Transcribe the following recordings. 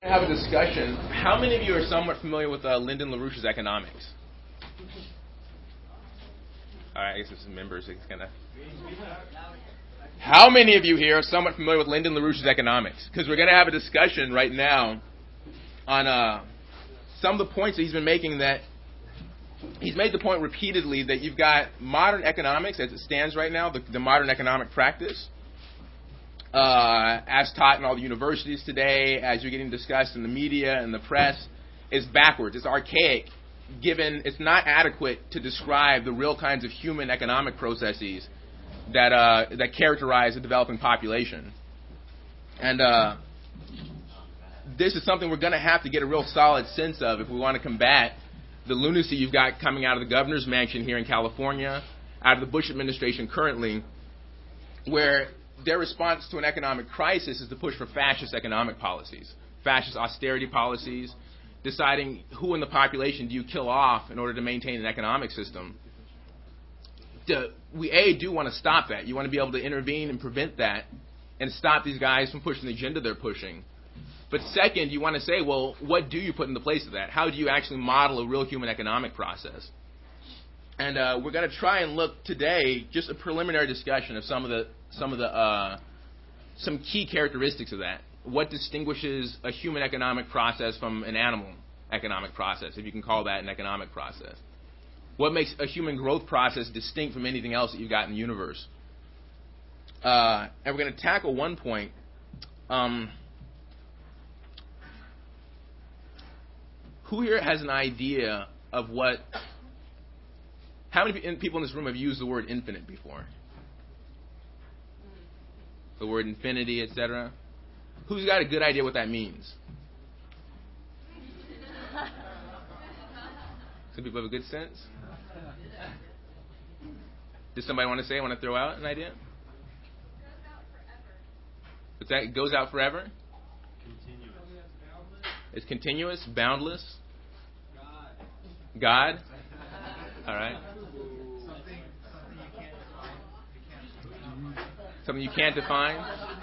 Have a discussion. How many of you are somewhat familiar with Lyndon LaRouche's economics? All right, I guess there's some members. How many of you here are somewhat familiar with Lyndon LaRouche's economics? Because we're going to have a discussion right now on some of the points that he's been making. That he's made the point repeatedly that you've got modern economics as it stands right now, the modern economic practice, as taught in all the universities today, as you're getting discussed in the media and the press, is backwards. It's archaic, given it's not adequate to describe the real kinds of human economic processes that characterize a developing population. And this is something we're going to have to get a real solid sense of if we want to combat the lunacy you've got coming out of the governor's mansion here in California, out of the Bush administration currently, where their response to an economic crisis is to push for fascist economic policies, fascist austerity policies, deciding who in the population do you kill off in order to maintain an economic system. We do want to stop that. You want to be able to intervene and prevent that and stop these guys from pushing the agenda they're pushing. But second, you want to say, well, what do you put in the place of that? How do you actually model a real human economic process? And we're going to try and look today, just a preliminary discussion of some key characteristics of that. What distinguishes a human economic process from an animal economic process, if you can call that an economic process? What makes a human growth process distinct from anything else that you've got in the universe? And we're going to tackle one point. Who here has an idea of what... How many people in this room have used the word infinite before? The word infinity, etc. Who's got a good idea what that means? Some people have a good sense. Does somebody want to say? Want to throw out an idea? What's that? It goes out forever? Continuous. It's continuous, boundless. God. All right. Something you can't define.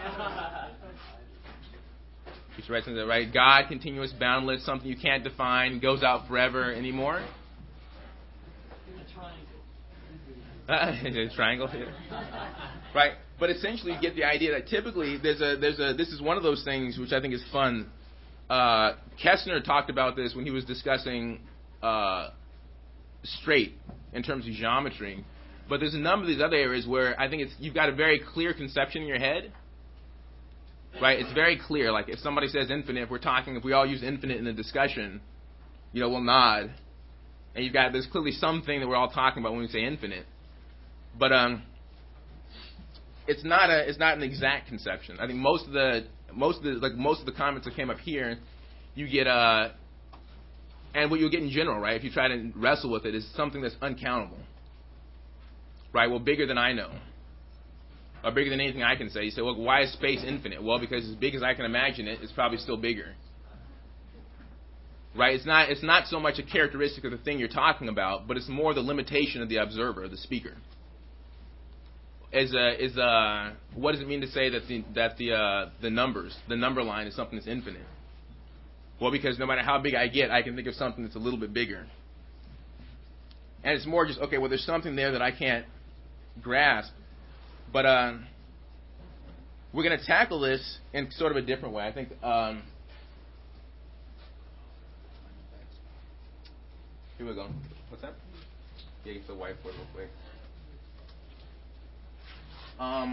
You should write something right. God, continuous, boundless, something you can't define, goes out forever. Anymore? A triangle. Right. But essentially, you get the idea that typically this is one of those things which I think is fun. Kestner talked about this when he was discussing straight in terms of geometry. But there's a number of these other areas where I think you've got a very clear conception in your head. Right? It's very clear. Like if somebody says infinite, if we all use infinite in a discussion, we'll nod. And there's clearly something that we're all talking about when we say infinite. But it's not an exact conception. I think most of the comments that came up here, you get and what you'll get in general, right? If you try to wrestle with it, is something that's uncountable. Right? Well, bigger than I know. Or bigger than anything I can say. You say, well, why is space infinite? Well, because as big as I can imagine it, it's probably still bigger. Right? It's not so much a characteristic of the thing you're talking about, but it's more the limitation of the observer, the speaker. What does it mean to say that the number line is something that's infinite? Well, because no matter how big I get, I can think of something that's a little bit bigger. And it's more just, okay, well, there's something there that I can't grasp. But we're going to tackle this in sort of a different way. I think... here we go. What's that? Yeah, get the whiteboard real quick. How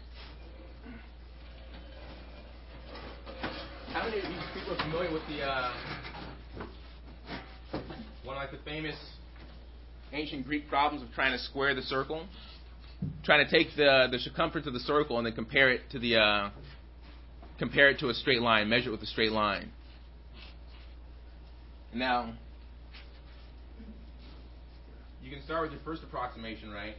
many of you people are familiar with one of the famous ancient Greek problems of trying to square the circle? Trying to take the circumference of the circle and then compare it to a straight line, measure it with a straight line. Now, you can start with your first approximation, right?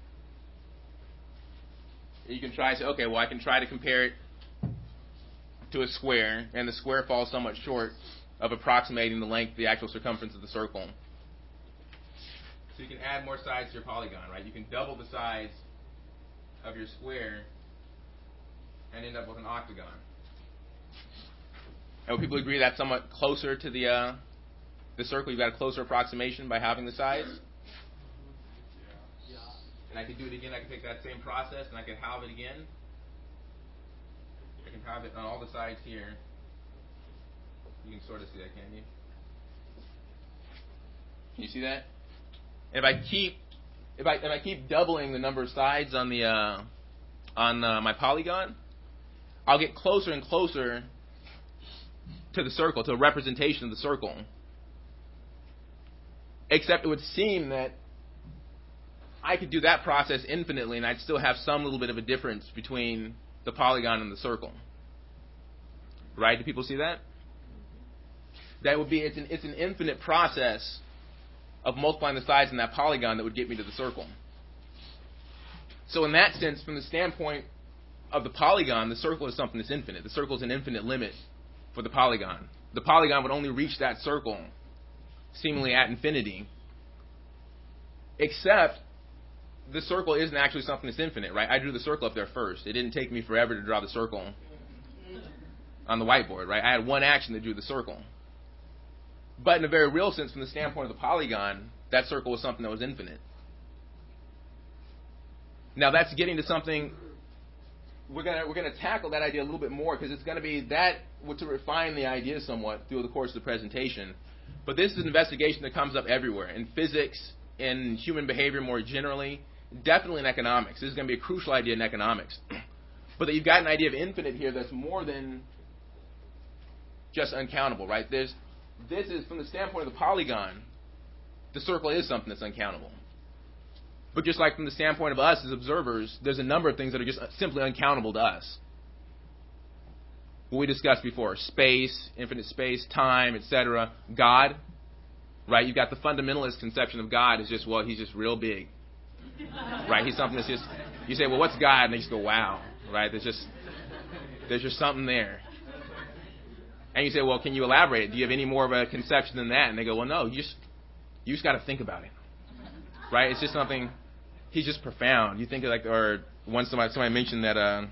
You can try to say, okay, well, I can try to compare it to a square, and the square falls somewhat short of approximating the actual circumference of the circle. So you can add more sides to your polygon, right? You can double the size of your square and end up with an octagon. And would people agree that's somewhat closer to the circle? You've got a closer approximation by having the sides? And I could do it again. I could take that same process and I could halve it again. I can halve it on all the sides here. You can sort of see that, can't you? Can you see that? And if I keep doubling the number of sides on my polygon, I'll get closer and closer to the circle, to a representation of the circle. Except it would seem that I could do that process infinitely, and I'd still have some little bit of a difference between the polygon and the circle. Right? Do people see that? That would be it's an infinite process of multiplying the sides in that polygon that would get me to the circle. So in that sense, from the standpoint of the polygon, the circle is something that's infinite. The circle is an infinite limit for the polygon. The polygon would only reach that circle seemingly at infinity, except the circle isn't actually something that's infinite, right? I drew the circle up there first. It didn't take me forever to draw the circle on the whiteboard, right? I had one action that drew the circle. But in a very real sense, from the standpoint of the polygon, that circle was something that was infinite. Now that's getting to something. We're gonna tackle that idea a little bit more because it's going to be that to refine the idea somewhat through the course of the presentation. But this is an investigation that comes up everywhere in physics, in human behavior more generally, definitely in economics. This is going to be a crucial idea in economics. But that you've got an idea of infinite here that's more than just uncountable, right? This is from the standpoint of the polygon, the circle is something that's uncountable. But just like from the standpoint of us as observers, there's a number of things that are just simply uncountable to us. What we discussed before, space, infinite space, time, etc. God, right? You've got the fundamentalist conception of God is just, well, he's just real big. Right? He's something that's just, you say, well, what's God? And they just go, wow. Right? There's just something there. And you say, well, can you elaborate? Do you have any more of a conception than that? And they go, well, no, you just got to think about it. Right? It's just something, he's just profound. You think of like, or once somebody mentioned that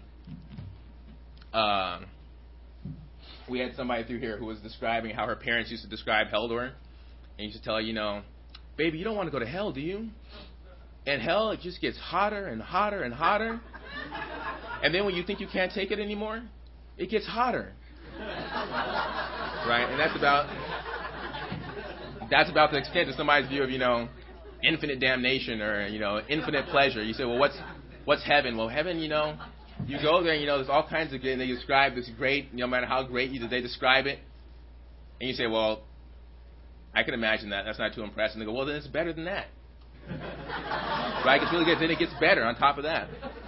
we had somebody through here who was describing how her parents used to describe hell to her. And used to tell her, baby, you don't want to go to hell, do you? And hell, it just gets hotter and hotter and hotter. And then when you think you can't take it anymore, it gets hotter. Right? And that's about the extent of somebody's view of, infinite damnation or, infinite pleasure. You say, well, what's heaven? Well, heaven, you go there and, there's all kinds of good, and they describe this great, no matter how great they describe it. And you say, well, I can imagine that. That's not too impressive. And they go, well, then it's better than that. Right? It's really good. Then it gets better on top of that.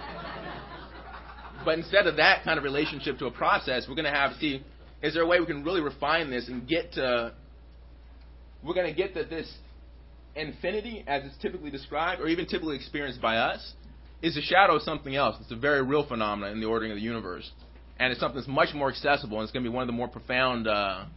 But instead of that kind of relationship to a process, we're going to is there a way we can really refine this and we're going to get that this infinity, as it's typically described, or even typically experienced by us, is a shadow of something else. It's a very real phenomenon in the ordering of the universe. And it's something that's much more accessible, and it's going to be one of the more profound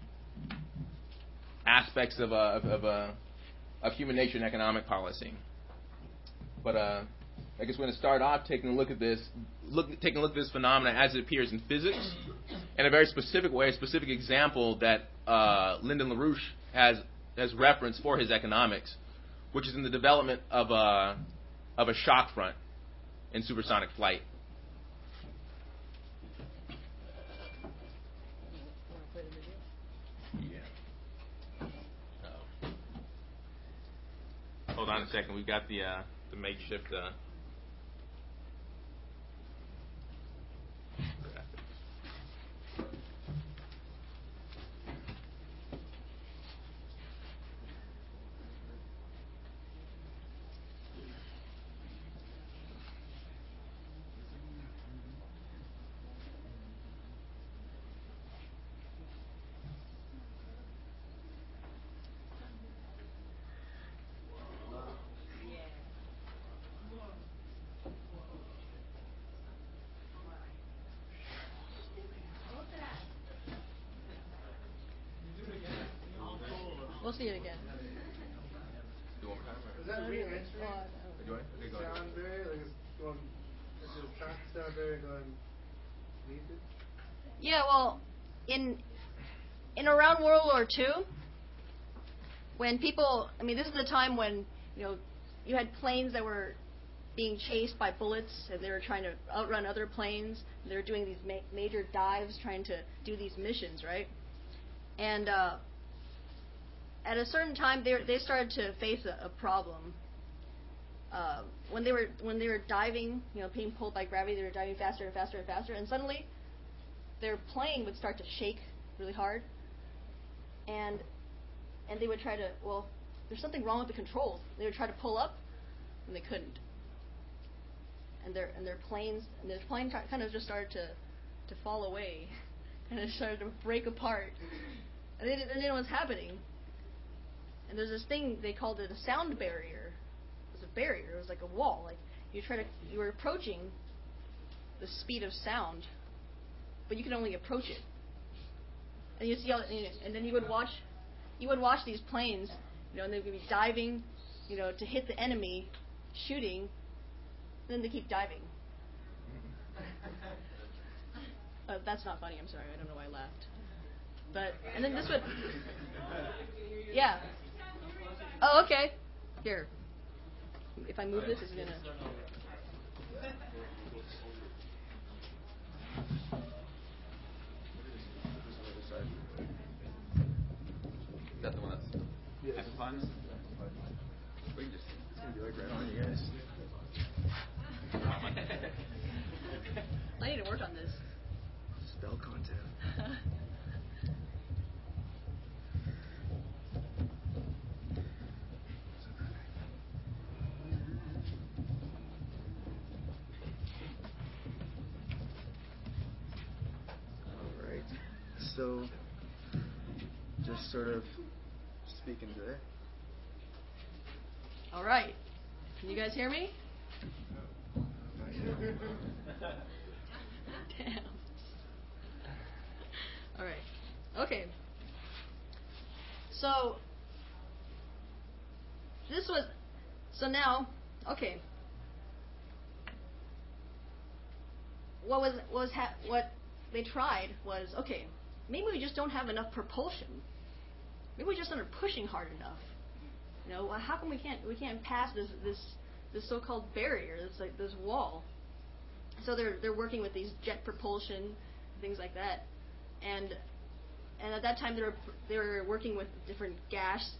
aspects of human nature and economic policy. But I guess we're going to start off taking a look at this phenomenon as it appears in physics in a very specific way, a specific example that Lyndon LaRouche has referenced for his economics, which is in the development of a shock front in supersonic flight. Hold on a second. We've got the makeshift. We'll see it again. Is that re-entering? Sound barrier? Like it's going, is it past the sound barrier going leave it? Yeah, well, in around World War II, when people, I mean, this is the time when, you had planes that were being chased by bullets, and they were trying to outrun other planes. They were doing these major dives, trying to do these missions, right? And at a certain time, they started to face a problem. When they were diving, being pulled by gravity, they were diving faster and faster and faster, and suddenly their plane would start to shake really hard, and they would try to, there's something wrong with the controls. They would try to pull up, and they couldn't. And their plane kind of just started to fall away, and it started to break apart. And they didn't know what's happening. And there's this thing, they called it a sound barrier. It was a barrier. It was like a wall. Like you were approaching the speed of sound, but you could only approach it. And you see and then you would watch these planes, and they would be diving, to hit the enemy, shooting, and then they keep diving. That's not funny. I'm sorry. I don't know why I laughed. And then this would, yeah. Oh, okay. Here. If I move this, it's gonna. Is that the one that's having fun? We can just. It's gonna be like right on you guys. I need to work on this. Spell content. All right. So, just sort of speaking to it. All right. Can you guys hear me? Damn. All right. Okay. So now, okay. What they tried was, okay, maybe we just don't have enough propulsion. Maybe we just aren't pushing hard enough. How come we can't pass this so-called barrier, this wall? So they're working with these jet propulsion, things like that, and at that time they were working with different gas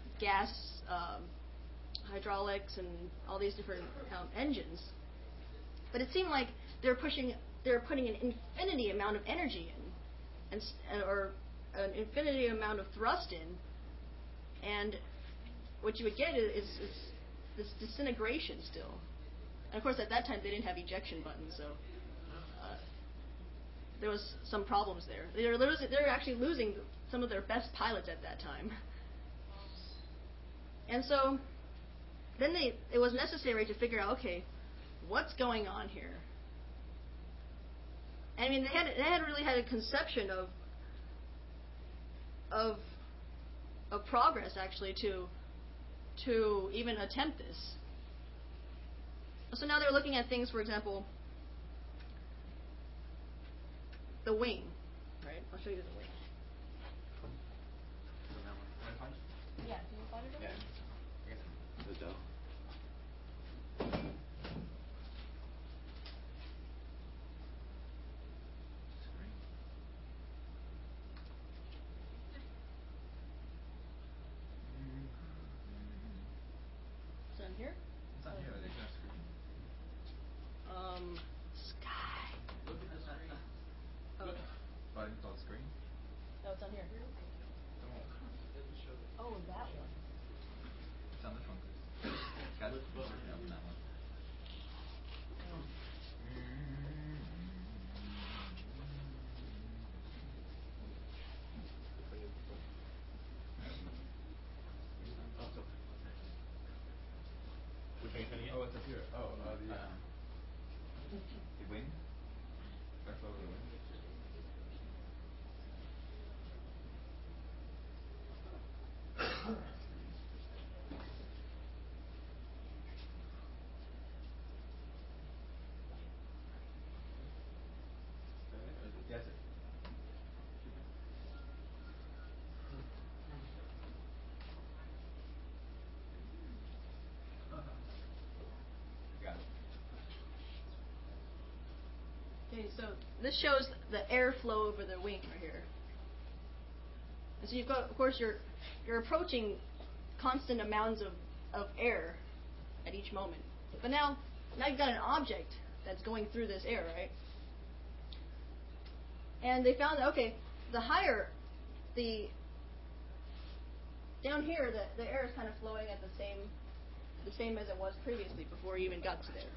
hydraulics and all these different engines. But it seemed like they were putting an infinity amount of energy in, or an infinity amount of thrust in, and what you would get is this disintegration still. And of course, at that time, they didn't have ejection buttons, so there was some problems there. They were actually losing some of their best pilots at that time. And so then it was necessary to figure out, okay, what's going on here? I mean, they had really had a conception of progress, actually, to even attempt this. So now they're looking at things, for example, the wing, right? I'll show you the wing. Yeah, can you find it? Yeah. The dough. Is it on here? It's on here. There's no screen. Sky. Look at the screen. Oh. Button called screen. So this shows the airflow over the wing right here. And so you've got, of course, you're approaching constant amounts of air at each moment. But now you've got an object that's going through this air, right? And they found that, okay, the higher, down here, the air is kind of flowing at the same as it was previously before you even got to there.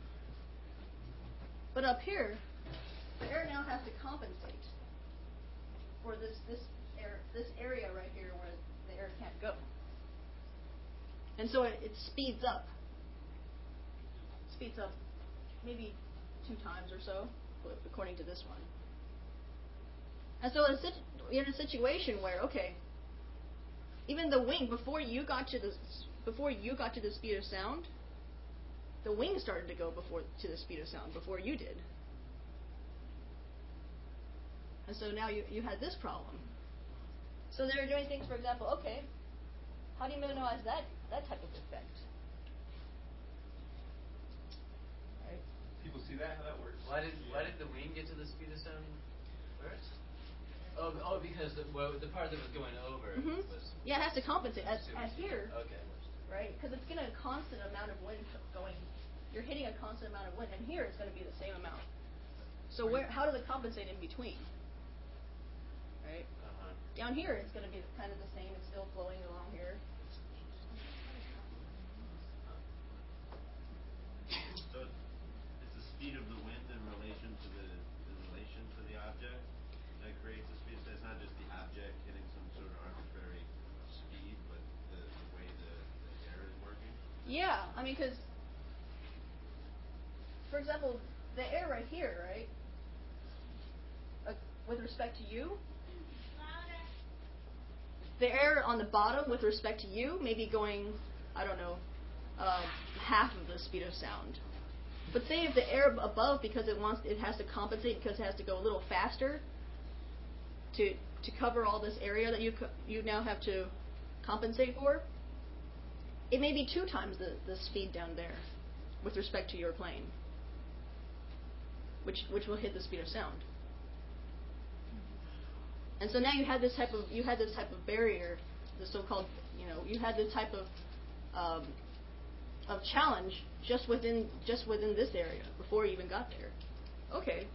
But up here, the air now has to compensate for this area right here where the air can't go. And so it speeds up. Speeds up maybe 2 times or so, according to this one. And so you're in a situation where, okay, even the wing, before you got to the speed of sound, the wing started to go to the speed of sound before you did. And so now you had this problem. So they're doing things, for example, okay, how do you minimize that type of effect? Right? People see that, how that works? Why did the wing get to the speed of sound first? Oh, because the part that was going over was... Yeah, it has to compensate. As here, okay, right? Because it's going to a constant amount of wind going. You're hitting a constant amount of wind, and here it's going to be the same amount. So how does it compensate in between? Right? Down here, it's going to be kind of the same. It's still flowing along here. So it's the speed of the wind in relation to the object that creates the speed. So it's not just the object hitting some sort of arbitrary speed, but the way the air is working. Yeah, I mean, because, for example, the air right here, right? With respect to you, the air on the bottom with respect to you may be going, I don't know, half of the speed of sound. But say if the air above, because it has to compensate, because it has to go a little faster to cover all this area that you now have to compensate for, it may be 2 times the speed down there with respect to your plane, which will hit the speed of sound. And so now you had this type of barrier, the so-called, you had this type of challenge just within this area before you even got there. Okay.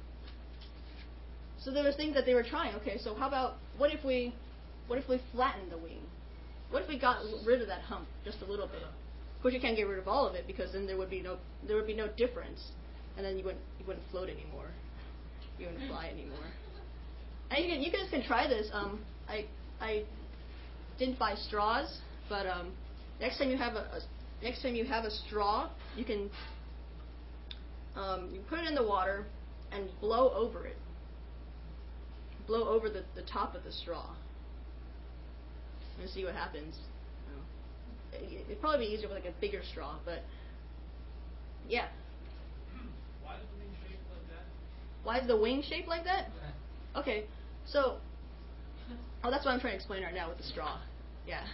So there was things that they were trying. Okay, so how about what if we flattened the wing? What if we got rid of that hump just a little bit? Of course, you can't get rid of all of it because then there would be no difference, and then you wouldn't float anymore. You wouldn't fly anymore. And you guys can try this. I didn't buy straws, but next time you have a straw, you can you put it in the water and blow over it. Blow over the top of the straw and see what happens. It'd probably be easier with like a bigger straw, but yeah. Why is the wing shaped like that? Why is the wing shaped like that? Okay, so that's what I'm trying to explain right now with the straw. Yeah.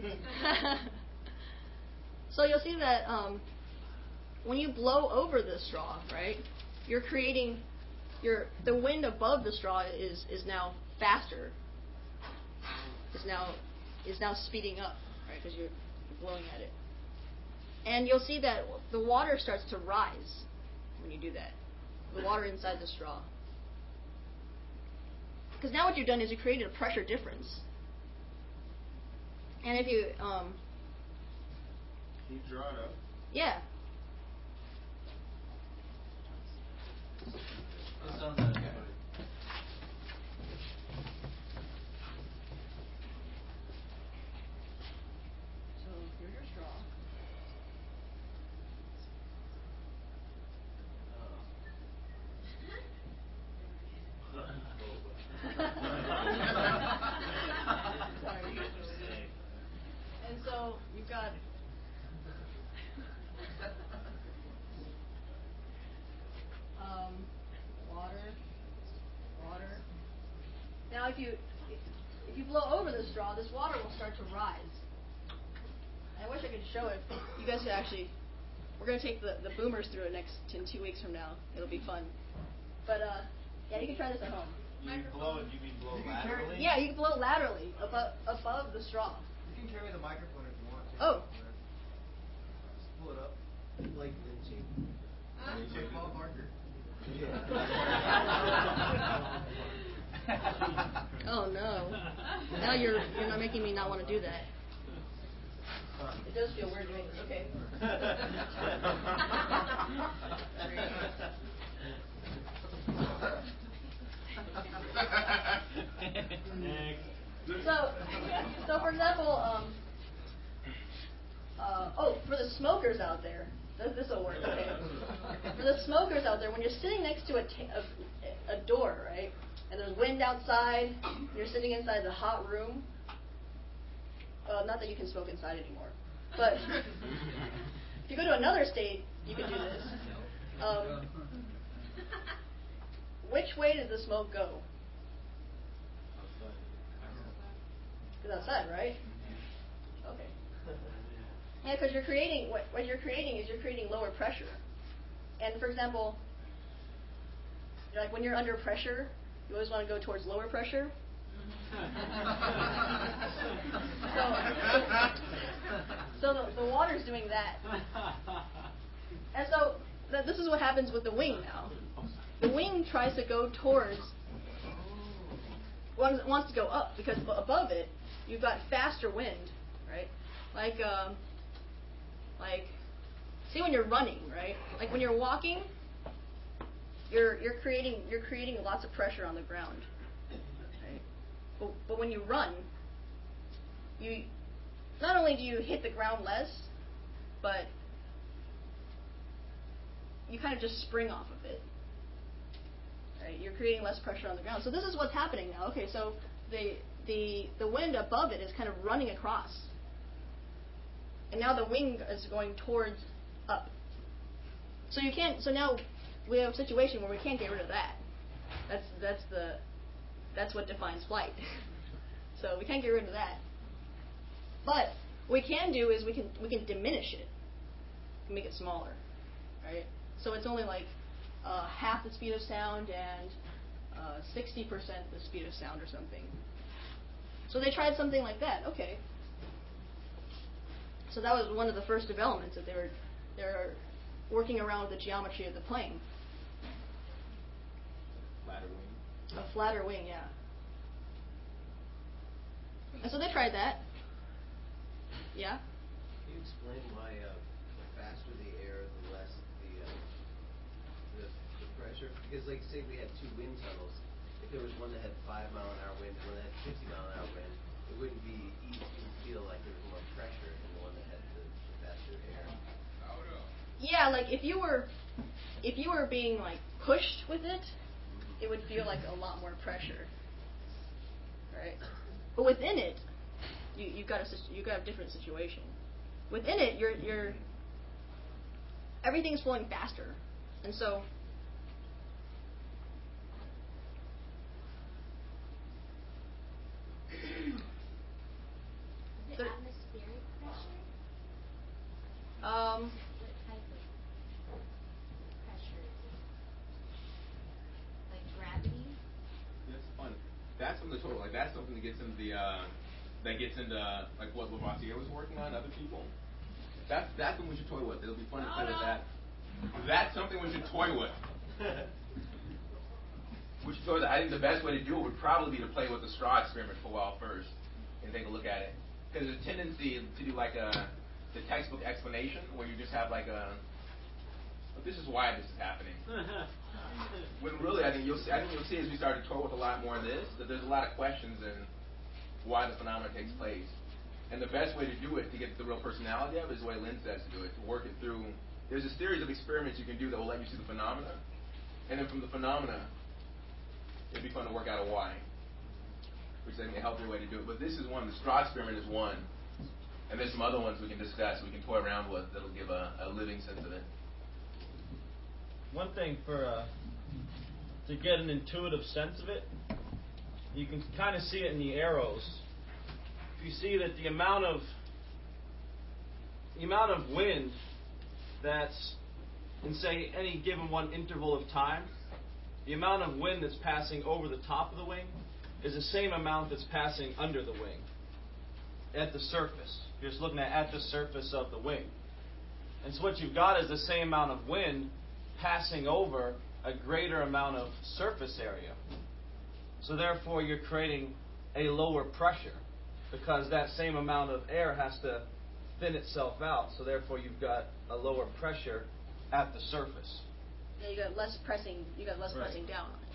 So you'll see that when you blow over the straw, right, you're creating the wind above the straw is now faster. Is now speeding up, right, because you're blowing at it. And you'll see that the water starts to rise when you do that. The water inside the straw. Because now what you've done is you created a pressure difference. And if you Can you draw it up? yeah. It's on the... So here's your straw. Sorry. And so you've got water. Now if you blow over the straw, this water will start to rise. I wish I could show it. You guys could actually. We're going to take the boomers through it in 2 weeks from now. It'll be fun. But yeah, you can try this at home. You mean blow laterally? Yeah, you can blow laterally above the straw. You can carry the microphone if you want to. Oh. Just pull it up. Like lynching. Like Paul Parker. Oh no! Now you're not making me not want to do that. It does feel weird doing this. Okay. So for example, for the smokers out there, this will work. Okay. For the smokers out there, when you're sitting next to a door, right, and there's wind outside, you're sitting inside the hot room. Not that you can smoke inside anymore, but if you go to another state, you can do this. Which way does the smoke go? It's outside, right? Okay. Yeah, because you're creating what you're creating is you're creating lower pressure. And for example, like when you're under pressure, you always want to go towards lower pressure. So the water's doing that. And so this is what happens with the wing now. The wing tries to go towards, wants to go up, because above it, you've got faster wind, right? Like, see when you're running, right? Like when you're walking, you're creating lots of pressure on the ground, right? But when you run, you not only do you hit the ground less, but you kind of just spring off of it. Right? You're creating less pressure on the ground. So this is what's happening now. Okay, so the wind above it is kind of running across. And now the wing is going towards up. So now we have a situation where we can't get rid of that. That's what defines flight. So we can't get rid of that. But what we can do is we can diminish it. We can make it smaller. Right? So it's only like half the speed of sound and 60% the speed of sound or something. So they tried something like that. Okay. So that was one of the first developments, that they were working around with the geometry of the plane. Flatter wing. A flatter wing, yeah. And so they tried that. Yeah. Can you explain why the faster the air, the less the pressure? Because, like, say we had two wind tunnels. If there was one that had 5-mile-an-hour wind and one that had 50-mile-an-hour wind, it wouldn't be easy to feel like there was more pressure in the one that had the faster air. Yeah, like if you were being like pushed with it, it would feel like a lot more pressure, right? But within it, you've got a different situation. Within it, you're everything's flowing faster, and so. Is it atmospheric pressure? Um. What type of pressure is it? Like gravity? That's fun. That's something total. Like that's something that gets into like what Lavoisier was working on, other people. That's something we should toy with. It'll be fun to play with that. That's something we should toy with. We should toy with that. I think the best way to do it would probably be to play with the straw experiment for a while first and take a look at it. Because there's a tendency to do like the textbook explanation where you just have like but this is why this is happening. When really, I think you'll see as we start to toy with a lot more of this, that there's a lot of questions in why the phenomenon takes place. And the best way to do it, to get the real personality of it, is the way Lynn says to do it, to work it through. There's a series of experiments you can do that will let you see the phenomena. And then from the phenomena, it'd be fun to work out a why, which is I think a healthier way to do it. But this is one. The straw experiment is one. And there's some other ones we can discuss, we can toy around with, that'll give a living sense of it. One thing to get an intuitive sense of it, you can kind of see it in the arrows. If you see that the amount of wind that's in, say, any given one interval of time, the amount of wind that's passing over the top of the wing is the same amount that's passing under the wing at the surface. You're just looking at the surface of the wing. And so what you've got is the same amount of wind passing over a greater amount of surface area. So therefore, you're creating a lower pressure because that same amount of air has to thin itself out. So therefore, you've got a lower pressure at the surface. Yeah, you got less pressing. You got less Right. pressing down on it.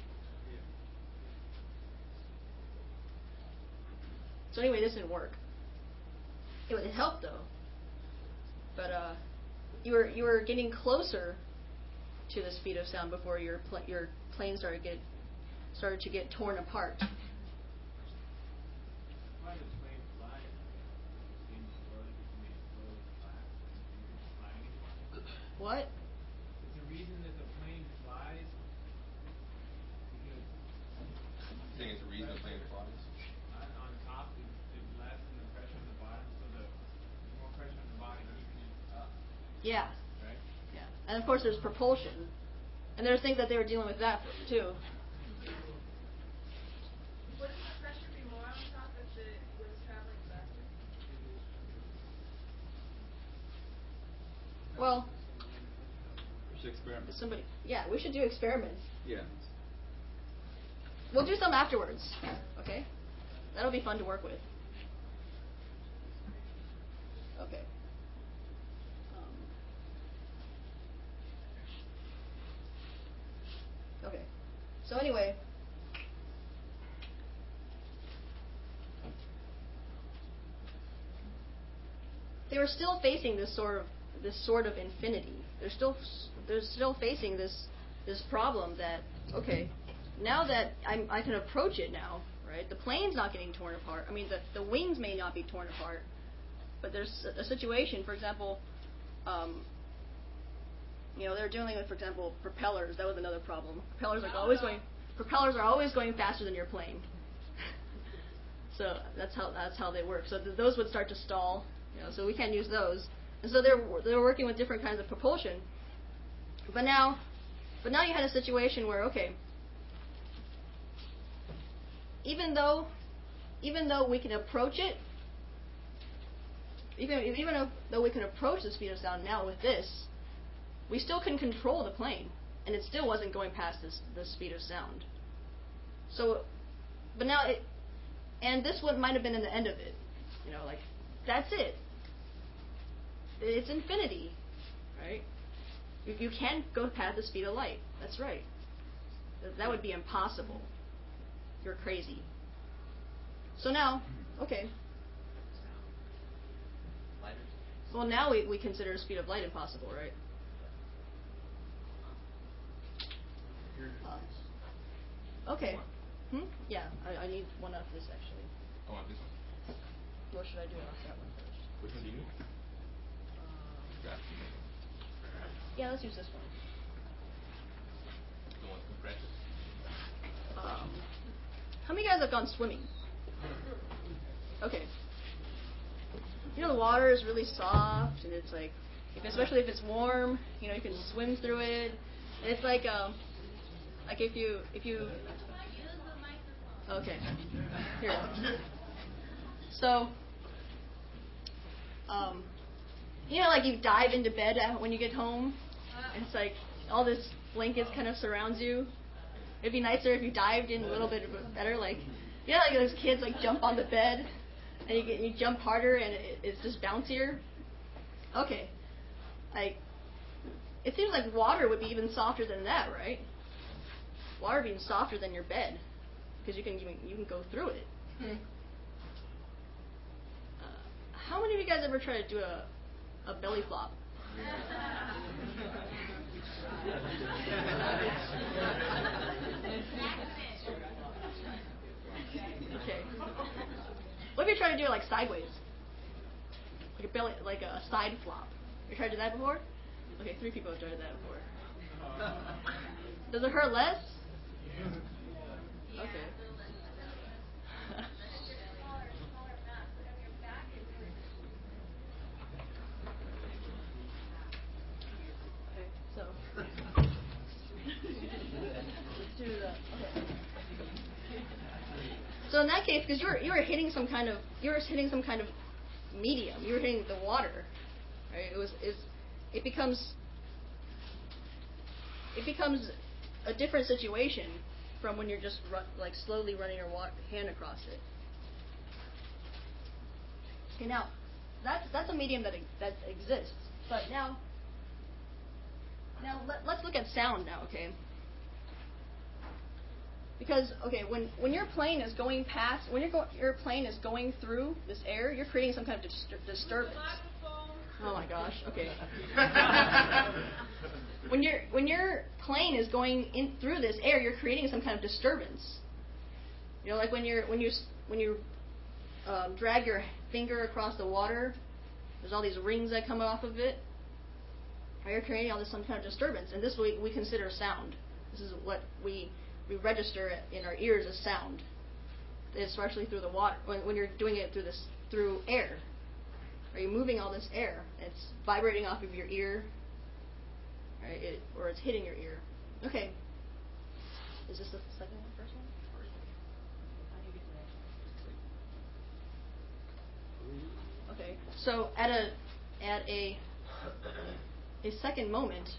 So anyway, this didn't work. It helped though. But you were getting closer to the speed of sound before your plane started to get torn apart. Why does plane fly? Being slow, you can make slow flat. You can fly anymore. What? It's the reason that the plane flies because I think it's the reason the plane flies. on top is less than the pressure on the bottom, so there's more pressure on the bottom keeping it up, Yeah. right? Yeah. And of course, there's propulsion, and there's things that they were dealing with that too. Wouldn't the pressure be more on top if it was traveling faster? Well, We should experiment. somebody. Yeah, we should do experiments. Yeah. We'll do some afterwards. Okay. That'll be fun to work with. Okay. Okay. So anyway, they were still facing this sort of infinity. They're still facing this problem that, okay, now that I can approach it now, right? The plane's not getting torn apart. I mean, the wings may not be torn apart, but there's a situation. For example, they're dealing with, for example, propellers. That was another problem. Propellers are always going faster than your plane. So that's how they work. So those would start to stall. So we can't use those. And so they're working with different kinds of propulsion. But now you had a situation where, okay, even though we can approach it, even though we can approach the speed of sound now with this, we still can control the plane, and it still wasn't going past the speed of sound. So, but now and this one might have been in the end of it. Like, that's it. It's infinity, right? You can't go past the speed of light. That's right. That would be impossible. You're crazy. So now, okay. Well, now we consider the speed of light impossible, right? Okay. Yeah, I need one of this actually. I want this one. Or should I do it off that one first? Which one do you need? Grab. Yeah, let's use this one. The one with pressure. How many guys have gone swimming? Okay. The water is really soft, and it's like, especially if it's warm, you can swim through it. And it's like if you. Okay. Here. So, like you dive into bed when you get home, and it's like all this blankets kind of surrounds you. It'd be nicer if you dived in a little bit better, like those kids like jump on the bed, and you jump harder, and it's just bouncier. Okay, like it seems like water would be even softer than that, right? Water being softer than your bed, because you can go through it. How many of you guys ever try to do a belly flop? Okay. What if you try to do it like sideways? Like a side flop. You tried to do that before? Okay, 3 people have tried that before. Does it hurt less? Okay. So let's do So in that case, because you were hitting some kind of medium, you were hitting the water, right? It becomes a different situation from when you're just slowly running your hand across it. Okay, now that's a medium that exists. But now let's look at sound now, okay? Because when your plane is going past, your plane is going through this air, you're creating some kind of disturbance. Oh my gosh. Okay. When your plane is going in through this air, you're creating some kind of disturbance. You know, like when you drag your finger across the water, there's all these rings that come off of it. You're creating all this some kind of disturbance, and this we consider sound. This is what we register in our ears as sound, especially through the water. When you're doing it through air, are you moving all this air? It's vibrating off of your ear, right? Or it's hitting your ear. Okay. Is this the second one, first one? How do you get to that? Okay. So at a second moment,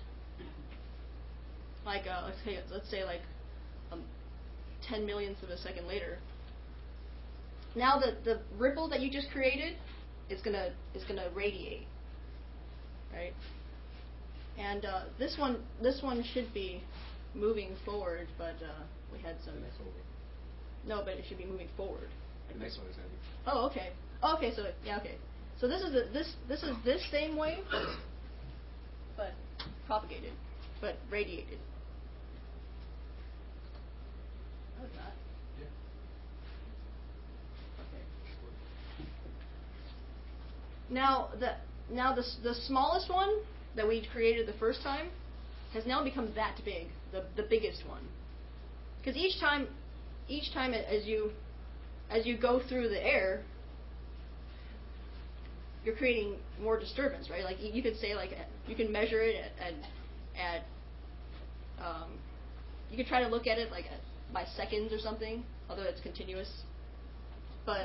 like let's say 10 millionths of a second later. Now the ripple that you just created is gonna radiate, right? And this one should be moving forward, but we had some. No, but it should be moving forward. The next one is going to be. Oh, okay. Okay, so yeah, okay. So this is this same wave, but propagated, but radiated. No, it's not. Yeah. Okay. Now the smallest one that we created the first time has now become that big, the biggest one. Because each time as you go through the air, you're creating more disturbance, right? Like you could say you can measure it at you could try to look at it by seconds or something, although it's continuous. But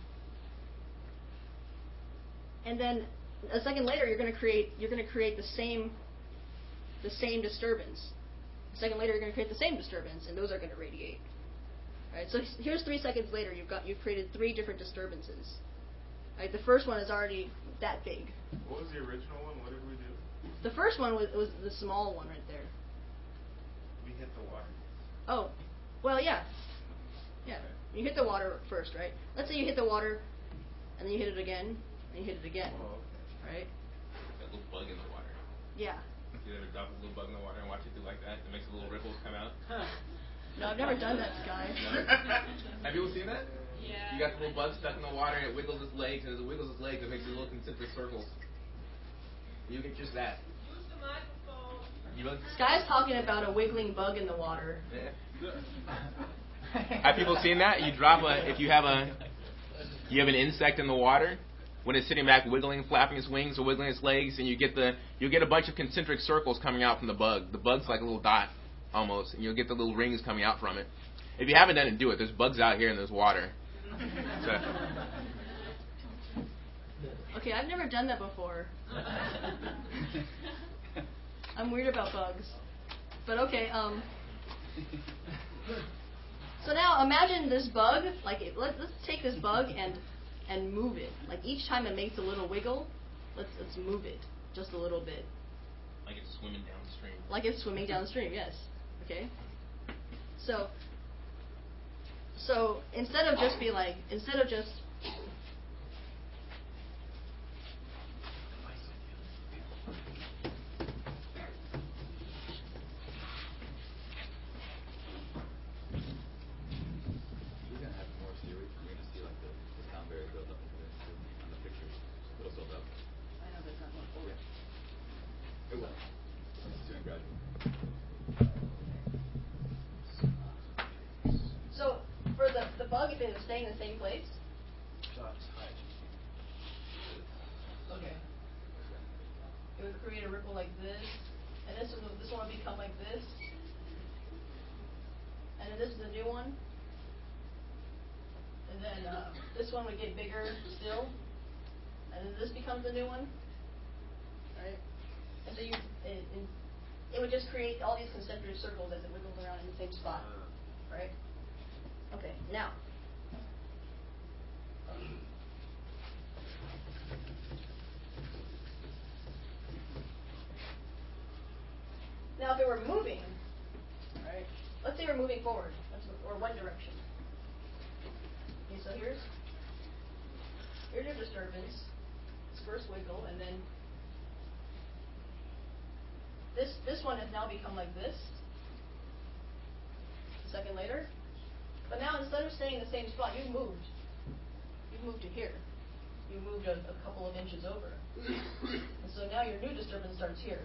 and then a second later, you're going to create the same disturbance. A second later, you're going to create the same disturbance, and those are going to radiate. Right. So here's 3 seconds later. You've created 3 different disturbances. Right. The first one is already that big. What was the original one? What did we do? The first one was the small one right there. We hit the water. Oh, well, yeah. Yeah. You hit the water first, right? Let's say you hit the water, and then you hit it again, and you hit it again. Oh, okay. Right? That little bug in the water. Yeah. You ever drop a little bug in the water and watch it do like that? It makes the little ripples come out. No, I've never done that, Sky. No? Have you ever seen that? Yeah. You got the little bug stuck in the water, and it wiggles its legs, and as it wiggles its legs, it makes these little concentric circles. You get just that. Use the microphone. Sky's talking about a wiggling bug in the water. Yeah. Have people seen that? If you have an insect in the water, when it's sitting back wiggling, flapping its wings or wiggling its legs, and you get a bunch of concentric circles coming out from the bug. The bug's like a little dot almost, and you'll get the little rings coming out from it. If you haven't done it, do it. There's bugs out here and there's water. So. Okay, I've never done that before. I'm weird about bugs. But okay, so now imagine this bug, let's take this bug and move it. Like each time it makes a little wiggle, let's move it just a little bit. Like it's swimming downstream. Like it's swimming downstream, yes. Okay. So instead of just We're gonna have more series. We're gonna see the sound barrier build up on the pictures. It'll build up. I know, but it's not going forward. It will. It's doing gradually. So for the bug, if it was staying in the same place. Okay. It would create a ripple like this, and this one would become like this, and then this is the new one. And then this one would get bigger still. And then this becomes the new one. Right? And so it would just create all these concentric circles as it wiggles around in the same spot. Right? Okay, now. Now, if it were moving, right? Let's say we're moving forward, or one direction. Okay, so here's your disturbance. This first wiggle, and then this one has now become like this. A second later, but now instead of staying in the same spot, you've moved. You've moved to here. You moved a couple of inches over, and so now your new disturbance starts here.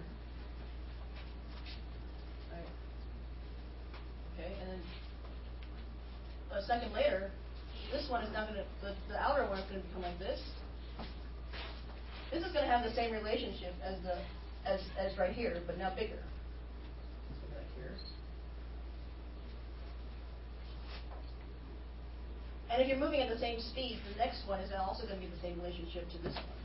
Right. Okay, and then a second later, this one is now going to, the outer one is going to become like this. This is going to have the same relationship as right here, but now bigger. So right here. And if you're moving at the same speed, the next one is also going to be the same relationship to this one.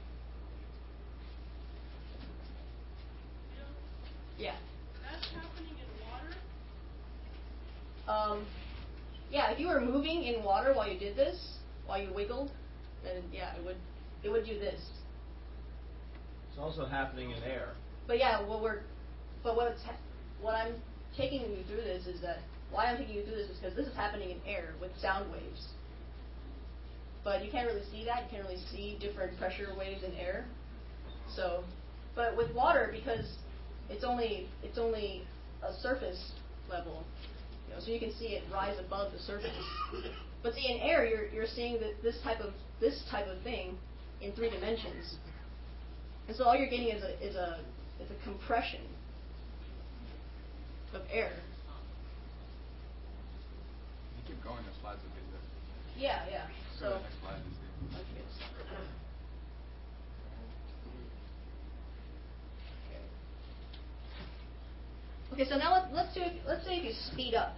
Yeah. That's happening in water? Yeah, if you were moving in water while you did this, while you wiggled, then yeah, it would do this. It's also happening in air. But yeah, what I'm taking you through this is that why I'm taking you through this is because this is happening in air with sound waves. But you can't really see that. You can't really see different pressure waves in air. So, but with water, because it's only a surface level, so you can see it rise above the surface. But see, in air, you're seeing that this type of thing in 3 dimensions. And so all you're getting is a compression of air. You keep going, the slides will get there. Yeah. So. The next slide is Okay, so now let's say if you speed up.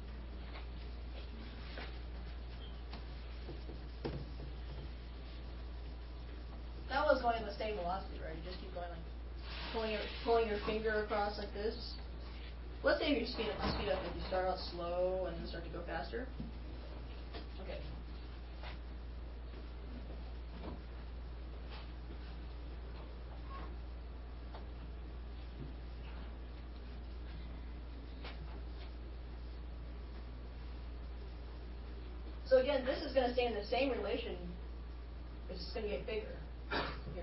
That was going at the same velocity, right? You just keep going like pulling your finger across like this. Let's say if you speed up, if you start out slow and then start to go faster. Okay. So again, this is going to stay in the same relation. It's just going to get bigger here.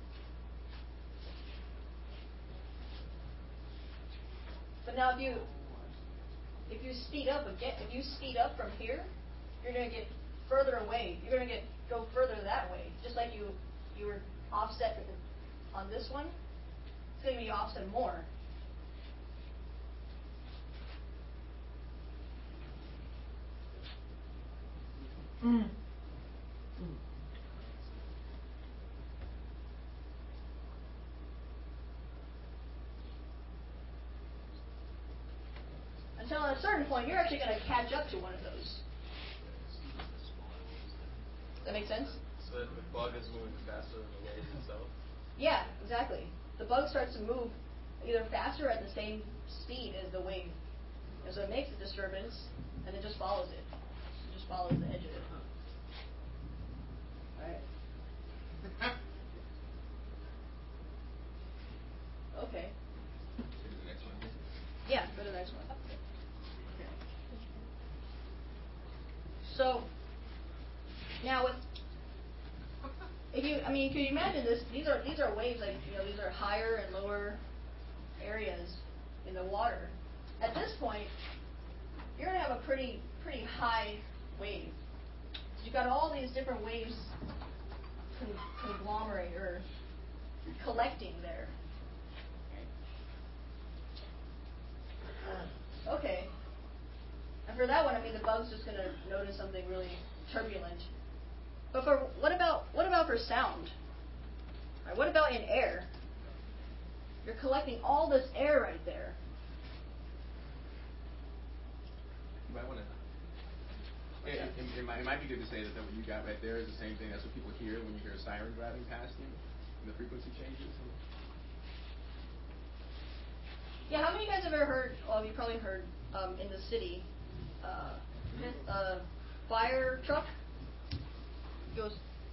But now if you speed up again, if you speed up from here, you're going to get further away. You're going to go further that way, just like you were offset on this one. It's going to be offset more. Until at a certain point, you're actually going to catch up to one of those. Does that make sense? So the bug is moving faster than the wave itself? Yeah, exactly. The bug starts to move either faster or at the same speed as the wave. And so it makes a disturbance, and it just follows it. It just follows the edge of it. Right. Okay. The next one. Yeah, go to the next one. Okay. So now can you imagine this? These are waves, like these are higher and lower areas in the water. At this point, you're gonna have a pretty high wave. So you've got all these different waves conglomerate or collecting there. Okay. And for that one, the bug's just going to notice something really turbulent. But what about for sound? Right, what about in air? You're collecting all this air right there. You might want to It might be good to say that what you got right there is the same thing. That's what people hear when you hear a siren driving past you, and the frequency changes. Yeah, how many of you guys have ever heard? Well, you probably heard in the city, fire truck goes,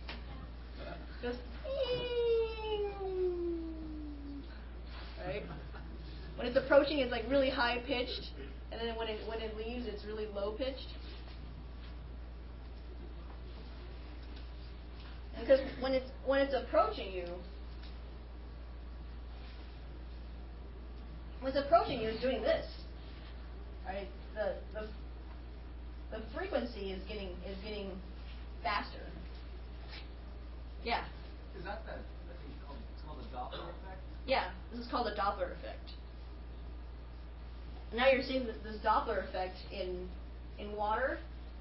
right? When it's approaching, it's like really high pitched, and then when it leaves, it's really low pitched. Because when it's approaching you, it's doing this, right? The frequency is getting faster. Yeah. Is that the thing called the Doppler effect? Yeah, this is called the Doppler effect. And now you're seeing this Doppler effect in water,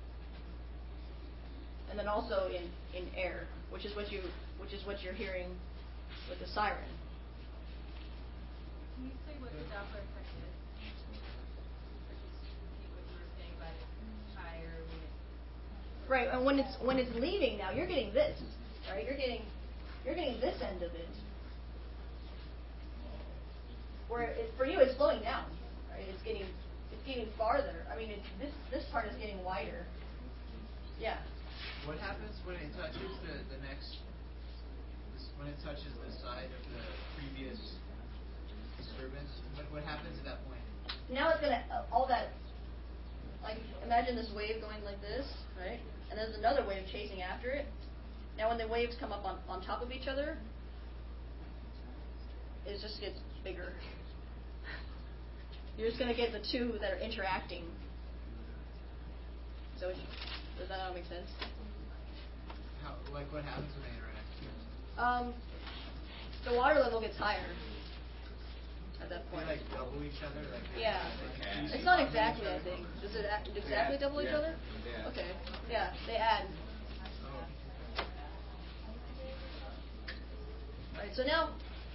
and then also in air, which is what you're hearing with the siren. Can you say what the Doppler effect is? Or just repeat what you were saying about it higher when it... Right, and when it's leaving now, you're getting this, right? You're getting this end of it. Where for you it's slowing down, right? It's getting farther. I mean, this part is getting wider. Yeah. What happens when it touches the next? When it touches the side of the previous disturbance, what happens at that point? Now it's gonna all that. Like imagine this wave going like this, right? And there's another wave chasing after it. Now when the waves come up on top of each other, it just gets bigger. You're just gonna get the two that are interacting. So does that not make sense? How? Like what happens when they interact? The water level gets higher at that point. They like double each other. Like yeah. It's not exactly. I think. Does it exactly double each other? Yeah. Okay. Yeah. They add. Right. So now.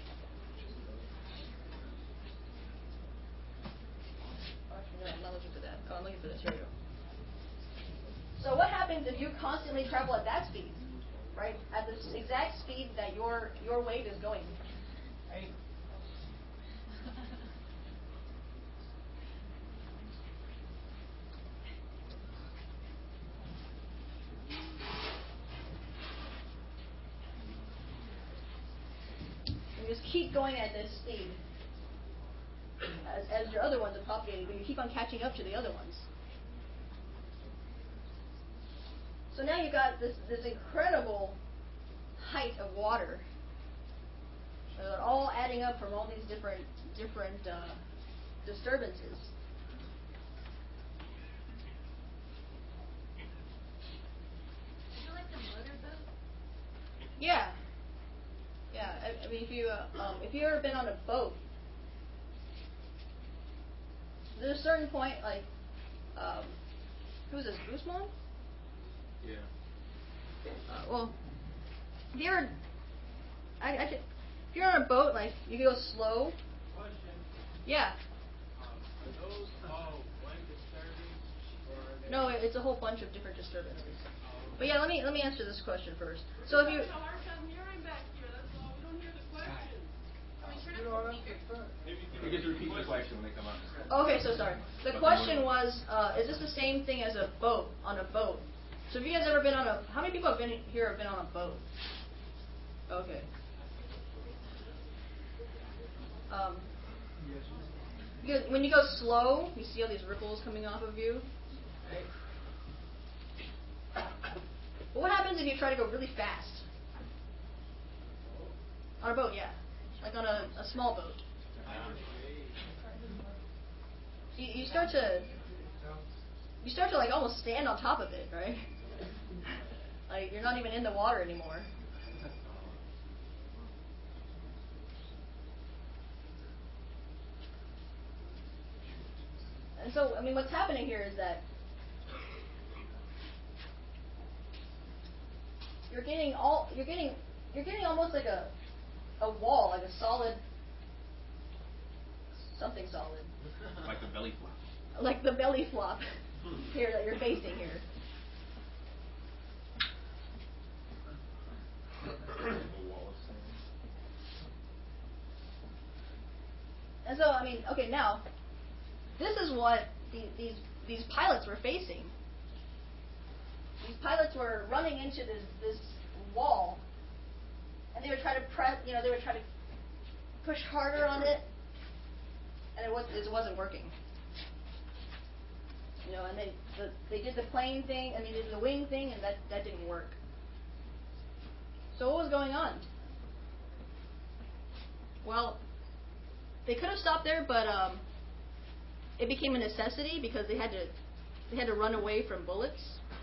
Actually, no, I'm not looking for that. Oh, I'm looking for this. Here we go. So what happens if you constantly travel at that speed, right? At the exact speed that your wave is going, right? You just keep going at this speed as your other ones are propagating, but you keep on catching up to the other ones. So now you've got this incredible height of water. They're all adding up from all these different disturbances. Is it like the motorboat? Yeah. Yeah. I mean, if you've ever been on a boat, there's a certain point, like, who's this, Guzman? Yeah. Well, if you're, if you're on a boat, like you go slow. Question. Yeah. Are those all one disturbance, or are they... No, it's a whole bunch of different disturbances. But yeah, let me answer this question first. So if you. We're having a hard time hearing back here. That's all. We don't hear the question. Can we turn up the speaker? You get to repeat the question when they come up. Okay, so sorry. The question was, is this the same thing as a boat on a boat? So have you guys ever been on a? How many people have been on a boat? Okay. Because when you go slow, you see all these ripples coming off of you. Right? But what happens if you try to go really fast? On a boat, yeah. Like on a small boat. You start to like almost stand on top of it, right? Like you're not even in the water anymore. And so, I mean, what's happening here is that you're getting almost like a wall, like a solid, something solid. Like the belly flop. Like the belly flop here that you're facing here. And so, I mean, okay, now, this is what these pilots were facing. These pilots were running into this wall, and they would try to press, they would try to push harder on it, and it wasn't working. And they did the plane thing, and they did the wing thing, and that didn't work. So what was going on? Well, they could have stopped there, but it became a necessity because they had to run away from bullets,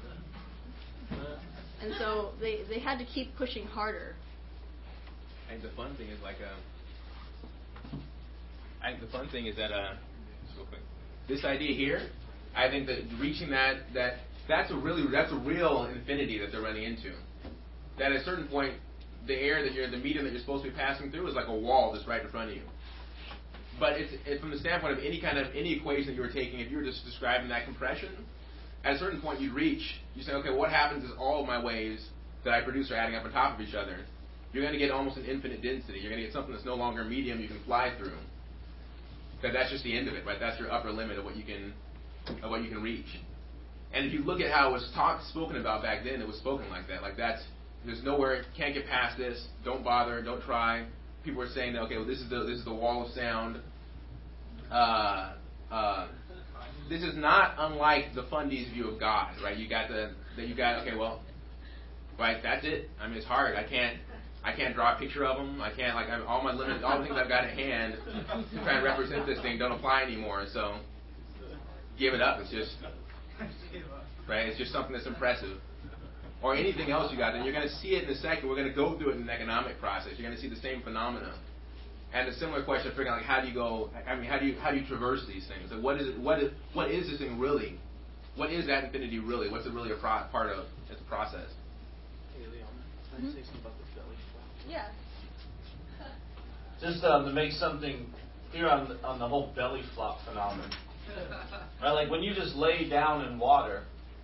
and so they had to keep pushing harder. I think the fun thing is that just real quick, this idea here, I think that reaching that's a real infinity that they're running into. That at a certain point, the medium that you're supposed to be passing through is like a wall that's right in front of you. But it's from the standpoint of any equation that you were taking, if you were just describing that compression, at a certain point you say, okay, what happens is all of my waves that I produce are adding up on top of each other. You're going to get almost an infinite density. You're going to get something that's no longer a medium you can fly through. That's just the end of it, right? That's your upper limit of what you can reach. And if you look at how it was spoken about back then, it was spoken like that. Like there's nowhere, can't get past this. Don't bother. Don't try. People were saying that, okay, well, this is the wall of sound. This is not unlike the Fundy's view of God, right? Okay, well, right, that's it. I mean, it's hard. I can't draw a picture of them. I can't, all my limits, all the things I've got at hand to try and represent this thing don't apply anymore. So give it up. It's just, right? It's just something that's impressive. Or anything else you got, and you're going to see it in a second. We're going to go through it in an economic process. You're going to see the same phenomena. And a similar question, figuring out how do you traverse these things? Like what is this thing really? What is that infinity really? What's it really a part of? It's a process. Hey, Leon, can I say something about the belly flap? Yeah. Just to make something clear on the whole belly flop phenomenon. Right, like when you just lay down in water,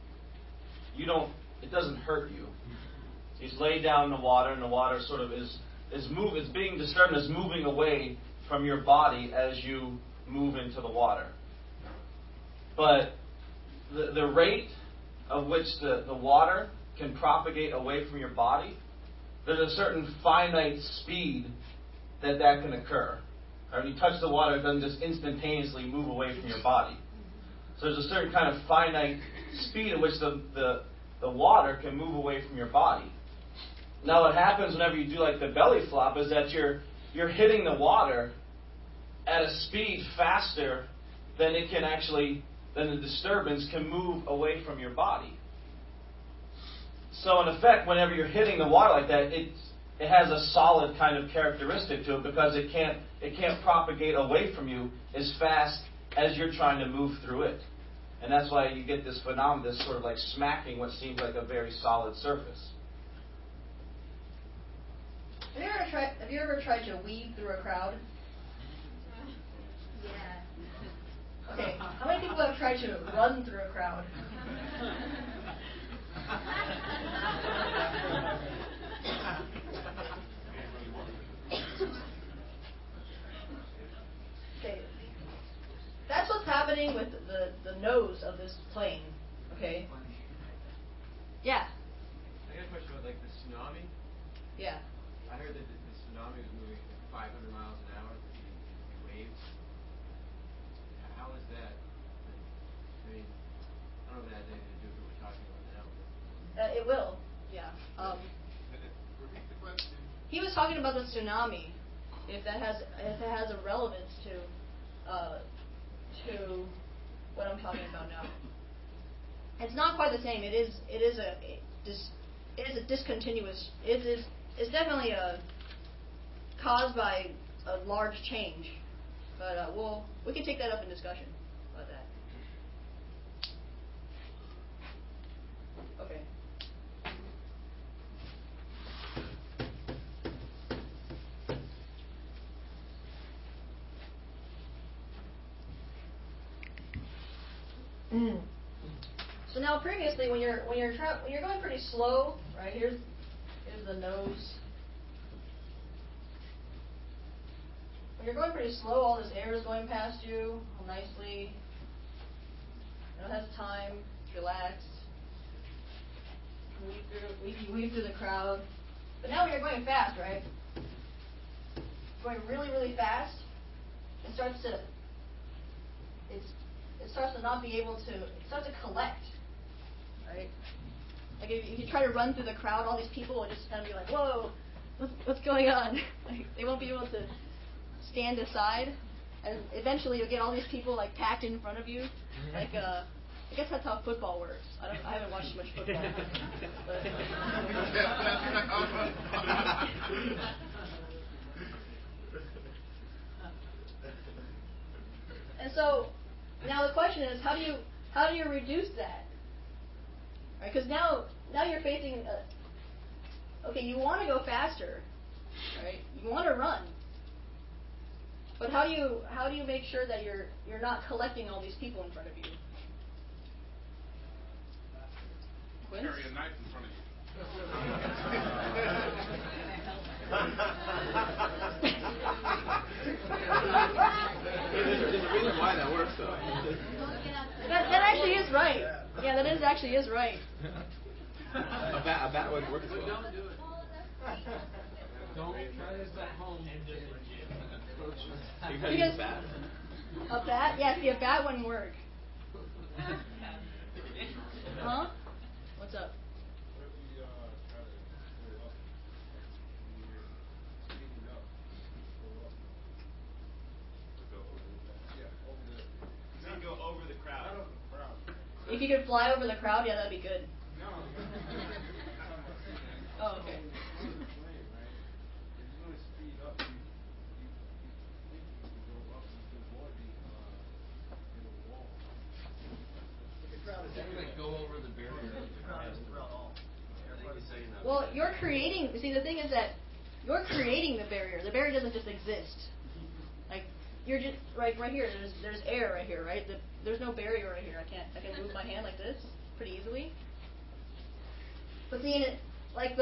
it doesn't hurt you. You just lay down in the water, and the water sort of is being disturbed, is moving away from your body as you move into the water. But the rate of which the water can propagate away from your body, there's a certain finite speed that can occur. When you touch the water, it doesn't just instantaneously move away from your body. So there's a certain kind of finite speed at which the water can move away from your body. Now what happens whenever you do like the belly flop is that you're hitting the water at a speed faster than the disturbance can move away from your body. So in effect, whenever you're hitting the water like that, it has a solid kind of characteristic to it because it can't propagate away from you as fast as you're trying to move through it. And that's why you get this phenomenon, this sort of like smacking what seems like a very solid surface. Have you ever tried to weave through a crowd? Yeah. Okay, how many people have tried to run through a crowd? Okay, that's what's happening with the nose of this plane. Okay. Yeah. I got a question about the tsunami. Yeah. I heard that the tsunami was moving at 500 miles an hour, the waves. How is that? I mean, I don't know if that has anything to do with what we're talking about now. But It will. Yeah. Repeat the question. He was talking about the tsunami. If it has a relevance to what I'm talking about now. It's not quite the same. It is a discontinuous. It's definitely caused by a large change, but we can take that up in discussion about that. Okay. So now previously, when you're going pretty slow, right? Here's the nose. when you're going pretty slow, all this air is going past you all nicely. You don't have time, relax. You weave through the crowd. But now when you're going fast, right? Going really, really fast, it starts to not be able to, it starts to collect, right? Like if you try to run through the crowd, all these people will just kind of be like, whoa, what's going on? Like, they won't be able to stand aside, and eventually you'll get all these people like packed in front of you. Like, I guess that's how football works. I haven't watched much football. And so now the question is, how do you reduce that? Right? Because now you're facing okay, you want to go faster, right? You want to run, but how do you make sure that you're not collecting all these people in front of you? Quince? Carry a knife in front of you. There's a reason why that works, though. That actually is right. Yeah, that actually is right. A bat wouldn't work as well. Don't do it. Don't try this at home. Because a bat? Yeah, see, a bat wouldn't work. Huh? What's up? Go over the crowd. If you could fly over the crowd, yeah, that'd be good. No. Oh, okay. Go over the barrier. Well, you're creating. See, the thing is that you're creating the barrier. The barrier doesn't just exist. Like you're just right here. There's air right here, right? There's no barrier right here. I can move my hand like this pretty easily. But seeing it like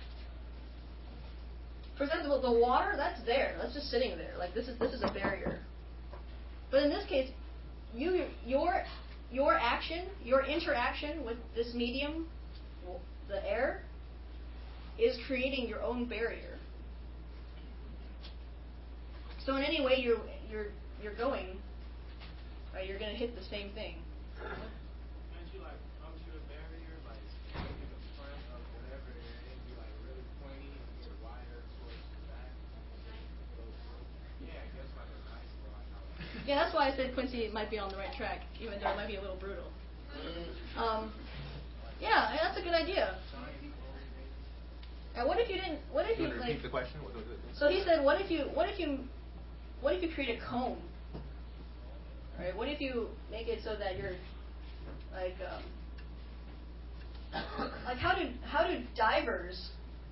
for example, the water that's there. That's just sitting there. Like this is a barrier. But in this case, your action, your interaction with this medium, the air, is creating your own barrier. So in any way you're going, right, you're going to hit the same thing. Can't you like come to a barrier, like in the front of whatever it is, be like really pointy and get wider towards the back? Yeah, I guess like a nice one. Yeah, that's why I said Quincy might be on the right track, even though it might be a little brutal. Yeah, that's a good idea. And what if you didn't? What if you like? Repeat the question. So he said, what if you create a cone? Right? What if you make it so that you're like how do divers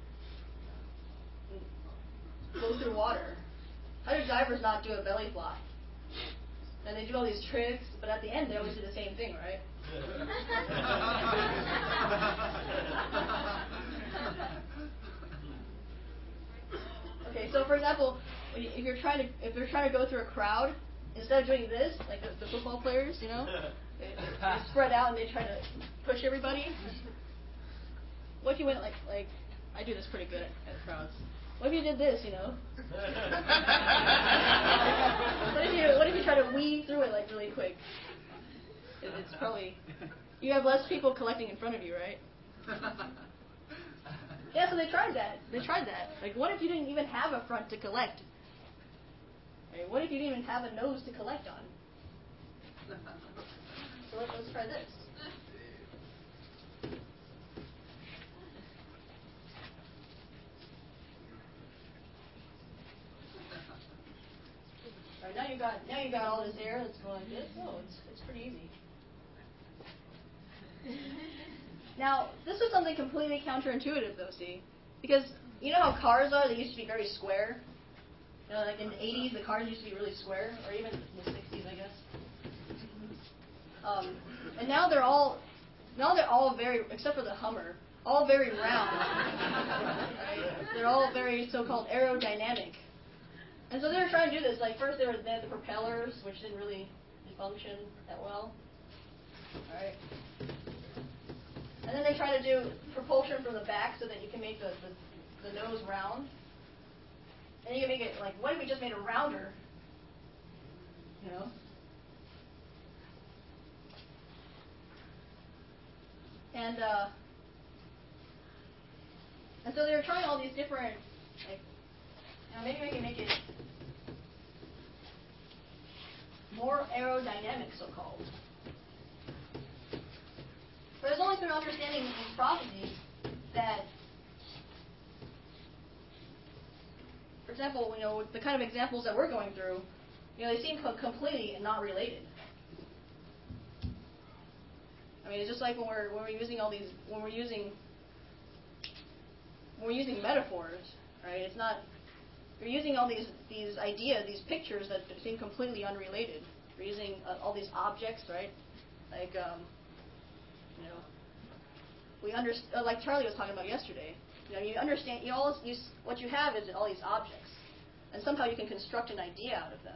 go through water? How do divers not do a belly flop? And they do all these tricks, but at the end they always do the same thing, right? Okay, so for example, if you're trying to go through a crowd, instead of doing this, like the football players, you know, they spread out and they try to push everybody. What if you went like I do this pretty good at crowds. What if you did this, you know? What if you try to weave through it like really quick? It's probably you have less people collecting in front of you, right? Yeah, so they tried that. Like, what if you didn't even have a front to collect? Right? What if you didn't even have a nose to collect on? So let's try this. All right, now you got all this air that's going like this. Oh, it's pretty easy. Now, this is something completely counterintuitive, though, see? Because you know how cars are? They used to be very square. You know, like in the 80s, the cars used to be really square, or even the 60s, I guess. And now they're all very, except for the Hummer, all very round. Right? They're all very so-called aerodynamic. And so they were trying to do this. Like first they had the propellers, which didn't really function that well. All right. And then they try to do propulsion from the back so that you can make the nose round. And you can make it like, what if we just made it rounder? You know? And so they were trying all these different, like, maybe we can make it more aerodynamic, so-called. But it's only through understanding these processes that, for example, the kind of examples that we're going through, they seem completely not related. I mean, it's just like when we're using all these, when we're using metaphors, right? It's not. You're using all these ideas, these pictures that seem completely unrelated. We're using all these objects, right? Like, we understand. Like Charlie was talking about yesterday. You understand. What you have is all these objects, and somehow you can construct an idea out of them.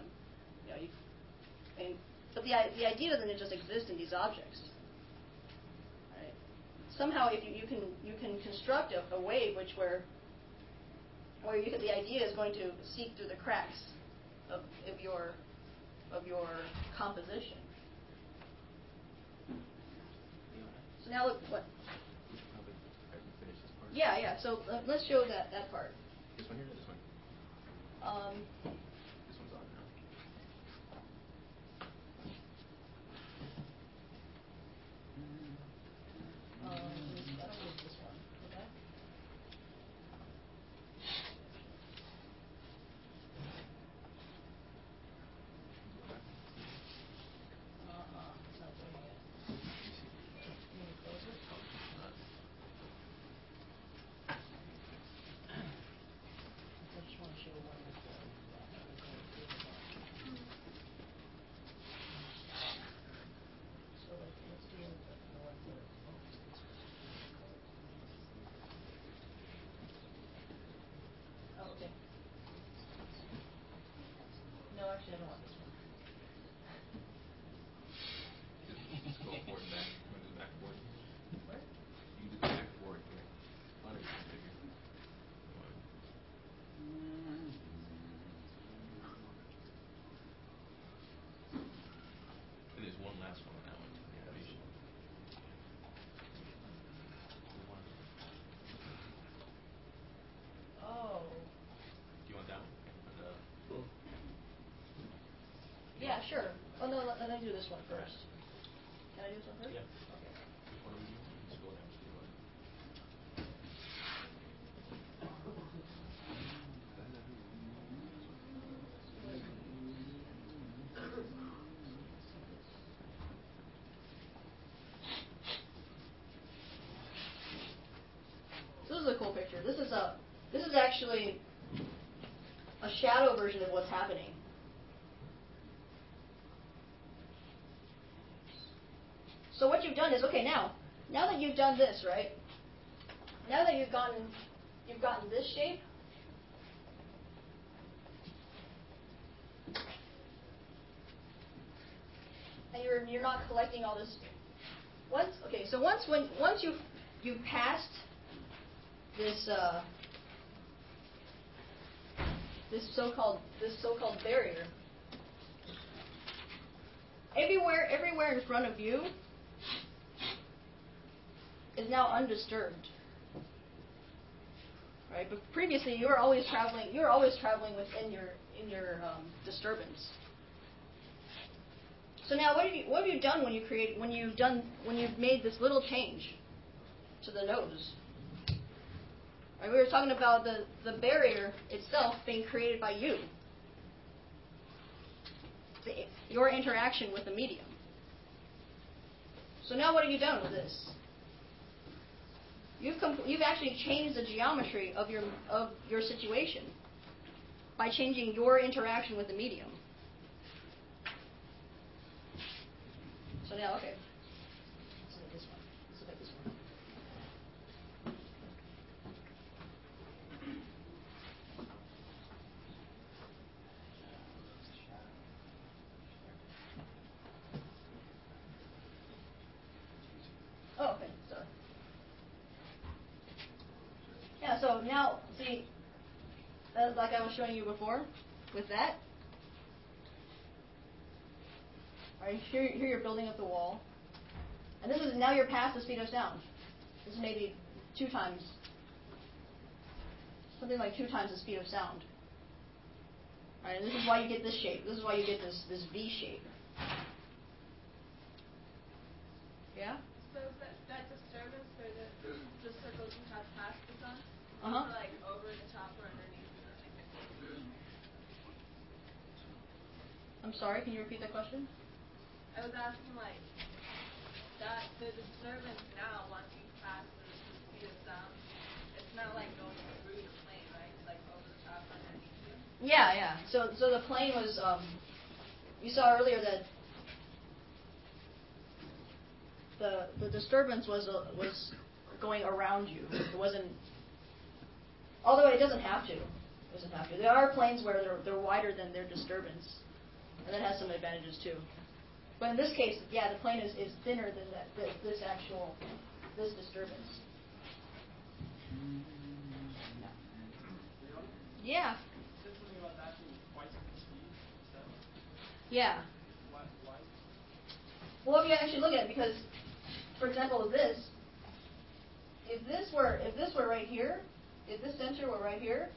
But the idea doesn't just exist in these objects. Right? Somehow, if you can construct a wave where the idea is going to seep through the cracks of your composition. So now look what. Yeah. So let's show that part. This one here or this one? This one's on now. I don't use this one. Okay. It's not doing it. Can you close it? I just want to show one before. So let's do the ones that are focused. Oh, okay. No, actually, I don't want this one. Just go forward and back. You want to do the back forward? Where? You can do the back forward here. On it, figure. And there's one last one on that one. Yeah, animation. Oh. Do you want that one? Yeah, sure. Oh, no, let me do this one first. Can I do this one first? Yeah. Okay. Which one are we doing? Just go down. Just do one. So this is a cool picture. This is actually a shadow version of what's happening. So what you've done is, okay, now that you've done this, right? Now that you've gotten this shape, and you're not collecting all this. Once you've passed this this so-called barrier, everywhere in front of you is now undisturbed, right? But previously, you were always traveling within your disturbance. So now, what have you done when you've made this little change to the nose? Right, we were talking about the barrier itself being created by you, your interaction with the medium. So now, what have you done with this? You've actually changed the geometry of your situation by changing your interaction with the medium. So now, okay. Let's look at this one. Let's look at this one. Yeah, so now, see, like I was showing you before, with that. All right, here you're building up the wall. And this is, now you're past the speed of sound. This is maybe 2 times, something like 2 times the speed of sound. All right, and this is why you get this shape. This is why you get this V shape. Yeah? So that disturbance for the circles you have past the sun, Uh-huh. like over the top or underneath the I'm sorry, can you repeat that question? I was asking like that the disturbance now once you pass the speed of sound, it's not like going through the plane, right? It's like over the top underneath you. Yeah. So the plane was, you saw earlier that the disturbance was going around you. It wasn't, although it doesn't have to. It doesn't have to. There are planes where they're wider than their disturbance, and that has some advantages too. But in this case, yeah, the plane is thinner than this disturbance. Yeah. Said something about that being twice the speed of sound. Yeah. Why? Well, if you actually look at it, because, for example, with this, if this were right here, if this center were right here,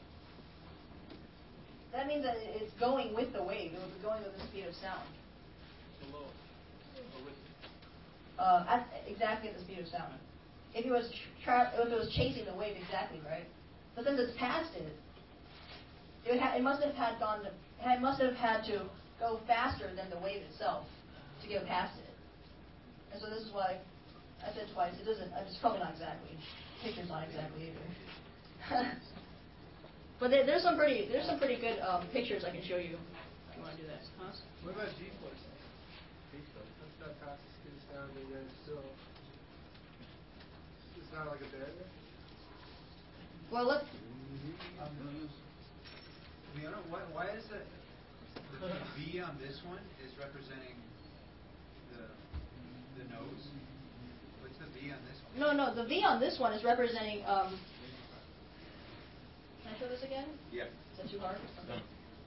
that means that it's going with the wave. It would be going with the speed of sound. Below. Or with Exactly at the speed of sound. If it was chasing the wave exactly, right? But since it's past it, it must have had to go faster than the wave itself to get past it. And so this is why I said twice. It doesn't. It's probably not exactly. Picture's not exactly either. But there's some pretty good pictures I can show you if you want to do that. Huh? What about G-force? That's not past the speed of sound, and yet it's not like a barrier? Well, let's. Leona, why is it the V on this one is representing the nose? What's the V on this one? No, the V on this one is representing. Can I show this again? Yeah. Is that too hard? Okay.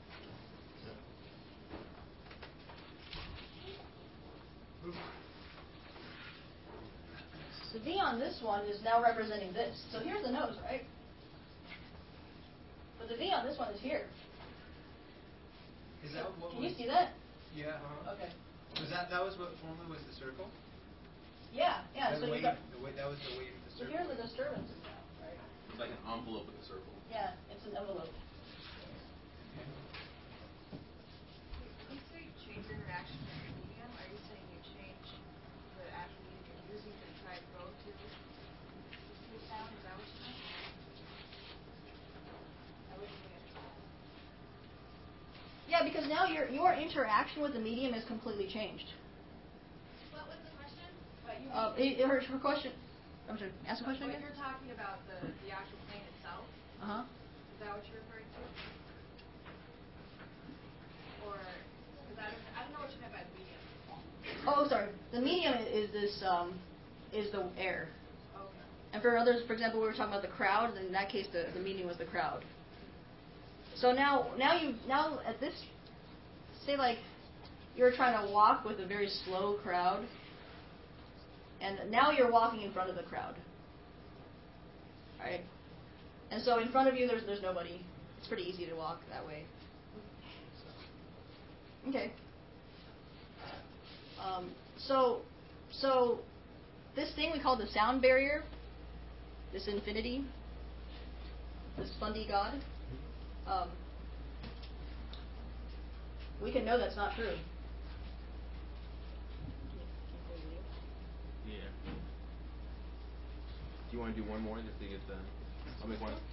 The V on this one is now representing this. So here's the nose, right? But the V on this one is here. Is that what Can you see that? Yeah. Okay. Was that was what formerly was the circle? Yeah. The So wave, you got. that was the wave of the So circle. here's the disturbances now, right? It's like an envelope with a circle. Yeah, it's an envelope. When you say change your interaction with the medium, are you saying you change the actual medium you're using to try to go to the speed of sound? Is that what you meant? I wouldn't really understand. Yeah, because now your interaction with the medium is completely changed. What was the question? Her question. I'm sorry. Ask the question What again. you're talking about the actual plane itself. Uh huh. Is that what you're referring to? Or because I don't know what you meant by medium. Oh, sorry. The medium is this is the air. Okay. And for others, for example, we were talking about the crowd. In that case, the medium was the crowd. So now at this, say like you're trying to walk with a very slow crowd, and now you're walking in front of the crowd. Right? And so in front of you, there's nobody. It's pretty easy to walk that way. Okay. So this thing we call the sound barrier, this infinity, this fundy god, we can know that's not true. Yeah. Do you want to do one more just to get the? I'll make one.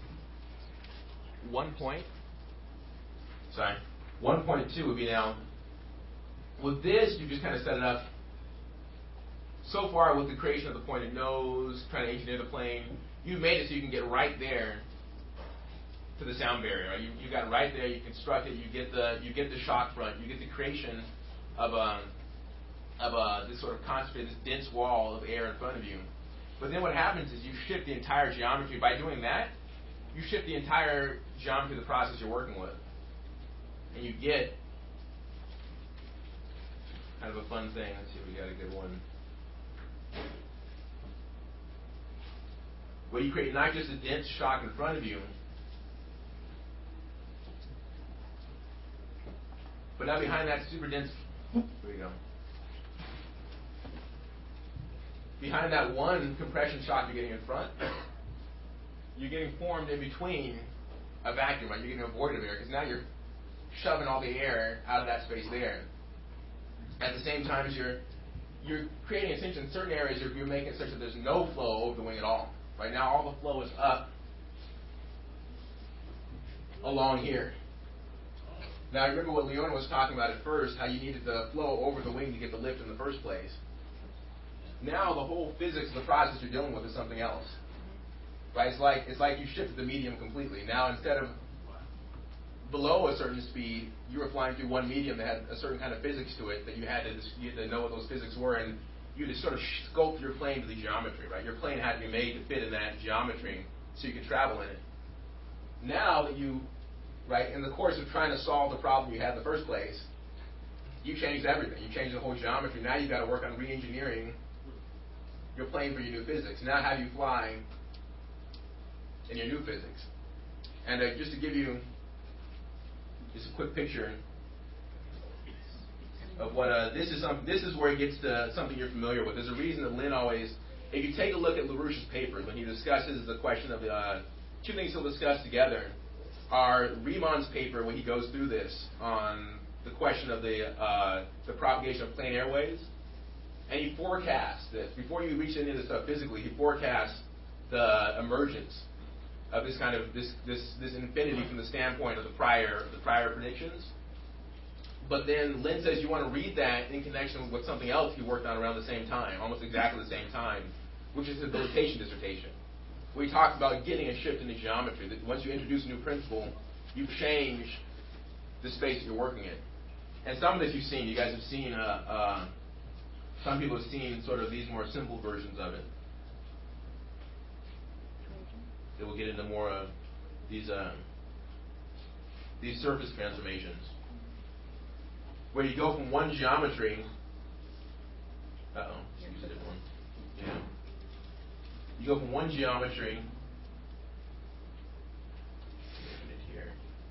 1.2 would be now. With this, you just kind of set it up. So far, with the creation of the pointed nose, trying to engineer the plane, you've made it so you can get right there to the sound barrier. Right? You got it right there. You construct it. You get the shock front. You get the creation of this sort of concentrated, this dense wall of air in front of you. But then what happens is you shift the entire geometry. By doing that, you shift the entire geometry of the process you're working with. And you get kind of a fun thing. Let's see if we got a good one. Where you create not just a dense shock in front of you, but now behind that super dense, here we go. Behind that one compression shock you're getting in front, you're getting formed in between a vacuum, right? You're getting a void of air, because now you're shoving all the air out of that space there. At the same time as you're creating a tension in certain areas, you're making it such that there's no flow over the wing at all. Right now, all the flow is up along here. Now, remember what Leona was talking about at first, how you needed the flow over the wing to get the lift in the first place. Now, the whole physics of the process you're dealing with is something else. Right? It's like you shifted the medium completely. Now, instead of below a certain speed, you were flying through one medium that had a certain kind of physics to it that you had to know what those physics were, and you had to sort of sculpt your plane to the geometry, right? Your plane had to be made to fit in that geometry so you could travel in it. Now that you, right, in the course of trying to solve the problem you had in the first place, you changed everything. You changed the whole geometry. Now you've got to work on re-engineering your plane for your new physics. Now how do you fly in your new physics? And just to give you just a quick picture of what this is where it gets to something you're familiar with. There's a reason that Lynn always, if you take a look at LaRouche's papers, when he discusses the question of two things he'll discuss together are Riemann's paper when he goes through this on the question of the propagation of plane airways, and he forecasts this before you reach into this stuff physically. He forecasts the emergence of this kind of this infinity from the standpoint of the prior predictions. But then Lynn says you want to read that in connection with something else he worked on around the same time, almost exactly the same time, which is his habilitation dissertation, where he talks about getting a shift in the geometry. That once you introduce a new principle, you change the space that you're working in. And some of this you've seen. You guys have seen. Some people have seen sort of these more simple versions of it. That will get into more of these surface transformations, where you go from one geometry. Use a different one. Yeah. You go from one geometry. Here.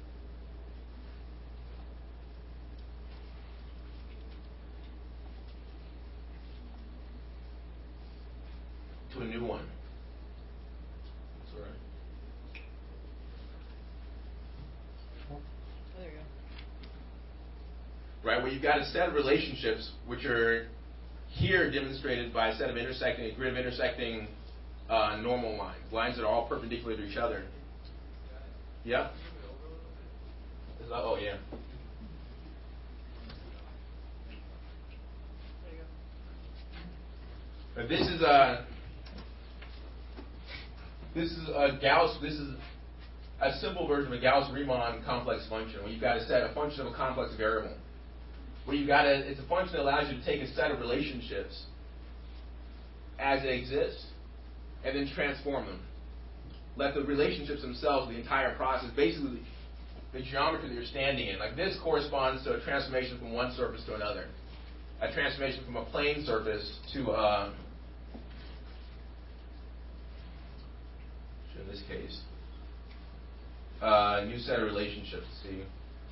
To a new one. That's all right. There you go. Right, where you've got a set of relationships which are here demonstrated by a set of a grid of intersecting normal lines that are all perpendicular to each other. Yep. Oh yeah. But this is a simple version of a Gauss-Riemann complex function, where you've got a function of a complex variable. Where it's a function that allows you to take a set of relationships as they exist and then transform them. Let the relationships themselves, the entire process, basically the geometry that you're standing in. Like this corresponds to a transformation from one surface to another. A transformation from a plane surface to in this case, a new set of relationships. See,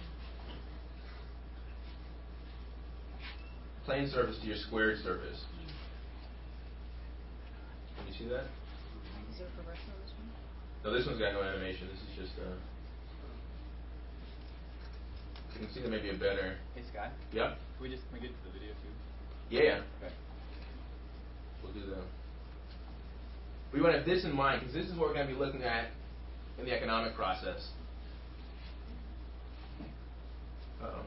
plane surface to your squared surface. Can you see that? Is there a progression on this one? No, this one's got no animation. This is just you can see there may be a better. Hey Scott. Yep. Can we get to the video too? Yeah. Okay. We'll do that. We want to have this in mind, because this is what we're going to be looking at in the economic process. Uh-oh.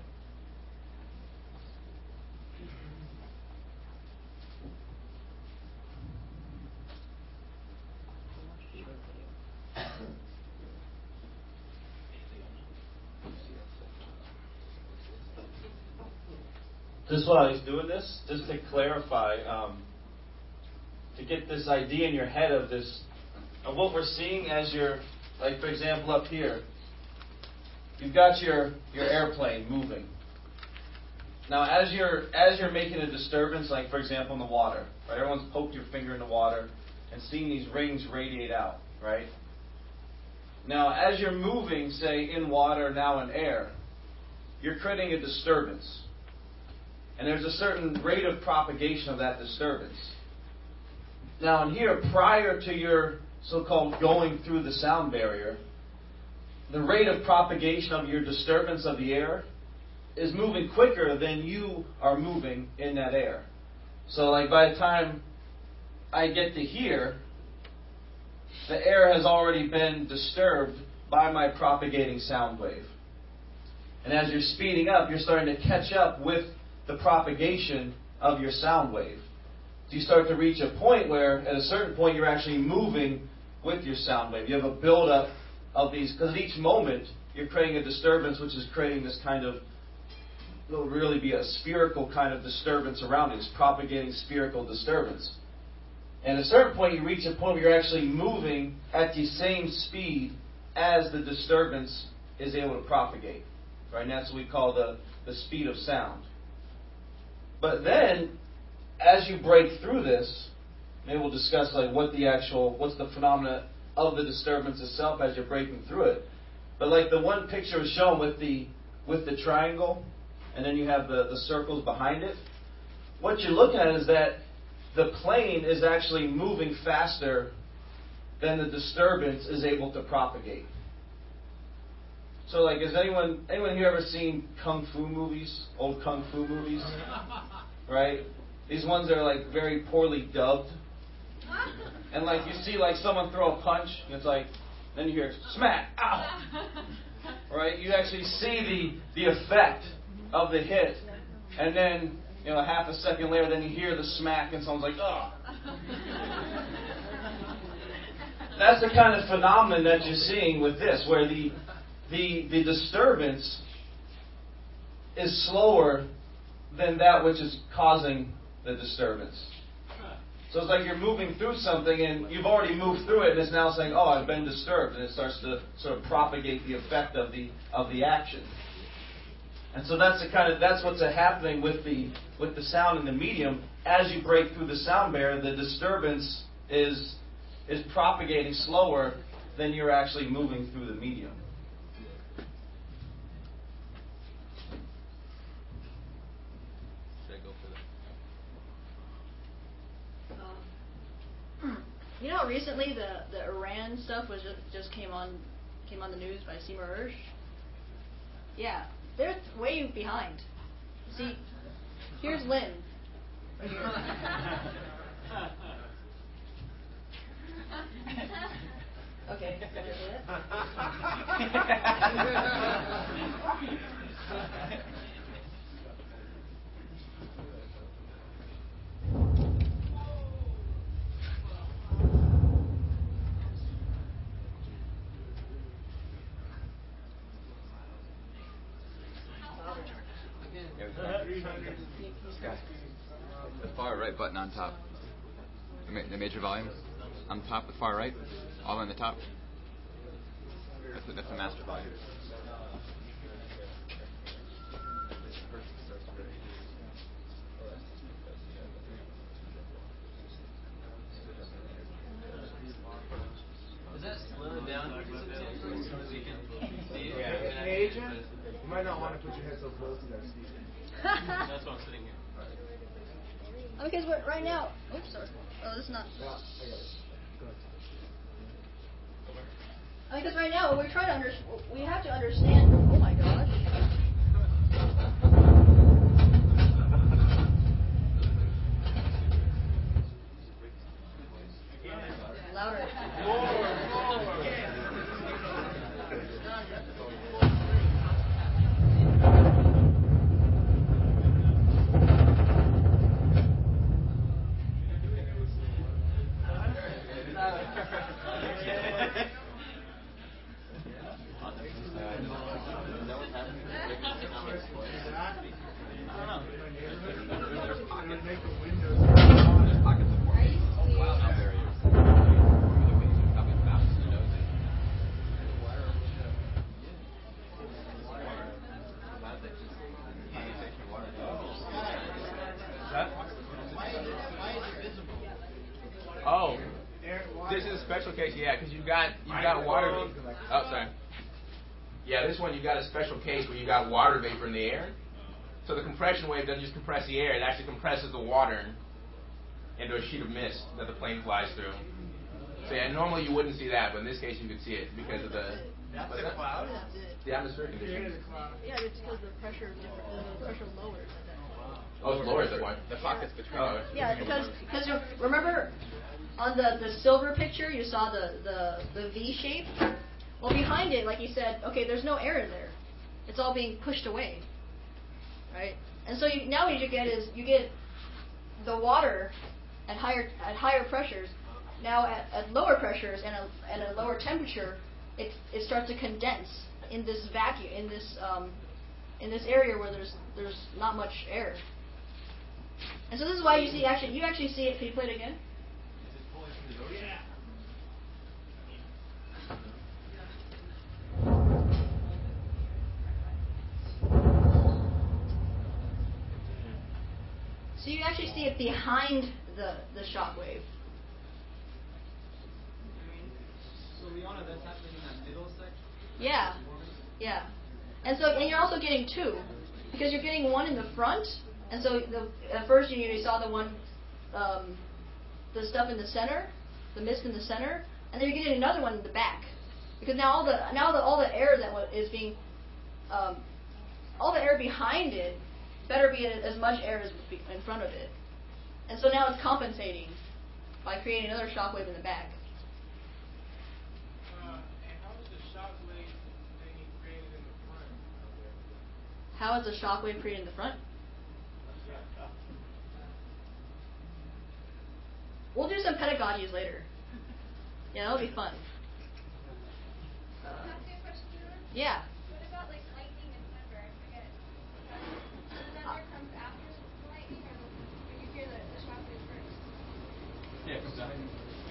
Just while he's doing this, just to clarify, to get this idea in your head of this, of what we're seeing as you're Like, for example, up here, you've got your airplane moving. Now, as you're making a disturbance, like, for example, in the water, right? Everyone's poked your finger in the water and seen these rings radiate out, right? Now, as you're moving, say, in water, now in air, you're creating a disturbance. And there's a certain rate of propagation of that disturbance. Now, in here, prior to your so-called going through the sound barrier, the rate of propagation of your disturbance of the air is moving quicker than you are moving in that air. So, like, by the time I get to here, the air has already been disturbed by my propagating sound wave. And as you're speeding up, you're starting to catch up with the propagation of your sound wave. So you start to reach a point where, at a certain point, you're actually moving with your sound wave. You have a buildup of these, because at each moment, you're creating a disturbance, which is creating this kind of, it'll really be a spherical kind of disturbance around it. It's propagating spherical disturbance. And at a certain point, you reach a point where you're actually moving at the same speed as the disturbance is able to propagate. Right? And that's what we call the speed of sound. But then, as you break through this, maybe we'll discuss like what's the phenomena of the disturbance itself as you're breaking through it. But like the one picture was shown with the triangle, and then you have the circles behind it. What you're looking at is that the plane is actually moving faster than the disturbance is able to propagate. So, like, has anyone here ever seen kung fu movies? Old kung fu movies, right? These ones that are like very poorly dubbed, and like you see like someone throw a punch, and it's like, then you hear smack, ow, right? You actually see the effect of the hit, and then half a second later, then you hear the smack, and someone's like, oh. That's the kind of phenomenon that you're seeing with this, where the disturbance is slower than that which is causing the disturbance. So it's like you're moving through something and you've already moved through it, and it's now saying, "Oh, I've been disturbed," and it starts to sort of propagate the effect of the action. And so that's what's happening with the sound in the medium. As you break through the sound barrier, the disturbance is propagating slower than you're actually moving through the medium. You know, recently the Iran stuff was just came on the news by Seymour Hersh. Yeah, they're way behind. See, here's Lynn. Okay, can I say it? The far right button on top. The major volume on top, the far right, all on the top. That's the master volume. Does that slow it down substantially so that we can see it? Yeah. Hey, Agent, you might not want to put your head so close to that speaker. That's why I'm sitting here. Because right now, oops, sorry. Oh, this is not. Yeah, I got it. Go ahead. Because right now, we're trying to we have to understand. Oh my gosh. Louder. More. special case, yeah, because you've got water vapor. Oh, sorry. Yeah, this one you've got a special case where you've got water vapor in the air. So the compression wave doesn't just compress the air; it actually compresses the water into a sheet of mist that the plane flies through. So yeah, normally you wouldn't see that, but in this case you could see it because of the cloud. The atmospheric conditions. Yeah, it's because the pressure is different. The pressure lowers at that point. Oh, it's lower at that point. The pockets between. Oh. Yeah, because remember on the silver picture you saw the V shape. Well, behind it, like you said, okay, there's no air in there. It's all being pushed away, right? And so now what you get is you get the water at higher pressures. Now at lower pressures and a lower temperature, it starts to condense in this vacuum, in this area where there's not much air. And so this is why you actually see it. Can you play it again? So you actually see it behind the shock wave. So Liana, that's happening in that middle section? Yeah. Yeah. And you're also getting two, because you're getting one in the front, and so at first you saw the one, the stuff in the center, the mist in the center, and then you're getting another one in the back, because now all the air that is being, all the air behind it better be as much air as in front of it, and so now it's compensating by creating another shock wave in the back. How is the shock wave created in the front? We'll do some pedagogies later. Yeah, that'll be fun. Can I ask you a question, Julie? Yeah. What about like lightning and thunder? I forget. The thunder comes after the lightning, or you hear the shock wave first? Yeah, it comes out.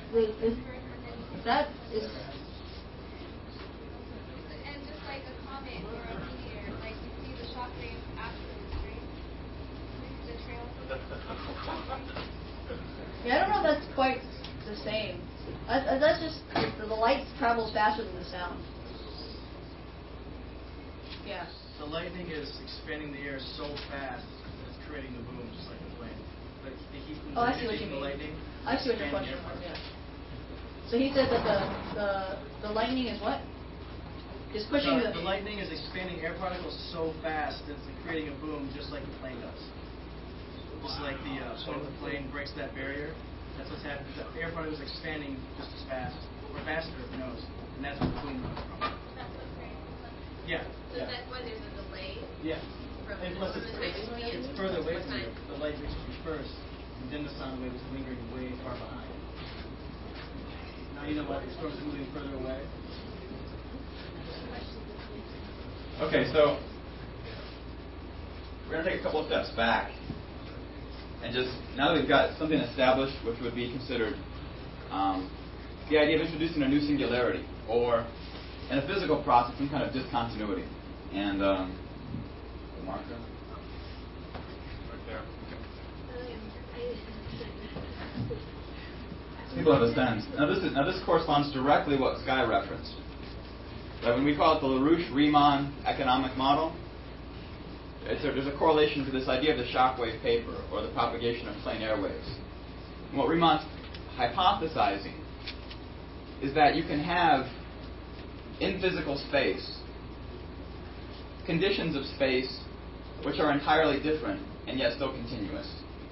That is. And just like a comet or a meteor, like you see the shock wave afterwards, right? The trail. Yeah, I don't know if that's quite the same. That's just the light travels faster than the sound. Yeah. The lightning is expanding the air so fast that it's creating the boom, just like the plane. But the heat from I see what you the mean. lightning. I see what your question was. Yeah. So he said that the lightning is what? Is pushing the lightning is expanding air particles so fast that it's creating a boom, just like the plane does. Just like the point of the plane breaks that barrier. That's what's happening. The air particle is expanding just as fast, or faster, who knows? And that's where the boom comes from. That's what's creating. Yeah. So that's why there's a delay. Yeah. And plus, it's further away from you. The light reaches you first, and then the sound wave is lingering way far behind. Now you know why the storm's moving further away. Okay, so we're going to take a couple of steps back. And just, now that we've got something established, which would be considered the idea of introducing a new singularity, or in a physical process, some kind of discontinuity. And the marker? Right there. People have a sense. Now this corresponds directly to what Sky referenced. Right, when we call it the LaRouche-Riemann economic model, there's a correlation to this idea of the shockwave paper, or the propagation of plane airwaves. And what Riemann's hypothesizing is that you can have, in physical space, conditions of space which are entirely different and yet still continuous.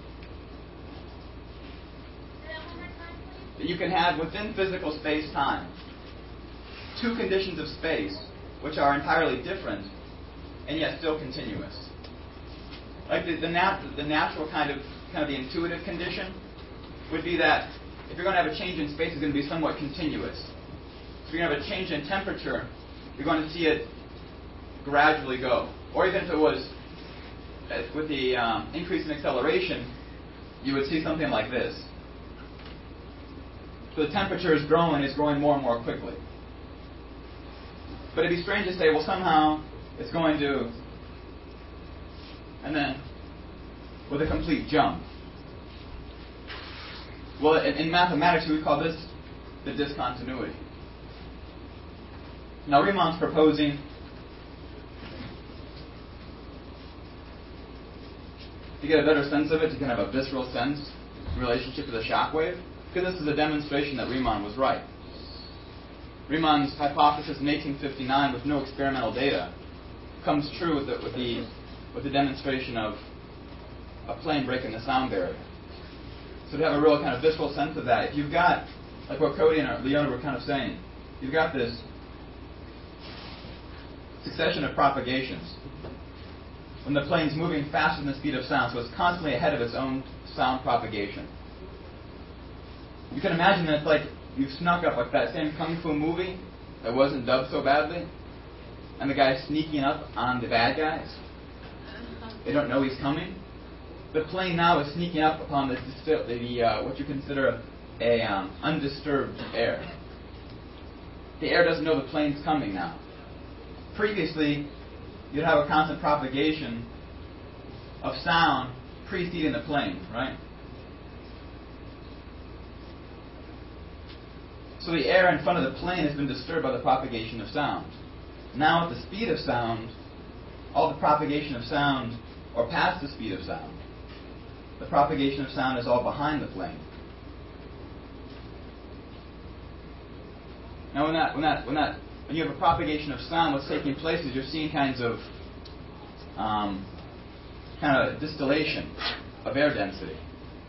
That you can have, within physical space-time, two conditions of space which are entirely different and yet still continuous. Like the natural kind of the intuitive condition would be that if you're going to have a change in space, it's going to be somewhat continuous. If you're going to have a change in temperature, you're going to see it gradually go. Or even if it was with the increase in acceleration, you would see something like this. So the temperature is growing more and more quickly. But it'd be strange to say, well, somehow it's going to, and then with a complete jump. Well, in mathematics, we call this the discontinuity. Now Riemann's proposing to get a better sense of it, to kind of have a visceral sense in relationship to the shock wave, because this is a demonstration that Riemann was right. Riemann's hypothesis in 1859, with no experimental data, comes true with the demonstration of a plane breaking the sound barrier. So to have a real kind of visceral sense of that, if you've got, like what Cody and Leona were kind of saying, you've got this succession of propagations. When the plane's moving faster than the speed of sound, so it's constantly ahead of its own sound propagation. You can imagine that it's like you've snuck up like that same Kung Fu movie that wasn't dubbed so badly, and the guy's sneaking up on the bad guys. They don't know he's coming. The plane now is sneaking up upon the what you consider a undisturbed air. The air doesn't know the plane's coming now. Previously, you'd have a constant propagation of sound preceding the plane, right? So the air in front of the plane has been disturbed by the propagation of sound. Now at the speed of sound, all the propagation of sound, or past the speed of sound, the propagation of sound is all behind the plane. Now when you have a propagation of sound, what's taking place is you're seeing kinds of distillation of air density.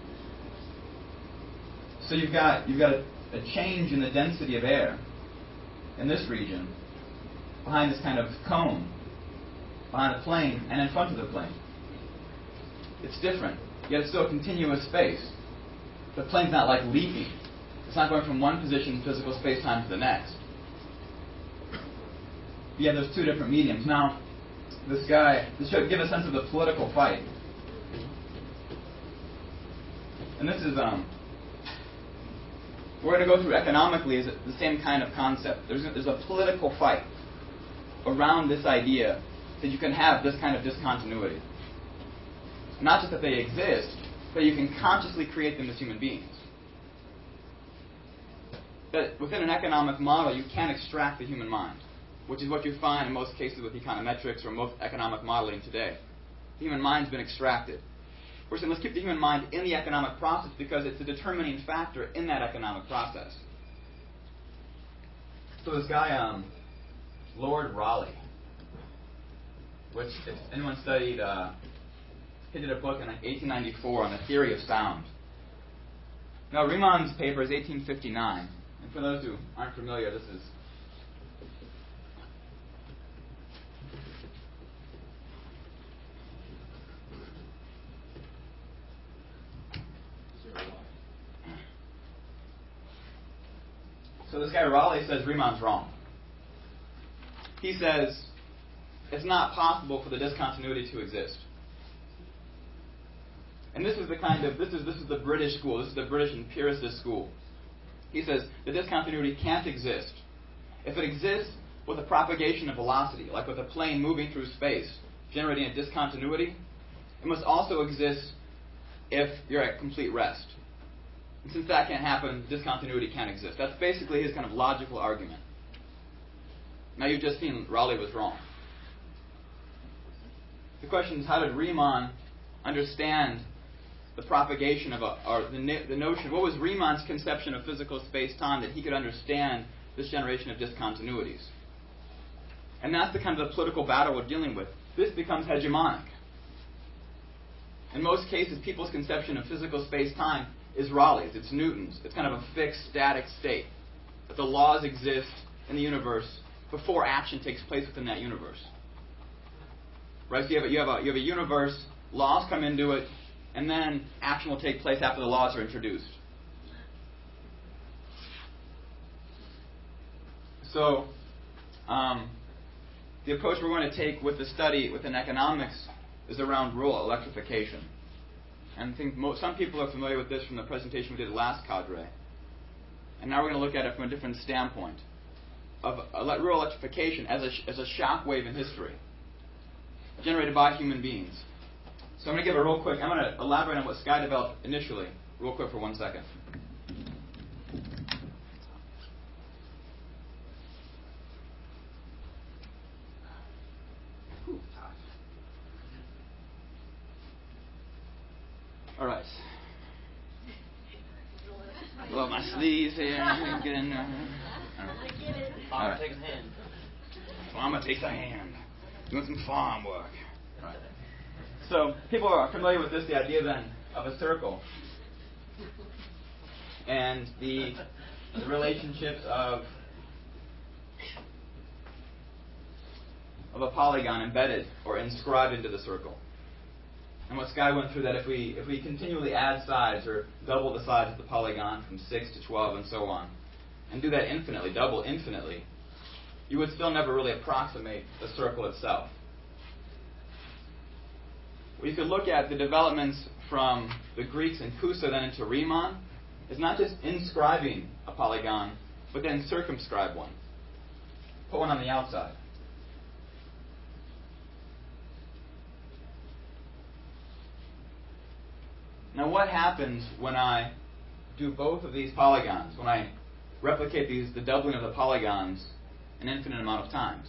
So you've got a change in the density of air in this region behind this kind of cone behind the plane and in front of the plane. It's different, yet it's still a continuous space. The plane's not like leaping. It's not going from one position in physical space-time to the next. You have those two different mediums. Now, this should give a sense of the political fight. And this is, we're going to go through economically is the same kind of concept. There's a political fight around this idea that you can have this kind of discontinuity. Not just that they exist, but you can consciously create them as human beings. That within an economic model, you can extract the human mind, which is what you find in most cases with econometrics or most economic modeling today. The human mind's been extracted. We're saying let's keep the human mind in the economic process because it's a determining factor in that economic process. So this guy, Lord Rayleigh, which if anyone studied, he did a book in 1894 on the theory of sound. Now Riemann's paper is 1859, and for those who aren't familiar, this is so this guy Rayleigh says Riemann's wrong. He says it's not possible for the discontinuity to exist. And this is the this is the British school. This is the British empiricist school. He says the discontinuity can't exist. If it exists with a propagation of velocity, like with a plane moving through space, generating a discontinuity, it must also exist if you're at complete rest. And since that can't happen, discontinuity can't exist. That's basically his kind of logical argument. Now you've just seen Rayleigh was wrong. The question is, how did Riemann understand the propagation of the notion? What was Riemann's conception of physical space-time that he could understand this generation of discontinuities? And that's the kind of the political battle we're dealing with. This becomes hegemonic. In most cases, people's conception of physical space-time is Raleigh's, it's Newton's. It's kind of a fixed, static state. That the laws exist in the universe before action takes place within that universe. Right? So you have a universe, laws come into it, and then action will take place after the laws are introduced. So, the approach we're going to take with the study within economics is around rural electrification. And I think some people are familiar with this from the presentation we did last cadre. And now we're going to look at it from a different standpoint of rural electrification as a shock wave in history, generated by human beings. So I'm going to give a real quick, I'm going to elaborate on what Sky developed initially, real quick for 1 second. Whew, hot. All right. Blow up my sleeves here. Get in there. All right. Take a hand. Farmer takes a hand. Doing some farm work. Right. So people are familiar with this, the idea then of a circle. And the relationships of a polygon embedded or inscribed into the circle. And what Sky went through, that if we continually add sides or double the size of the polygon from 6 to 12 and so on, and do that infinitely, double infinitely, you would still never really approximate the circle itself. We could look at the developments from the Greeks in Kusa then into Riemann is not just inscribing a polygon, but then circumscribe one. Put one on the outside. Now what happens when I do both of these polygons, when I replicate the doubling of the polygons an infinite amount of times?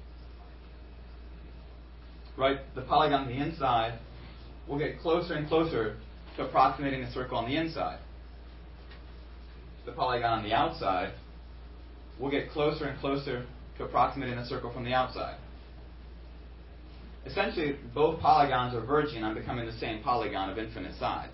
Right? The polygon on the inside will get closer and closer to approximating the circle on the inside. The polygon on the outside will get closer and closer to approximating the circle from the outside. Essentially, both polygons are verging on becoming the same polygon of infinite sides.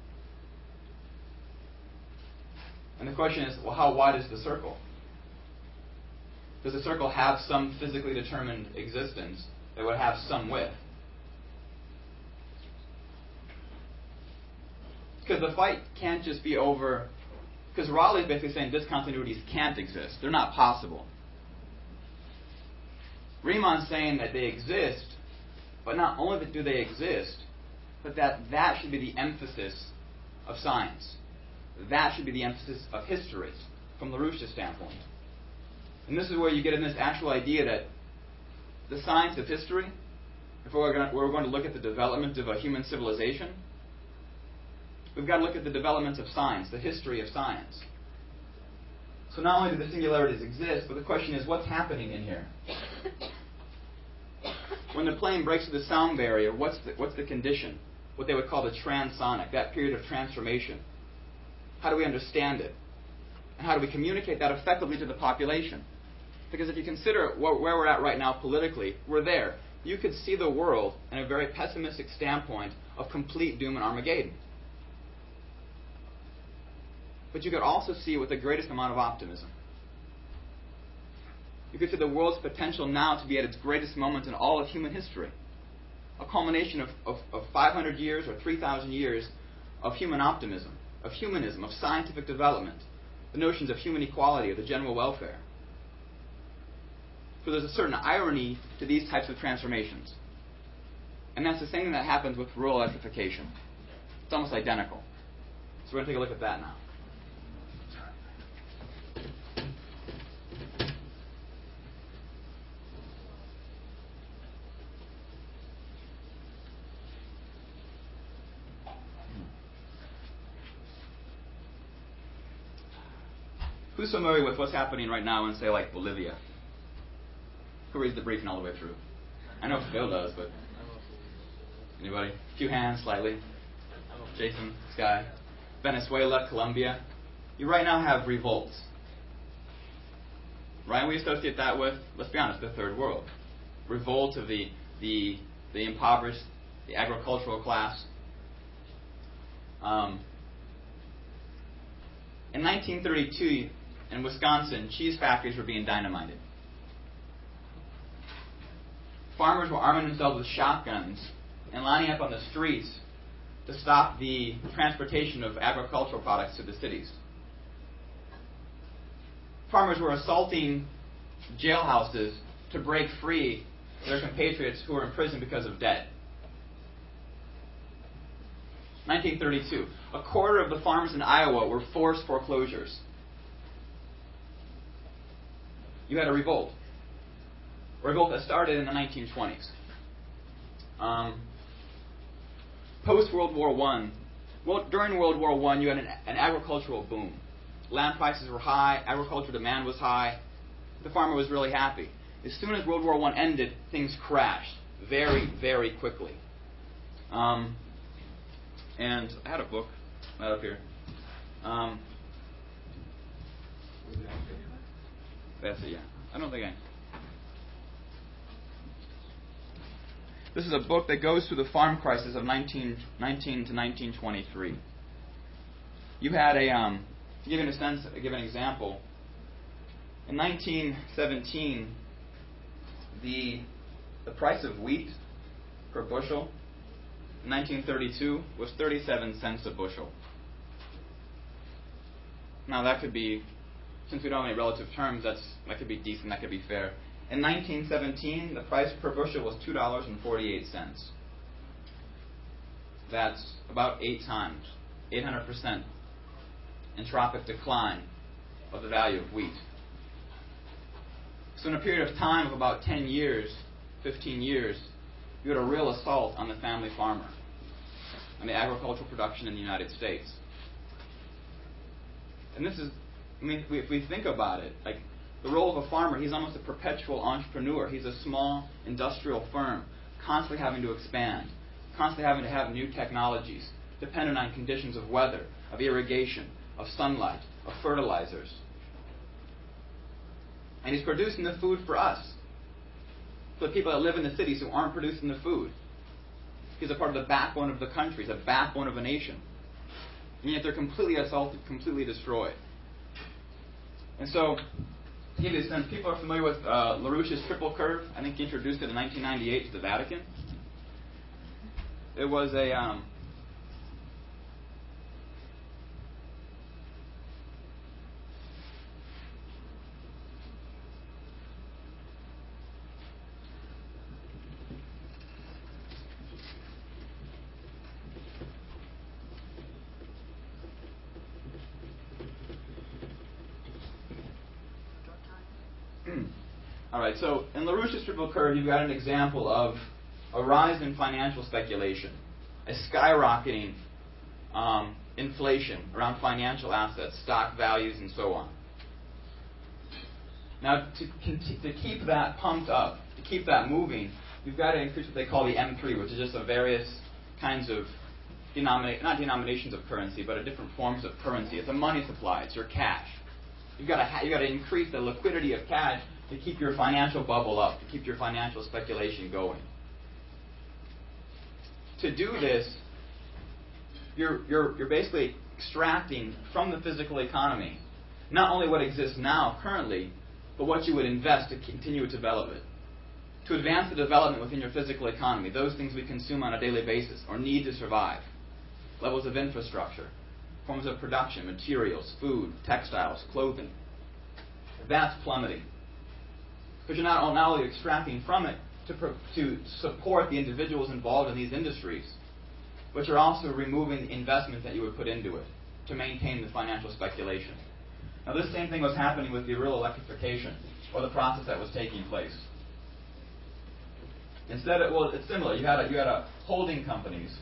And the question is, well, how wide is the circle? Does the circle have some physically determined existence that would have some width? Because the fight can't just be over, because Raleigh is basically saying discontinuities can't exist. They're not possible. Riemann's saying that they exist, but not only do they exist, but that should be the emphasis of science. That should be the emphasis of history, from LaRouche's standpoint. And this is where you get in this actual idea that the science of history, if we're going to look at the development of a human civilization, we've got to look at the developments of science, the history of science. So not only do the singularities exist, but the question is, what's happening in here? When the plane breaks through the sound barrier, what's the condition? What they would call the transonic, that period of transformation. How do we understand it? And how do we communicate that effectively to the population? Because if you consider where we're at right now politically, we're there. You could see the world in a very pessimistic standpoint of complete doom and Armageddon. But you could also see it with the greatest amount of optimism. You could see the world's potential now to be at its greatest moment in all of human history. A culmination of 500 years or 3,000 years of human optimism, of humanism, of scientific development, the notions of human equality, of the general welfare. So there's a certain irony to these types of transformations. And that's the same thing that happens with rural electrification. It's almost identical. So we're going to take a look at that now. Who's familiar with what's happening right now in, say, like Bolivia? Who reads the briefing all the way through? I know Phil does, but anybody? A few hands, slightly. Jason, Sky. Venezuela, Colombia. You right now have revolts. Right? We associate that with, let's be honest, the third world. Revolt of the impoverished, the agricultural class. In 1932, in Wisconsin, cheese factories were being dynamited. Farmers were arming themselves with shotguns and lining up on the streets to stop the transportation of agricultural products to the cities. Farmers were assaulting jailhouses to break free their compatriots who were in prison because of debt. 1932. A quarter of the farms in Iowa were forced foreclosures. You had a revolt. A revolt that started in the 1920s. Post-World War I, during World War I, you had an agricultural boom. Land prices were high, agricultural demand was high. The farmer was really happy. As soon as World War I ended, things crashed. very, very quickly. And I had a book right up here. That's it, yeah. I don't think I... This is a book that goes through the farm crisis of 1919 to 1923. You had to give an example. In 1917, the price of wheat per bushel in 1932 was 37 cents a bushel. Now that could be, since we don't have any relative terms, that could be decent, that could be fair. In 1917, the price per bushel was $2.48. That's about 8 times, 800% entropic decline of the value of wheat. So in a period of time of about 10 years, 15 years, you had a real assault on the family farmer, on the agricultural production in the United States. And this is, if we think about it, like the role of a farmer, he's almost a perpetual entrepreneur. He's a small industrial firm, constantly having to expand, constantly having to have new technologies, dependent on conditions of weather, of irrigation, of sunlight, of fertilizers. And he's producing the food for us, for the people that live in the cities who aren't producing the food. He's a part of the backbone of the country. He's a backbone of a nation. And yet they're completely assaulted, completely destroyed. And so, to give you a sense, people are familiar with LaRouche's triple curve. I think he introduced it in 1998 to the Vatican. It was a... All right, so in LaRouche's triple curve, you've got an example of a rise in financial speculation, a skyrocketing inflation around financial assets, stock values, and so on. Now, to keep that pumped up, to keep that moving, you've got to increase what they call the M3, which is just a various kinds of, not denominations of currency, but different forms of currency. It's a money supply. It's your cash. You've got to increase the liquidity of cash to keep your financial bubble up, to keep your financial speculation going. To do this, you're basically extracting from the physical economy not only what exists now, currently, but what you would invest to continue to develop it. To advance the development within your physical economy, those things we consume on a daily basis or need to survive. Levels of infrastructure, forms of production, materials, food, textiles, clothing. That's plummeting. Because you're not only extracting from it to support the individuals involved in these industries, but you're also removing the investment that you would put into it to maintain the financial speculation. Now, this same thing was happening with the rural electrification, or the process that was taking place. Instead, it's similar. You had a holding companies,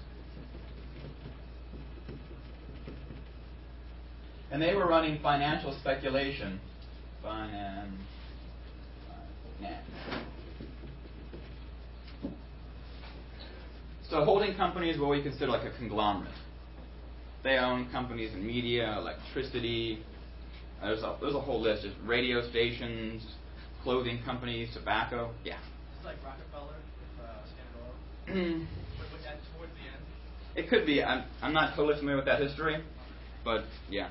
and they were running financial speculation. So holding companies are what we consider like a conglomerate. They own companies in media, electricity. There's a whole list. Just radio stations, clothing companies, tobacco. Yeah. It's like Rockefeller with Standard Oil. With that towards the end. It could be. I'm not totally familiar with that history, but yeah.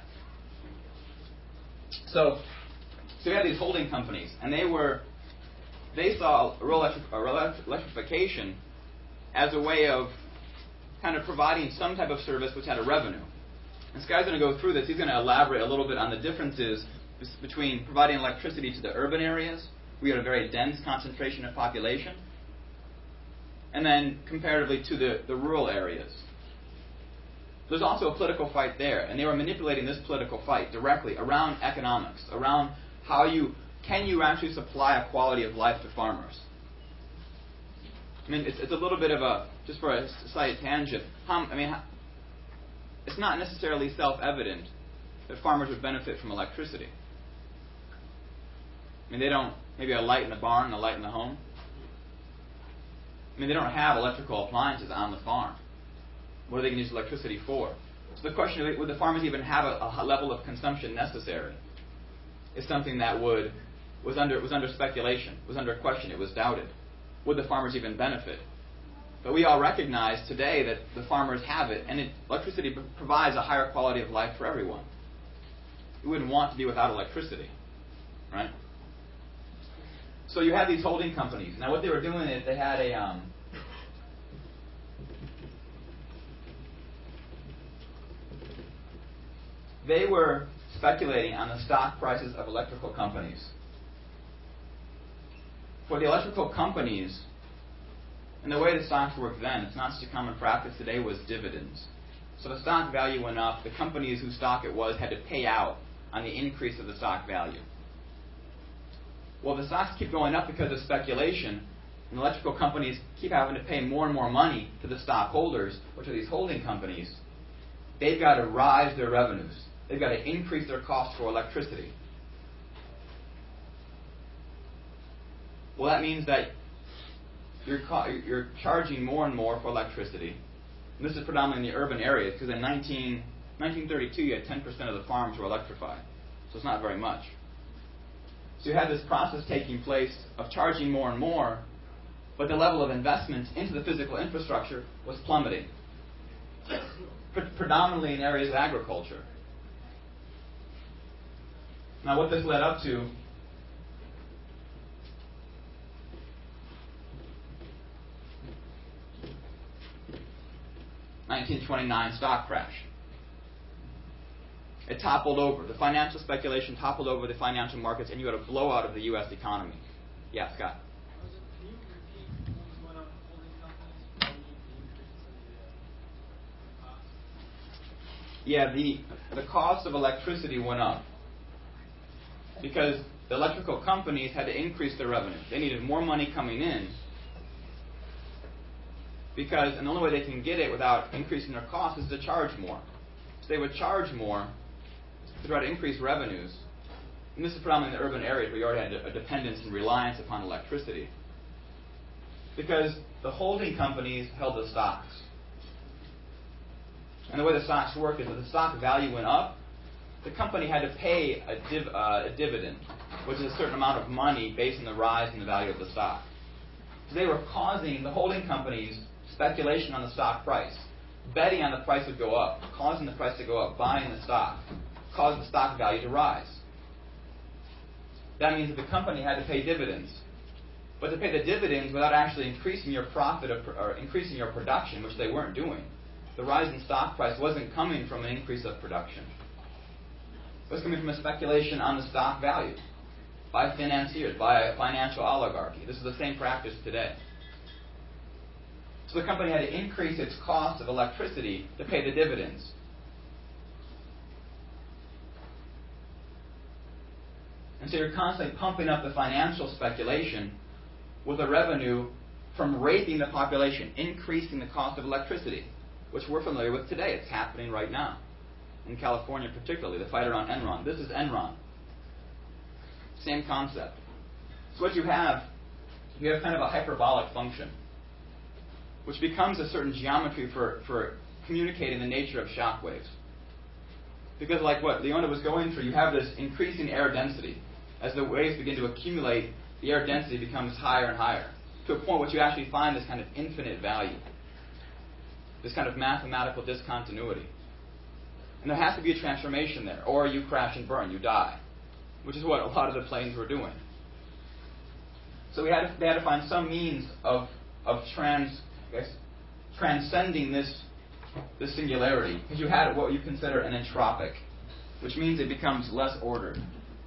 So we had these holding companies, and they saw rural electrification as a way of kind of providing some type of service which had a revenue. This guy's going to go through this. He's going to elaborate a little bit on the differences between providing electricity to the urban areas, where you had a very dense concentration of population, and then comparatively to the rural areas. There's also a political fight there, and they were manipulating this political fight directly around economics, around can you actually supply a quality of life to farmers? I mean, it's a little bit of just for a slight tangent. It's not necessarily self-evident that farmers would benefit from electricity. I mean, they don't, maybe a light in the barn and a light in the home. I mean, they don't have electrical appliances on the farm. What are they going to use electricity for? So the question is, would the farmers even have a level of consumption necessary? Is something that was under speculation, was under question, it was doubted. Would the farmers even benefit? But we all recognize today that the farmers have it, and electricity provides a higher quality of life for everyone. You wouldn't want to be without electricity, right? So you had these holding companies. Now what they were doing is they had they were speculating on the stock prices of electrical companies. For the electrical companies, and the way the stocks worked then, it's not such a common practice today, was dividends. So the stock value went up. The companies whose stock it was had to pay out on the increase of the stock value. Well, the stocks keep going up because of speculation, and electrical companies keep having to pay more and more money to the stockholders, which are these holding companies. They've got to rise their revenues. They've got to increase their cost for electricity. Well, that means that you're charging more and more for electricity. And this is predominantly in the urban areas, because in 1932 you had 10% of the farms were electrified. So it's not very much. So you had this process taking place of charging more and more, but the level of investment into the physical infrastructure was plummeting, predominantly in areas of agriculture. Now what this led up to (1929) stock crash. It toppled over. The financial speculation toppled over the financial markets, and you had a blowout of the U.S. economy. Yeah, Scott. Can you repeat what was going on with holding companies? What do you mean the increase in the cost? Yeah, the cost of electricity went up because the electrical companies had to increase their revenue. They needed more money coming in and the only way they can get it without increasing their costs is to charge more. So they would charge more to try to increase revenues. And this is predominantly in the urban areas where you already had a dependence and reliance upon electricity. Because the holding companies held the stocks. And the way the stocks worked is that the stock value went up, the company had to pay a dividend, which is a certain amount of money based on the rise in the value of the stock. So they were causing the holding companies speculation on the stock price, betting on the price would go up, causing the price to go up, buying the stock, caused the stock value to rise. That means that the company had to pay dividends. But to pay the dividends without actually increasing your profit or increasing your production, which they weren't doing, the rise in stock price wasn't coming from an increase of production. It was coming from a speculation on the stock value by financiers, by a financial oligarchy. This is the same practice today. So the company had to increase its cost of electricity to pay the dividends. And so you're constantly pumping up the financial speculation with the revenue from raping the population, increasing the cost of electricity, which we're familiar with today. It's happening right now. In California particularly, the fight around Enron. This is Enron. Same concept. So what you have kind of a hyperbolic function, which becomes a certain geometry for communicating the nature of shock waves. Because like what Leona was going through, you have this increasing air density. As the waves begin to accumulate, the air density becomes higher and higher, to a point which you actually find this kind of infinite value, this kind of mathematical discontinuity. And there has to be a transformation there, or you crash and burn, you die, which is what a lot of the planes were doing. So they had to find some means of transcending this singularity, because you had what you consider an entropic, which means it becomes less ordered.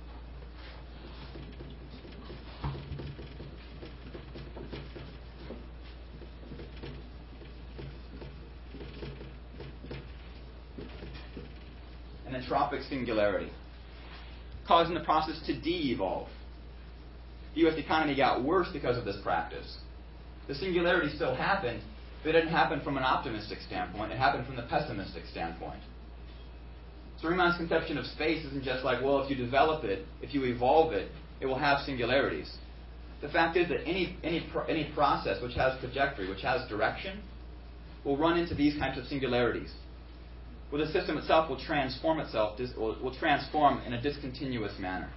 An entropic singularity, causing the process to de-evolve. The U.S. economy got worse because of this practice. The singularity still happened, but it didn't happen from an optimistic standpoint. It happened from the pessimistic standpoint. So Riemann's conception of space isn't just like, well, if you develop it, if you evolve it, it will have singularities. the fact is that any process which has trajectory, which has direction, will run into these kinds of singularities, where the system itself will transform will transform in a discontinuous manner.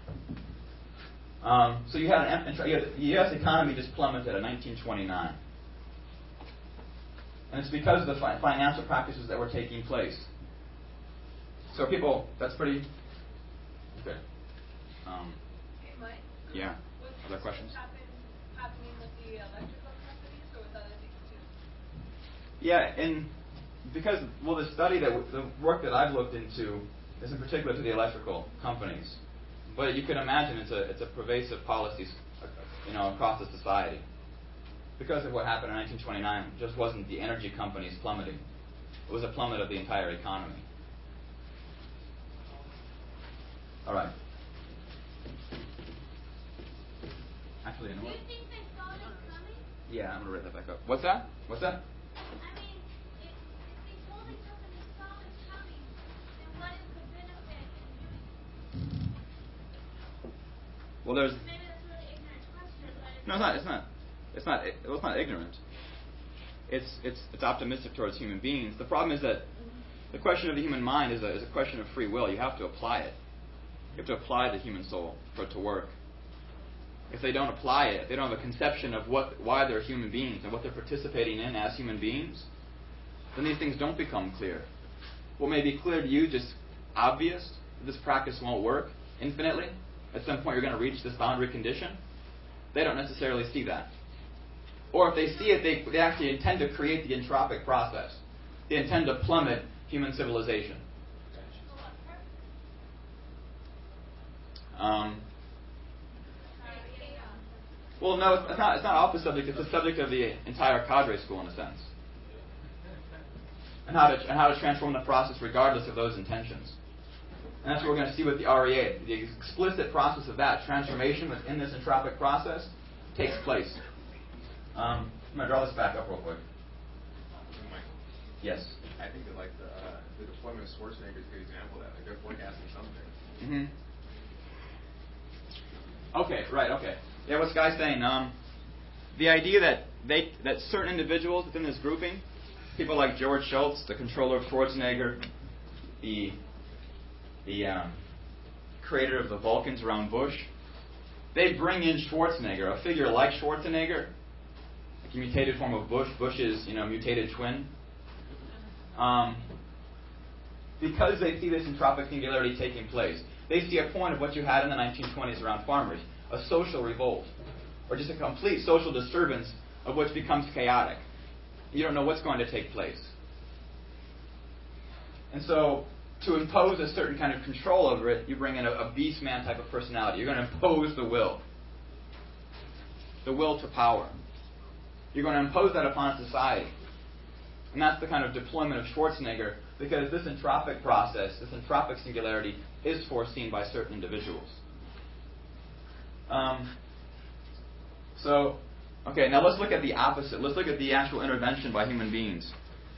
So you had the U.S. economy just plummeted in 1929. And it's because of the financial practices that were taking place. So people, that's pretty... Okay. Hey, Mike? Yeah. Other questions? Happening with the electrical companies or with other things too? Yeah, and because, well, the work that I've looked into is in particular to the electrical companies. But you can imagine it's a pervasive policy, across the society. Because of what happened in 1929, it just wasn't the energy companies plummeting. It was a plummet of the entire economy. All right. Actually, you know what? Do you think they saw this coming? Yeah, I'm going to write that back up. What's that? What's that? I mean, if these holding companies saw this coming, then what is the benefit in doing it? Well, there's... Maybe that's a really ignorant question, but... No, it's not ignorant. It's optimistic towards human beings. The problem is that the question of the human mind is a question of free will. You have to apply it. You have to apply the human soul for it to work. If they don't apply it, if they don't have a conception of why they're human beings and what they're participating in as human beings, then these things don't become clear. What may be clear to you, just obvious, this practice won't work infinitely. At some point you're going to reach this boundary condition. They don't necessarily see that. Or if they see it, they actually intend to create the entropic process. They intend to plummet human civilization. Well, no, it's not off the subject. It's the subject of the entire cadre school, in a sense, and how to transform the process regardless of those intentions. And that's what we're going to see with the REA. The explicit process of that transformation within this entropic process takes place. I'm going to draw this back up real quick. Yes. I think that the deployment of Schwarzenegger is a good example of that. They're forecasting something. Okay. Right. Okay. Yeah. What's Guy's saying? The idea that certain individuals within this grouping, people like George Shultz, the controller of Schwarzenegger, the creator of the Vulcans around Bush, they bring in Schwarzenegger, a figure like Schwarzenegger, like a mutated form of Bush's mutated twin, because they see this entropic singularity taking place. They see a point of what you had in the 1920s around farmers, a social revolt, or just a complete social disturbance of which becomes chaotic. You don't know what's going to take place. And so, to impose a certain kind of control over it, you bring in a beast man type of personality. You're going to impose the will to power. You're going to impose that upon society. And that's the kind of deployment of Schwarzenegger, because this entropic process, this entropic singularity, is foreseen by certain individuals. Okay, now let's look at the opposite. Let's look at the actual intervention by human beings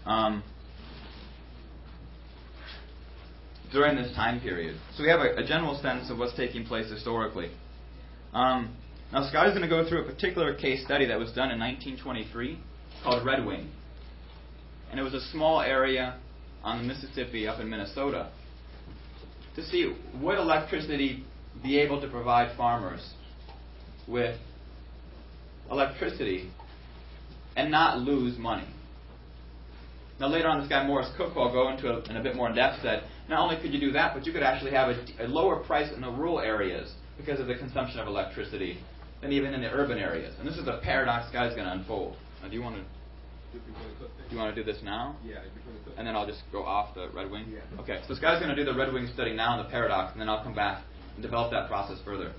during this time period. So we have a general sense of what's taking place historically. Now Scott is going to go through a particular case study that was done in 1923 called Red Wing. And it was a small area on the Mississippi up in Minnesota to see would electricity be able to provide farmers with electricity and not lose money. Now later on, this guy Morris Cook, who I'll go into in a bit more in depth, said not only could you do that, but you could actually have a lower price in the rural areas because of the consumption of electricity than even in the urban areas. And this is the paradox Guy is going to unfold. Now, do you want to do this now? Yeah. And then I'll just go off the Red Wing? Yeah. Okay, so this guy's going to do the Red Wing study now and the paradox, and then I'll come back and develop that process further.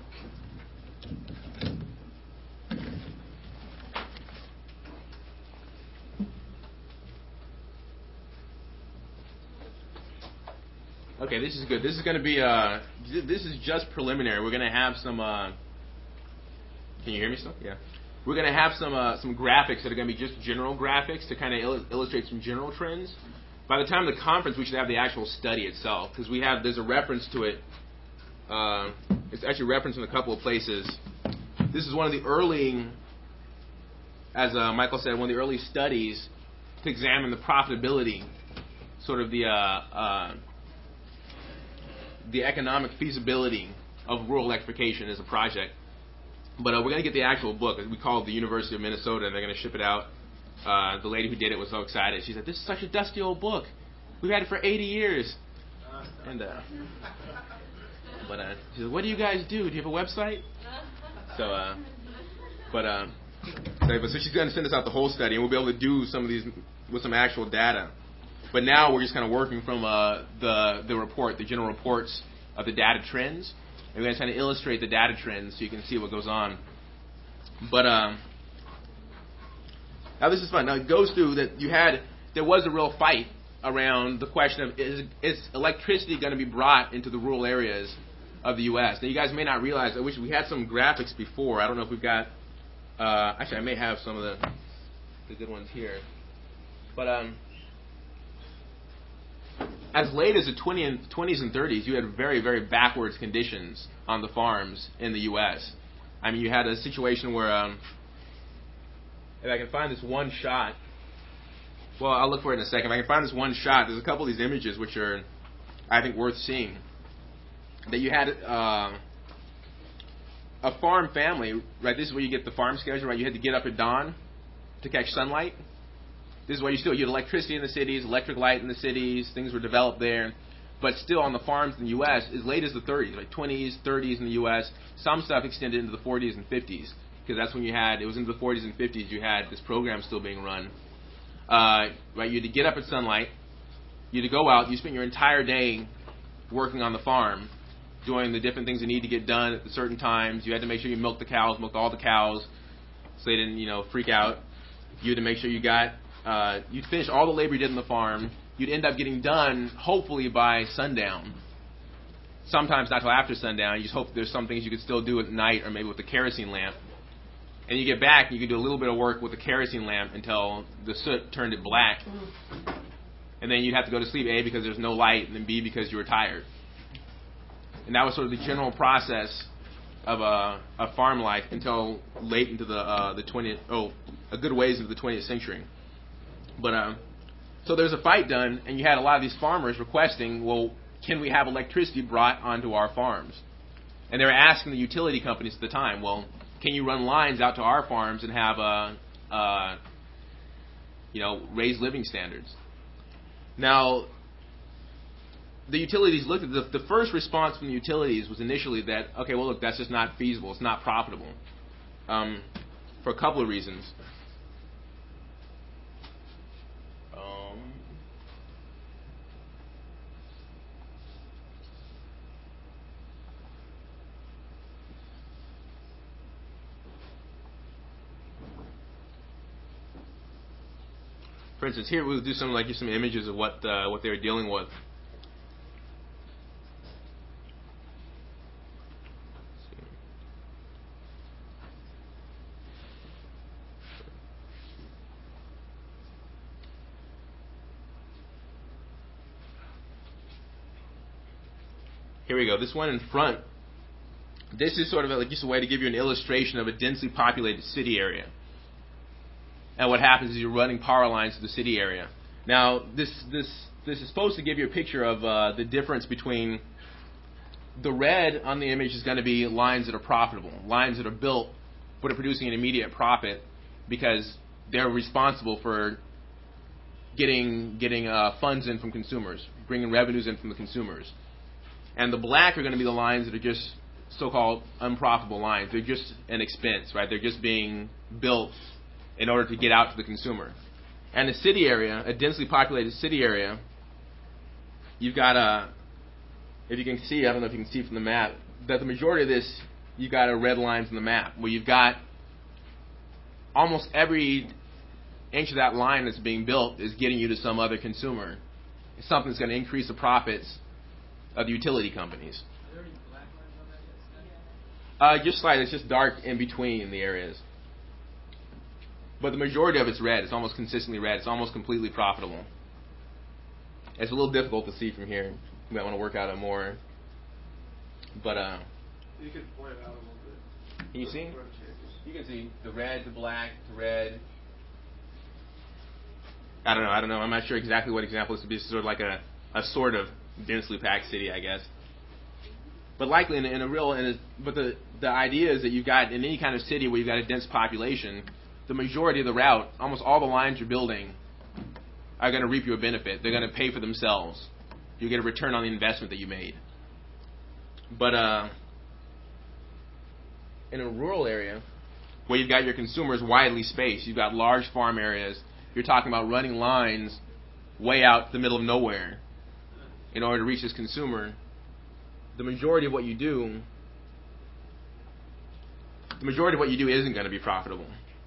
Okay, this is good. This is going to be this is just preliminary. We're going to have some. Can you hear me still? Yeah. We're going to have some graphics that are going to be just general graphics to kind of illustrate some general trends. By the time of the conference, we should have the actual study itself, because there's a reference to it. It's actually referenced in a couple of places this is one of the early, as Michael said, one of the early studies to examine the profitability, sort of the economic feasibility of rural electrification as a project. But we're going to get the actual book. We call it the University of Minnesota, and they're going to ship it out. The lady who did it was so excited. She said, "This is such a dusty old book. We've had it for 80 years." And she said, "What do you guys do? Do you have a website?" So she's going to send us out the whole study, and we'll be able to do some of these with some actual data. But now we're just kind of working from the report, the general reports of the data trends, and we're going to kind of illustrate the data trends so you can see what goes on. But now this is fun. Now it goes through that there was a real fight around the question of is electricity going to be brought into the rural areas of the U.S. Now you guys may not realize, I wish we had some graphics before. I don't know if we've got, actually I may have some of the good ones here. But as late as the 20s and 30s, you had very, very backwards conditions on the farms in the U.S. I mean, you had a situation where, if I can find this one shot, well, I'll look for it in a second. If I can find this one shot, there's a couple of these images which are, I think, worth seeing. That you had a farm family, right? This is where you get the farm schedule, right? You had to get up at dawn to catch sunlight. This is what you still, you had electricity in the cities, electric light in the cities, things were developed there. But still on the farms in the U.S., as late as the 30s, like 20s, 30s in the U.S., some stuff extended into the 40s and 50s. Because that's when it was into the 40s and 50s, you had this program still being run. Right, you had to get up at sunlight, you had to go out, you spent your entire day working on the farm, doing the different things that need to get done at the certain times. You had to make sure you milked the cows, milked all the cows, so they didn't, freak out. You had to make sure you'd finish all the labor you did in the farm. You'd end up getting done, hopefully, by sundown. Sometimes not till after sundown. You just hope there's some things you could still do at night or maybe with the kerosene lamp. And you get back and you can do a little bit of work with the kerosene lamp until the soot turned it black. And then you'd have to go to sleep, A, because there's no light, and then B, because you were tired. And that was sort of the general process of farm life until late into a good ways into the 20th century. But so there's a fight done, and you had a lot of these farmers requesting, well, can we have electricity brought onto our farms? And they were asking the utility companies at the time, well, can you run lines out to our farms and have raised living standards? Now, the utilities looked at the first response from the utilities was initially that, okay, well, look, that's just not feasible. It's not profitable for a couple of reasons. For instance, here we'll do some images of what they were dealing with. Here we go. This one in front. This is sort of just a way to give you an illustration of a densely populated city area. And what happens is you're running power lines to the city area. Now, this is supposed to give you a picture of the difference between the red on the image is going to be lines that are profitable, lines that are built but are producing an immediate profit because they're responsible for getting funds in from consumers, bringing revenues in from the consumers. And the black are going to be the lines that are just so-called unprofitable lines. They're just an expense, right? They're just being built in order to get out to the consumer. And the city area, a densely populated city area, you've got if you can see, I don't know if you can see from the map, that the majority of this, you've got red lines on the map, where you've got almost every inch of that line that's being built is getting you to some other consumer. It's something that's going to increase the profits of the utility companies. Are there any black lines on that yet? Just slightly. It's just dark in between the areas. But the majority of it's red. It's almost consistently red. It's almost completely profitable. It's a little difficult to see from here. You might want to work out it more. But you could point it out a little bit. Can you see? You can see the red to black to red. I don't know. I'm not sure exactly what example this would be. It's sort of like a sort of densely packed city, I guess. But likely but the idea is that you've got, in any kind of city where you've got a dense population, the majority of the route, almost all the lines you're building, are going to reap you a benefit. They're going to pay for themselves. You get a return on the investment that you made. But in a rural area where you've got your consumers widely spaced, you've got large farm areas, you're talking about running lines way out the middle of nowhere in order to reach this consumer. The majority of what you do isn't going to be profitable.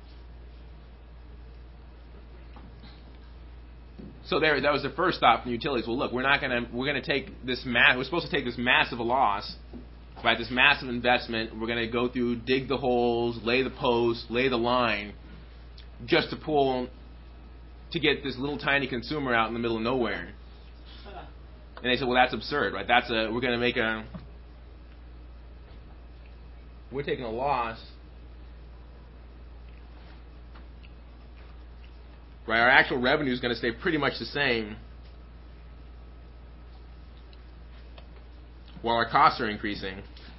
So that was the first thought from utilities. Well, look, we're supposed to take this massive loss, right? This massive investment. We're going to go through, dig the holes, lay the posts, lay the line, just to get this little tiny consumer out in the middle of nowhere. And they said, well, that's absurd, right? We're taking a loss. Right, our actual revenue is going to stay pretty much the same while our costs are increasing.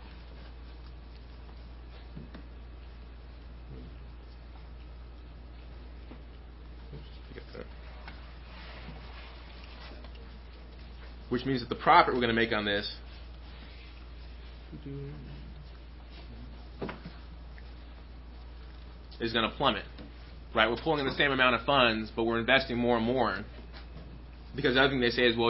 Which means that the profit we're going to make on this is going to plummet. Right, we're pulling in the same amount of funds, but we're investing more and more. Because the other thing they say is, well,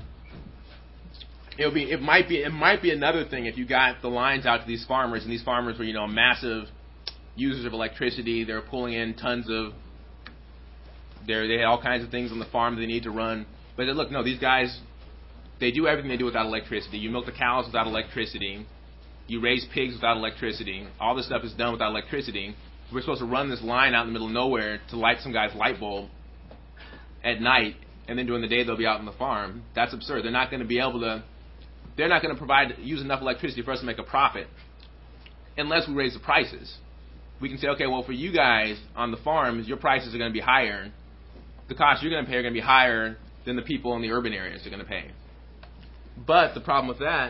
it might be another thing if you got the lines out to these farmers, and these farmers were, massive users of electricity. They're pulling in tons of, they had all kinds of things on the farm they need to run. But look, no, these guys, they do everything they do without electricity. You milk the cows without electricity. You raise pigs without electricity. All this stuff is done without electricity. We're supposed to run this line out in the middle of nowhere to light some guy's light bulb at night, and then during the day they'll be out on the farm. That's absurd. They're not going to use enough electricity for us to make a profit unless we raise the prices. We can say, okay, well, for you guys on the farms, your prices are going to be higher. The costs you're going to pay are going to be higher than the people in the urban areas are going to pay. But the problem with that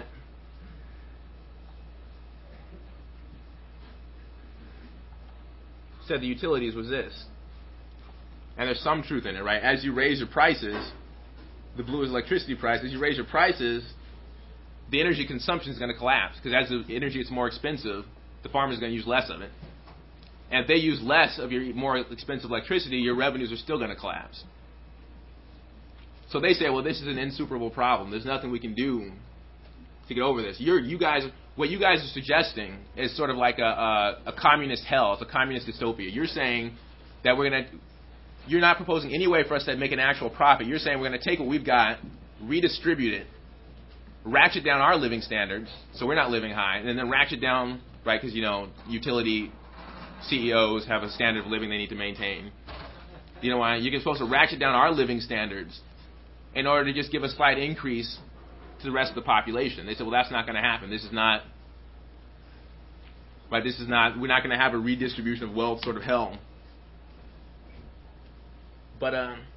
said the utilities was this, and there's some truth in it, right? As you raise your prices, the blue is electricity price. As you raise your prices, the energy consumption is going to collapse, because as the energy is more expensive, the farmer is going to use less of it. And if they use less of your more expensive electricity, your revenues are still going to collapse. So they say, well, this is an insuperable problem. There's nothing we can do to get over this. What you guys are suggesting is sort of like a communist hell. It's a communist dystopia. You're saying that you're not proposing any way for us to make an actual profit. You're saying we're going to take what we've got, redistribute it, ratchet down our living standards, so we're not living high, and then ratchet down, right, because, utility CEOs have a standard of living they need to maintain. You know why? You're supposed to ratchet down our living standards in order to just give a slight increase to the rest of the population. They said, well, that's not going to happen. We're not going to have a redistribution of wealth sort of hell. But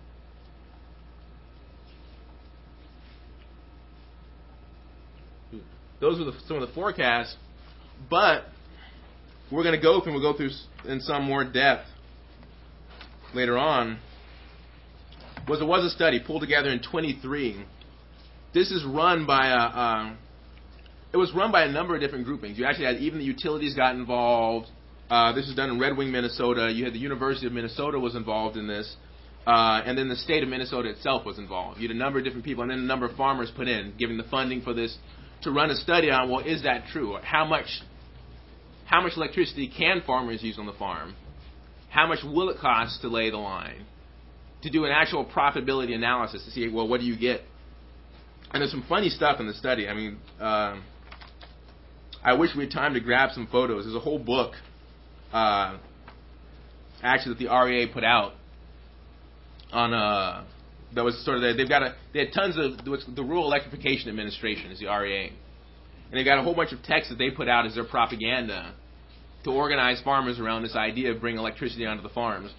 those were some of the forecasts. But we'll go through in some more depth later on. There was a study pulled together in 23. This is run by it was run by a number of different groupings. You actually had even the utilities got involved. This was done in Red Wing, Minnesota. You had the University of Minnesota was involved in this. And then the state of Minnesota itself was involved. You had a number of different people, and then a number of farmers put in, giving the funding for this to run a study on, well, is that true? How much electricity can farmers use on the farm? How much will it cost to lay the line? To do an actual profitability analysis to see, well, what do you get? And there's some funny stuff in the study. I mean, I wish we had time to grab some photos. There's a whole book, actually, that the REA put out on that was sort of they had tons of the Rural Electrification Administration is the REA, and they got a whole bunch of text that they put out as their propaganda to organize farmers around this idea of bringing electricity onto the farms.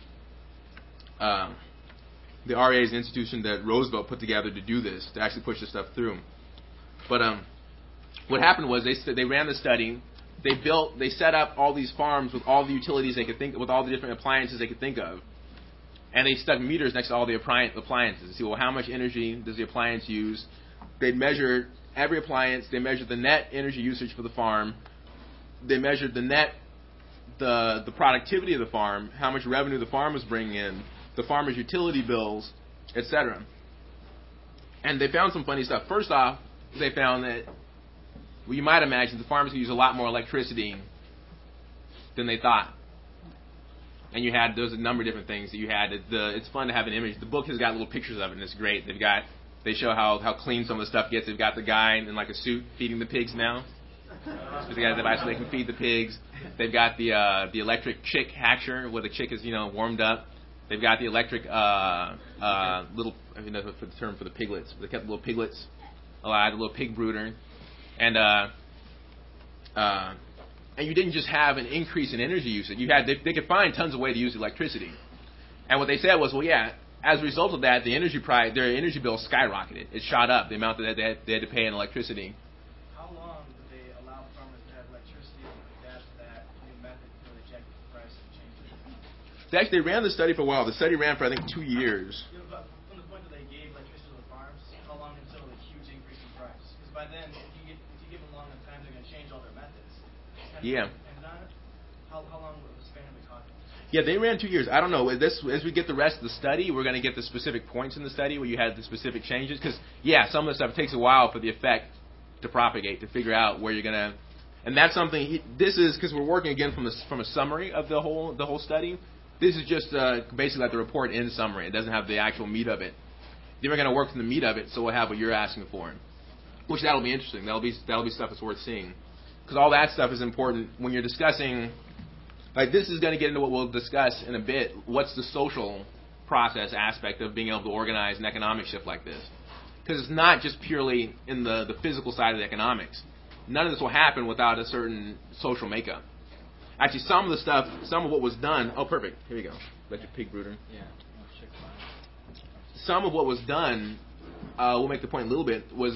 The REA is an institution that Roosevelt put together to do this, to actually push this stuff through. But what happened was they ran the study. They set up all these farms with all the utilities they could think of, with all the different appliances they could think of. And they stuck meters next to all the appliances to see, well, how much energy does the appliance use? They'd measure every appliance. They measured the net energy usage for the farm. They measured the productivity of the farm, how much revenue the farm was bringing in, the farmer's utility bills, etc. And they found some funny stuff. First off, they found that, well, you might imagine the farmers could use a lot more electricity than they thought. And there's a number of different things that you had. It's fun to have an image. The book has got little pictures of it, and it's great. They show how clean some of the stuff gets. They've got the guy in like a suit feeding the pigs now. There's a guy device so they can feed the pigs. They've got the electric chick hatcher where the chick is warmed up. They've got the electric little, I mean, that's the term for the piglets. They kept the little piglets alive, the little pig brooder, and you didn't just have an increase in energy usage. They could find tons of ways to use electricity, and what they said was, well, yeah, as a result of that, their energy bill skyrocketed. It shot up the amount that they had to pay in electricity. How long did they allow farmers to have electricity and adapt to that new method before they jacked the price and changed it? They ran the study for a while. The study ran for, I think, 2 years. But from the point that they gave electricity to the farms, how long until a huge increase in price? Because by then, if you give them long enough time, they're going to change all their methods. Yeah. How long of a span are we talking? Yeah, they ran 2 years. I don't know. As we get the rest of the study, we're going to get the specific points in the study where you had the specific changes. Because, yeah, some of the stuff takes a while for the effect to propagate, to figure out where you're going to... And that's something... This is... Because we're working, again, from a summary of the whole study. This is just basically like the report in summary. It doesn't have the actual meat of it. Then we're going to work from the meat of it, so we'll have what you're asking for. Which that'll be interesting. That'll be stuff that's worth seeing. Because all that stuff is important when you're discussing... Like, this is going to get into what we'll discuss in a bit. What's the social process aspect of being able to organize an economic shift like this? Because it's not just purely in the physical side of the economics. None of this will happen without a certain social makeup. Actually, some of what was done... Oh, perfect. Here we go. Electric pig brooder. Yeah. Some of what was done, we'll make the point a little bit, was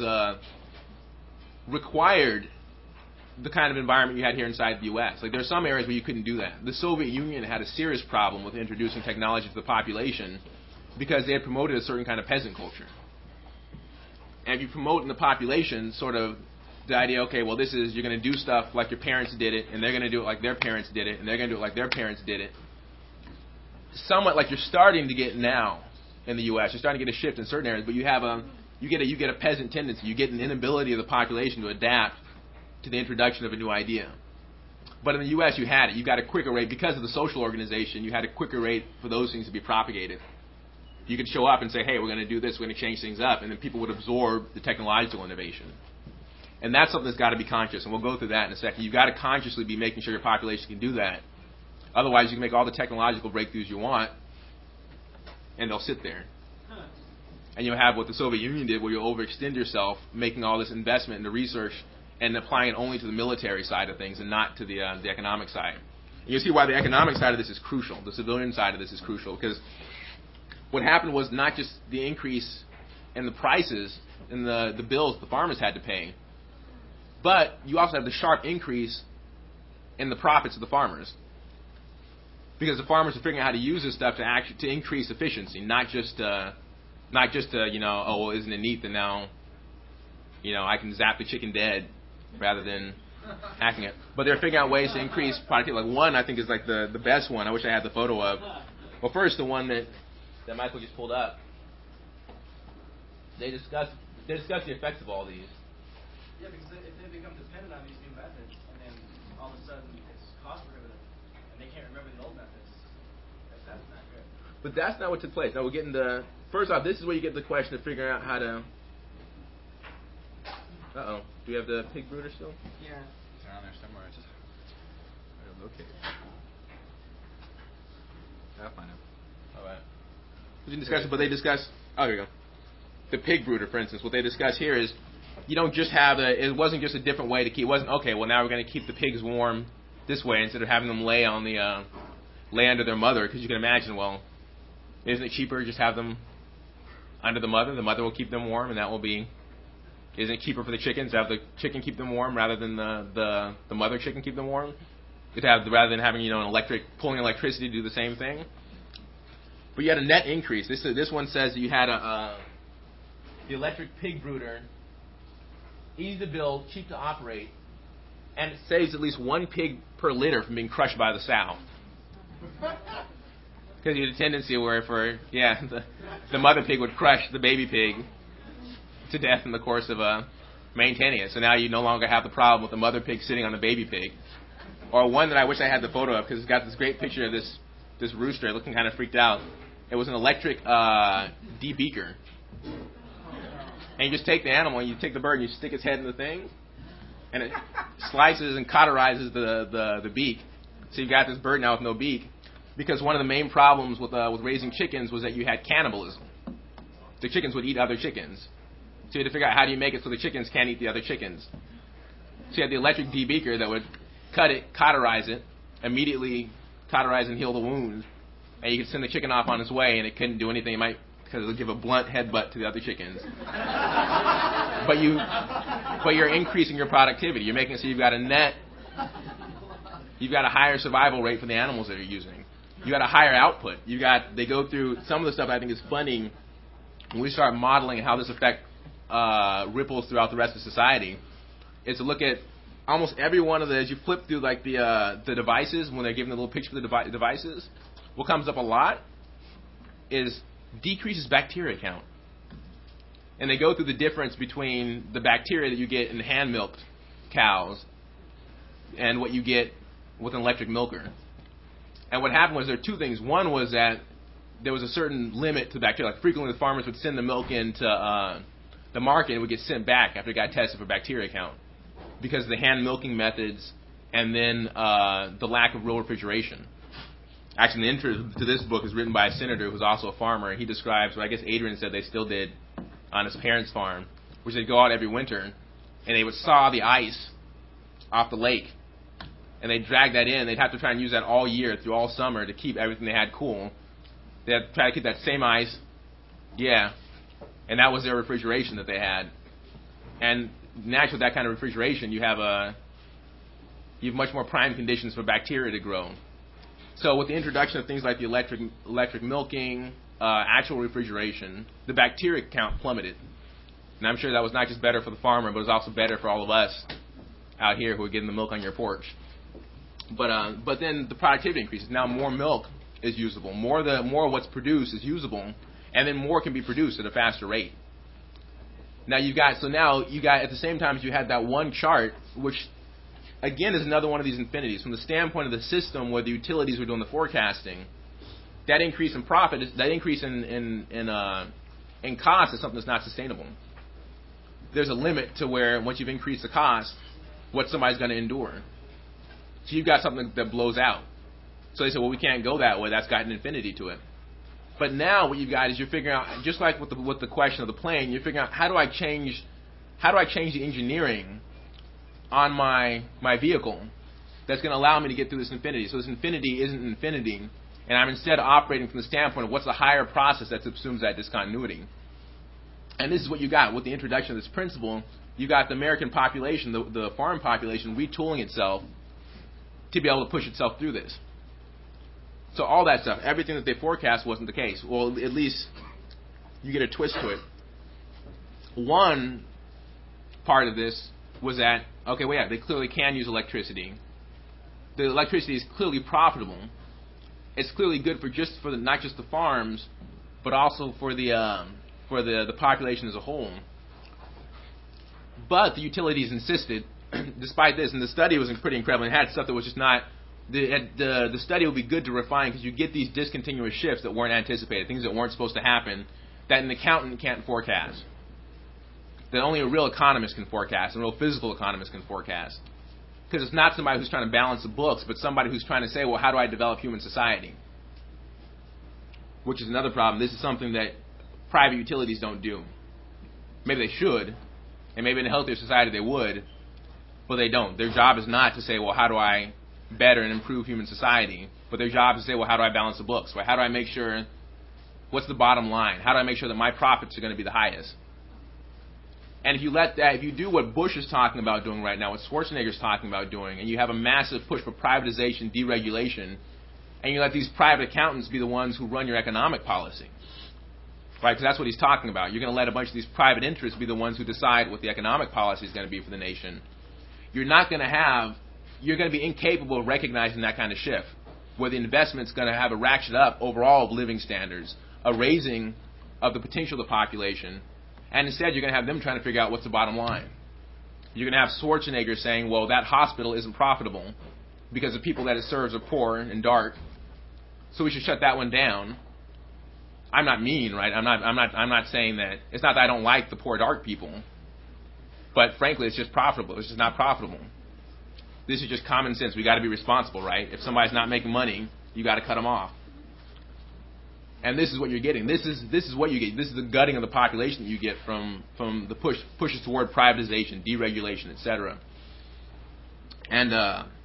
required the kind of environment you had here inside the U.S. Like, there are some areas where you couldn't do that. The Soviet Union had a serious problem with introducing technology to the population because they had promoted a certain kind of peasant culture. And if you promote in the population sort of the idea, okay, well, you're going to do stuff like your parents did it, and they're going to do it like their parents did it, and they're going to do it like their parents did it. Somewhat like you're starting to get now in the U.S. You're starting to get a shift in certain areas, but you get a peasant tendency. You get an inability of the population to adapt to the introduction of a new idea. But in the U.S., you had it. You got a quicker rate. Because of the social organization, you had a quicker rate for those things to be propagated. You could show up and say, hey, we're going to do this, we're going to change things up, and then people would absorb the technological innovation. And that's something that's got to be conscious, and we'll go through that in a second. You've got to consciously be making sure your population can do that. Otherwise, you can make all the technological breakthroughs you want, and they'll sit there. And you'll have what the Soviet Union did, where you overextend yourself, making all this investment into research and applying it only to the military side of things and not to the economic side. And you'll see why the economic side of this is crucial. The civilian side of this is crucial, because what happened was not just the increase in the prices and the bills the farmers had to pay, but you also have the sharp increase in the profits of the farmers. Because the farmers are figuring out how to use this stuff to increase efficiency, not just oh, well, isn't it neat that now, I can zap the chicken dead rather than hacking it. But they're figuring out ways to increase productivity. Like, one, I think, is like the best one. I wish I had the photo of. Well, first, the one that Michael just pulled up. They discuss the effects of all these. Yeah, because if they become dependent on these new methods, and then all of a sudden it's cost prohibitive, and they can't remember the old methods, that's not good. But that's not what took place. Now we're getting first off, this is where you get the question of figuring out how to... Uh-oh. Do we have the pig brooder still? Yeah. It's around there somewhere. It's just hard to locate. I'll find it. All right. We didn't discuss it, but they discuss... Oh, here we go. The pig brooder, for instance. What they discuss here is you don't just have it wasn't just a different way to keep... It wasn't, okay, well, now we're going to keep the pigs warm this way instead of having them lay under their mother, because you can imagine, well, isn't it cheaper to just have them under the mother? The mother will keep them warm, and that will be. Isn't it cheaper for the chickens to have the chicken keep them warm rather than the mother chicken keep them warm? Rather than having pulling electricity to do the same thing. But you had a net increase. This one says that you had the electric pig brooder, easy to build, cheap to operate, and it saves at least one pig per litter from being crushed by the sow. Because you had a tendency where the mother pig would crush the baby pig to death in the course of maintaining it. So now you no longer have the problem with the mother pig sitting on the baby pig. Or one that I wish I had the photo of, because it's got this great picture of this rooster looking kind of freaked out. It was an electric debeaker. And you just take the animal, and you take the bird, and you stick its head in the thing, and it slices and cauterizes the beak. So you've got this bird now with no beak. Because one of the main problems with raising chickens was that you had cannibalism. The chickens would eat other chickens. So you had to figure out how do you make it so the chickens can't eat the other chickens. So you had the electric debeaker that would cut it, cauterize it, immediately cauterize and heal the wound, and you could send the chicken off on its way, and it couldn't do anything. It might, because it would give a blunt headbutt to the other chickens. but you're increasing your productivity. You're making it so you've got a net. You've got a higher survival rate for the animals that you're using. You got a higher output. They go through some of the stuff I think is funny when we start modeling how this effect ripples throughout the rest of society. Is to look at almost every one of as you flip through like the devices when they're giving the little picture of the devices. What comes up a lot is decreases bacteria count, and they go through the difference between the bacteria that you get in hand milked cows and what you get with an electric milker. And what happened was there were two things. One was that there was a certain limit to bacteria. Like frequently the farmers would send the milk into the market and it would get sent back after it got tested for bacteria count because of the hand milking methods and then the lack of real refrigeration. Actually, the intro to this book is written by a senator who's also a farmer, and he describes what I guess Adrian said they still did on his parents' farm, which they'd go out every winter and they would saw the ice off the lake. And they'd drag that in. They'd have to try and use that all year through all summer to keep everything they had cool. They'd have to try to keep that same ice. Yeah. And that was their refrigeration that they had. And naturally, with that kind of refrigeration, you have much more prime conditions for bacteria to grow. So with the introduction of things like the electric milking, actual refrigeration, the bacteria count plummeted. And I'm sure that was not just better for the farmer, but it was also better for all of us out here who are getting the milk on your porch. But then the productivity increases. Now more milk is usable. More of what's produced is usable, and then more can be produced at a faster rate. Now you got at the same time as you had that one chart, which again is another one of these infinities from the standpoint of the system where the utilities were doing the forecasting. That increase in profit, that increase in cost is something that's not sustainable. There's a limit to where once you've increased the cost, what somebody's going to endure. So you've got something that blows out. So they say, well, we can't go that way. That's got an infinity to it. But now what you've got is you're figuring out, just like with the question of the plane, you're figuring out how do I change the engineering on my vehicle that's going to allow me to get through this infinity. So this infinity isn't infinity, and I'm instead operating from the standpoint of what's the higher process that subsumes that discontinuity. And this is what you got with the introduction of this principle. You got the American population, the farm population, retooling itself to be able to push itself through this. So all that stuff, everything that they forecast wasn't the case. Well, at least you get a twist to it. One part of this was that, okay, well, yeah, they clearly can use electricity. The electricity is clearly profitable. It's clearly good for not just the farms, but also for the population as a whole. But the utilities insisted, despite this, and the study was pretty incredible. It had stuff that was just not. The study will be good to refine because you get these discontinuous shifts that weren't anticipated, things that weren't supposed to happen, that an accountant can't forecast, that only a real economist can forecast, and a real physical economist can forecast. Because it's not somebody who's trying to balance the books, but somebody who's trying to say, well, how do I develop human society? Which is another problem. This is something that private utilities don't do. Maybe they should, and maybe in a healthier society they would, but they don't. Their job is not to say, well, how do I better and improve human society. But their job is to say, well, how do I balance the books? Well, how do I make sure, what's the bottom line? How do I make sure that my profits are going to be the highest? And if you do what Bush is talking about doing right now, what Schwarzenegger is talking about doing, and you have a massive push for privatization, deregulation, and you let these private accountants be the ones who run your economic policy, right? Because that's what he's talking about. You're going to let a bunch of these private interests be the ones who decide what the economic policy is going to be for the nation. You're going to be incapable of recognizing that kind of shift, where the investment's going to have a ratchet up overall of living standards, a raising of the potential of the population, and instead you're going to have them trying to figure out what's the bottom line. You're going to have Schwarzenegger saying, well, that hospital isn't profitable because the people that it serves are poor and dark, so we should shut that one down. I'm not mean, right? I'm not saying that. It's not that I don't like the poor dark people, but frankly, it's just profitable. It's just not profitable. This is just common sense. We got to be responsible, right? If somebody's not making money, you got to cut them off. And this is what you're getting. This is what you get. This is the gutting of the population that you get from the pushes toward privatization, deregulation, etc. And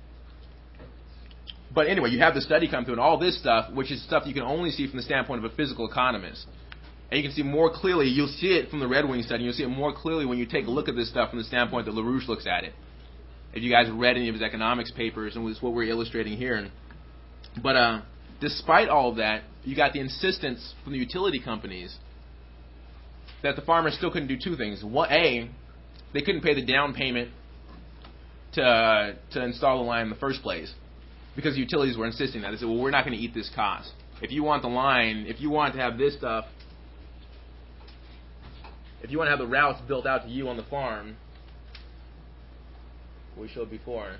but anyway, you have the study come through, and all this stuff, which is stuff you can only see from the standpoint of a physical economist. And you can see more clearly. You'll see it from the Red Wing study. You'll see it more clearly when you take a look at this stuff from the standpoint that LaRouche looks at it. If you guys have read any of his economics papers, and it's what we're illustrating here. But despite all of that, you got the insistence from the utility companies that the farmers still couldn't do two things. One, they couldn't pay the down payment to install the line in the first place because the utilities were insisting that. They said, well, we're not going to eat this cost. If you want the line, if you want to have this stuff, if you want to have the routes built out to you on the farm, we showed before.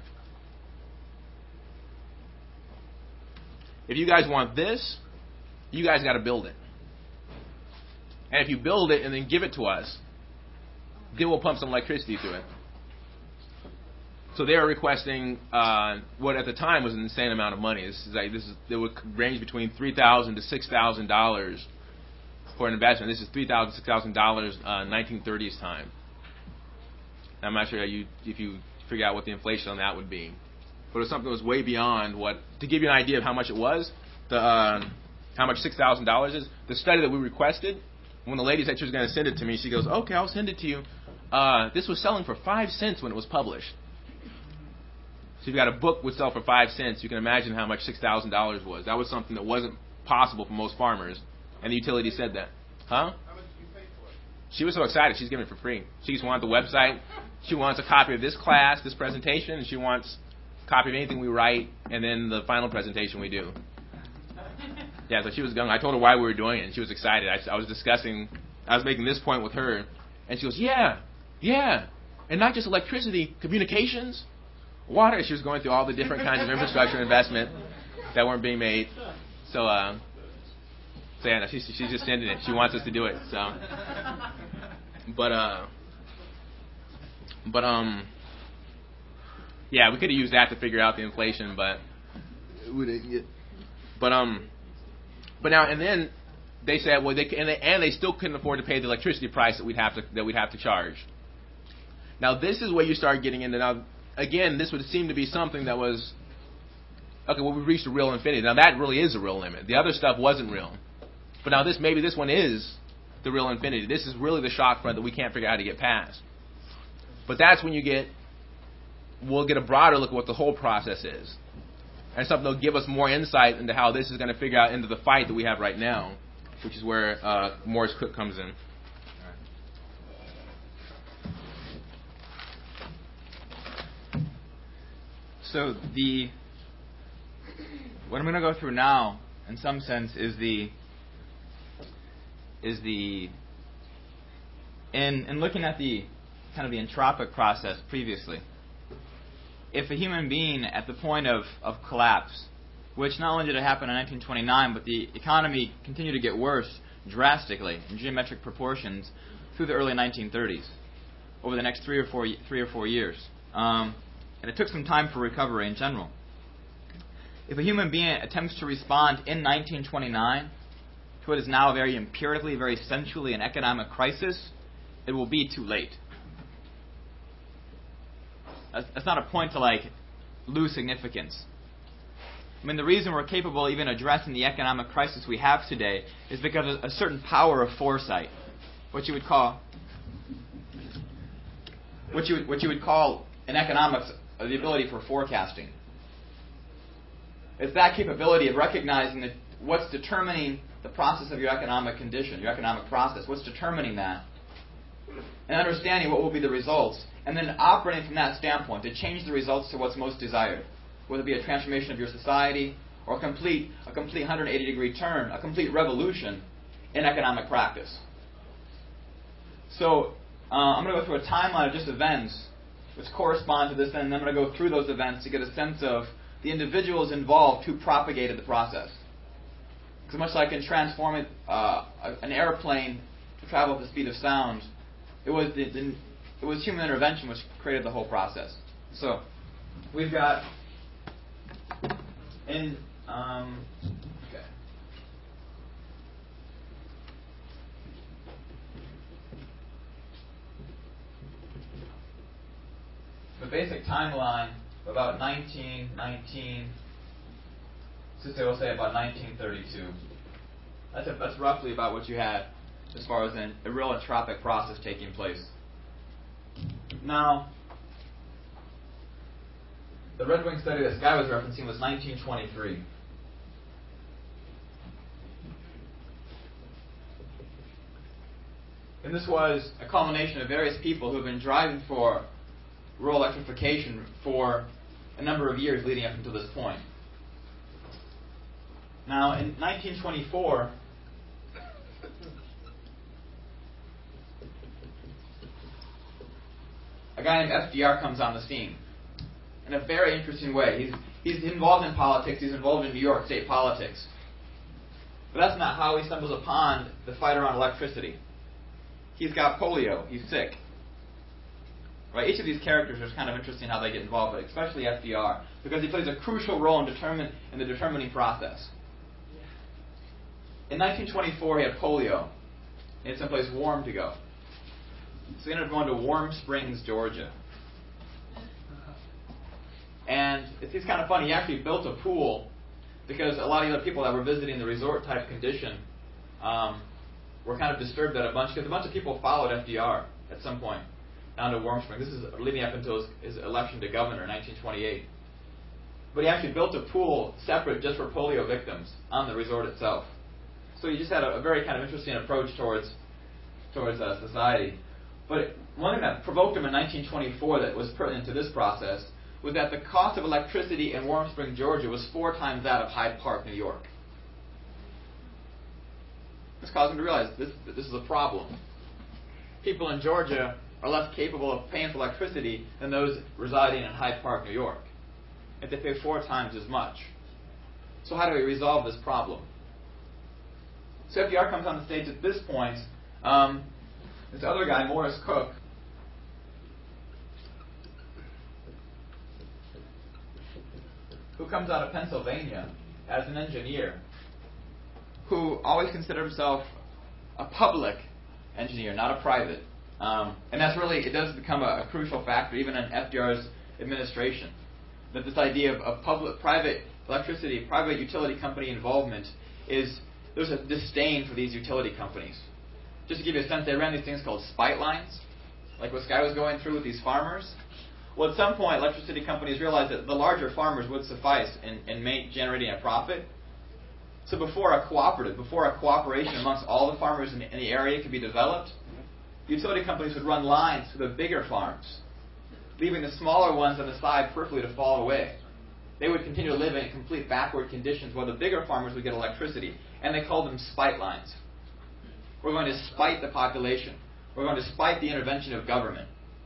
If you guys want this, you guys got to build it. And if you build it and then give it to us, then we'll pump some electricity through it. So they are requesting what at the time was an insane amount of money. It would range between $3,000 to $6,000 for an investment. This is $3,000 to $6,000 1930s time. I'm not sure if you figure out what the inflation on that would be, but it was something that was way beyond what. To give you an idea of how much it was, how much $6,000 is. The study that we requested, when the lady said she was going to send it to me, she goes, "Okay, I'll send it to you." This was selling for 5 cents when it was published. So if you got a book would sell for 5 cents, you can imagine how much $6,000 was. That was something that wasn't possible for most farmers, and the utility said that. Huh? How much did you pay for it? She was so excited. She's giving it for free. She just wanted the website. She wants a copy of this class, this presentation, and she wants a copy of anything we write, and then the final presentation we do. Yeah, so she was going. I told her why we were doing it, and she was excited. I was making this point with her, and she goes, yeah, and not just electricity, communications, water. She was going through all the different kinds of infrastructure investment that weren't being made. So yeah, no, she's just sending it. She wants us to do it. So, yeah, we could have used that to figure out the inflation, but now and then they said, well, they still couldn't afford to pay the electricity price that we'd have to charge. Now this is where you start getting into. Now again, this would seem to be something that was okay. Well, we've reached a real infinity. Now that really is a real limit. The other stuff wasn't real, but now maybe this one is the real infinity. This is really the shock front that we can't figure out how to get past. But that's when we'll get a broader look at what the whole process is. And something that'll give us more insight into how this is going to figure out into the fight that we have right now, which is where Morris Cook comes in. So what I'm going to go through now, in some sense, is in looking at the kind of the entropic process previously. If a human being at the point of collapse, which not only did it happen in 1929, but the economy continued to get worse drastically in geometric proportions through the early 1930s, over the next three or four years, and it took some time for recovery in general. If a human being attempts to respond in 1929 to what is now a very empirically, very sensually an economic crisis, it will be too late. That's not a point to lose significance. I mean, the reason we're capable of even addressing the economic crisis we have today is because of a certain power of foresight, what you would call in economics the ability for forecasting. It's that capability of recognizing that what's determining the process of your economic condition, your economic process, what's determining that, and understanding what will be the results, and then operating from that standpoint to change the results to what's most desired, whether it be a transformation of your society or a complete 180-degree turn, a complete revolution in economic practice. So I'm going to go through a timeline of just events which correspond to this, and then I'm going to go through those events to get a sense of the individuals involved who propagated the process. Because much like in transforming an airplane to travel at the speed of sound, it was human intervention which created the whole process. So we've got okay. The basic timeline of about 1919. We'll say about 1932. That's roughly about what you had as far as a real entropic process taking place. Now, the Red Wing study that Sky was referencing was 1923. And this was a culmination of various people who have been driving for rural electrification for a number of years leading up until this point. Now, in 1924, a guy named FDR comes on the scene in a very interesting way. He's involved in politics. He's involved in New York State politics. But that's not how he stumbles upon the fight around electricity. He's got polio. He's sick. Right? Each of these characters is kind of interesting how they get involved, but especially FDR, because he plays a crucial role in the determining process. In 1924, he had polio. He had someplace warm to go. So he ended up going to Warm Springs, Georgia. And it's kind of funny. He actually built a pool because a lot of the other people that were visiting the resort-type condition were kind of disturbed that because a bunch of people followed FDR at some point down to Warm Springs. This is leading up until his election to governor in 1928. But he actually built a pool separate just for polio victims on the resort itself. So he just had a very kind of interesting approach towards society. But one thing that provoked him in 1924 that was pertinent to this process was that the cost of electricity in Warm Springs, Georgia was 4 times that of Hyde Park, New York. This caused him to realize that this is a problem. People in Georgia are less capable of paying for electricity than those residing in Hyde Park, New York. If they pay 4 times as much. So how do we resolve this problem? So FDR comes on the stage at this point. This other guy, Morris Cook, who comes out of Pennsylvania as an engineer, who always considered himself a public engineer, not a private. And that's really, it does become a crucial factor even in FDR's administration. That this idea of private electricity, private utility company involvement there's a disdain for these utility companies. Just to give you a sense, they ran these things called spite lines, like what Sky was going through with these farmers. Well, at some point, electricity companies realized that the larger farmers would suffice in generating a profit. So before a cooperation amongst all the farmers in the area could be developed, utility companies would run lines to the bigger farms, leaving the smaller ones on the side peripherally to fall away. They would continue to live in complete backward conditions while the bigger farmers would get electricity. And they called them spite lines. We're going to spite the population. We're going to spite the intervention of government.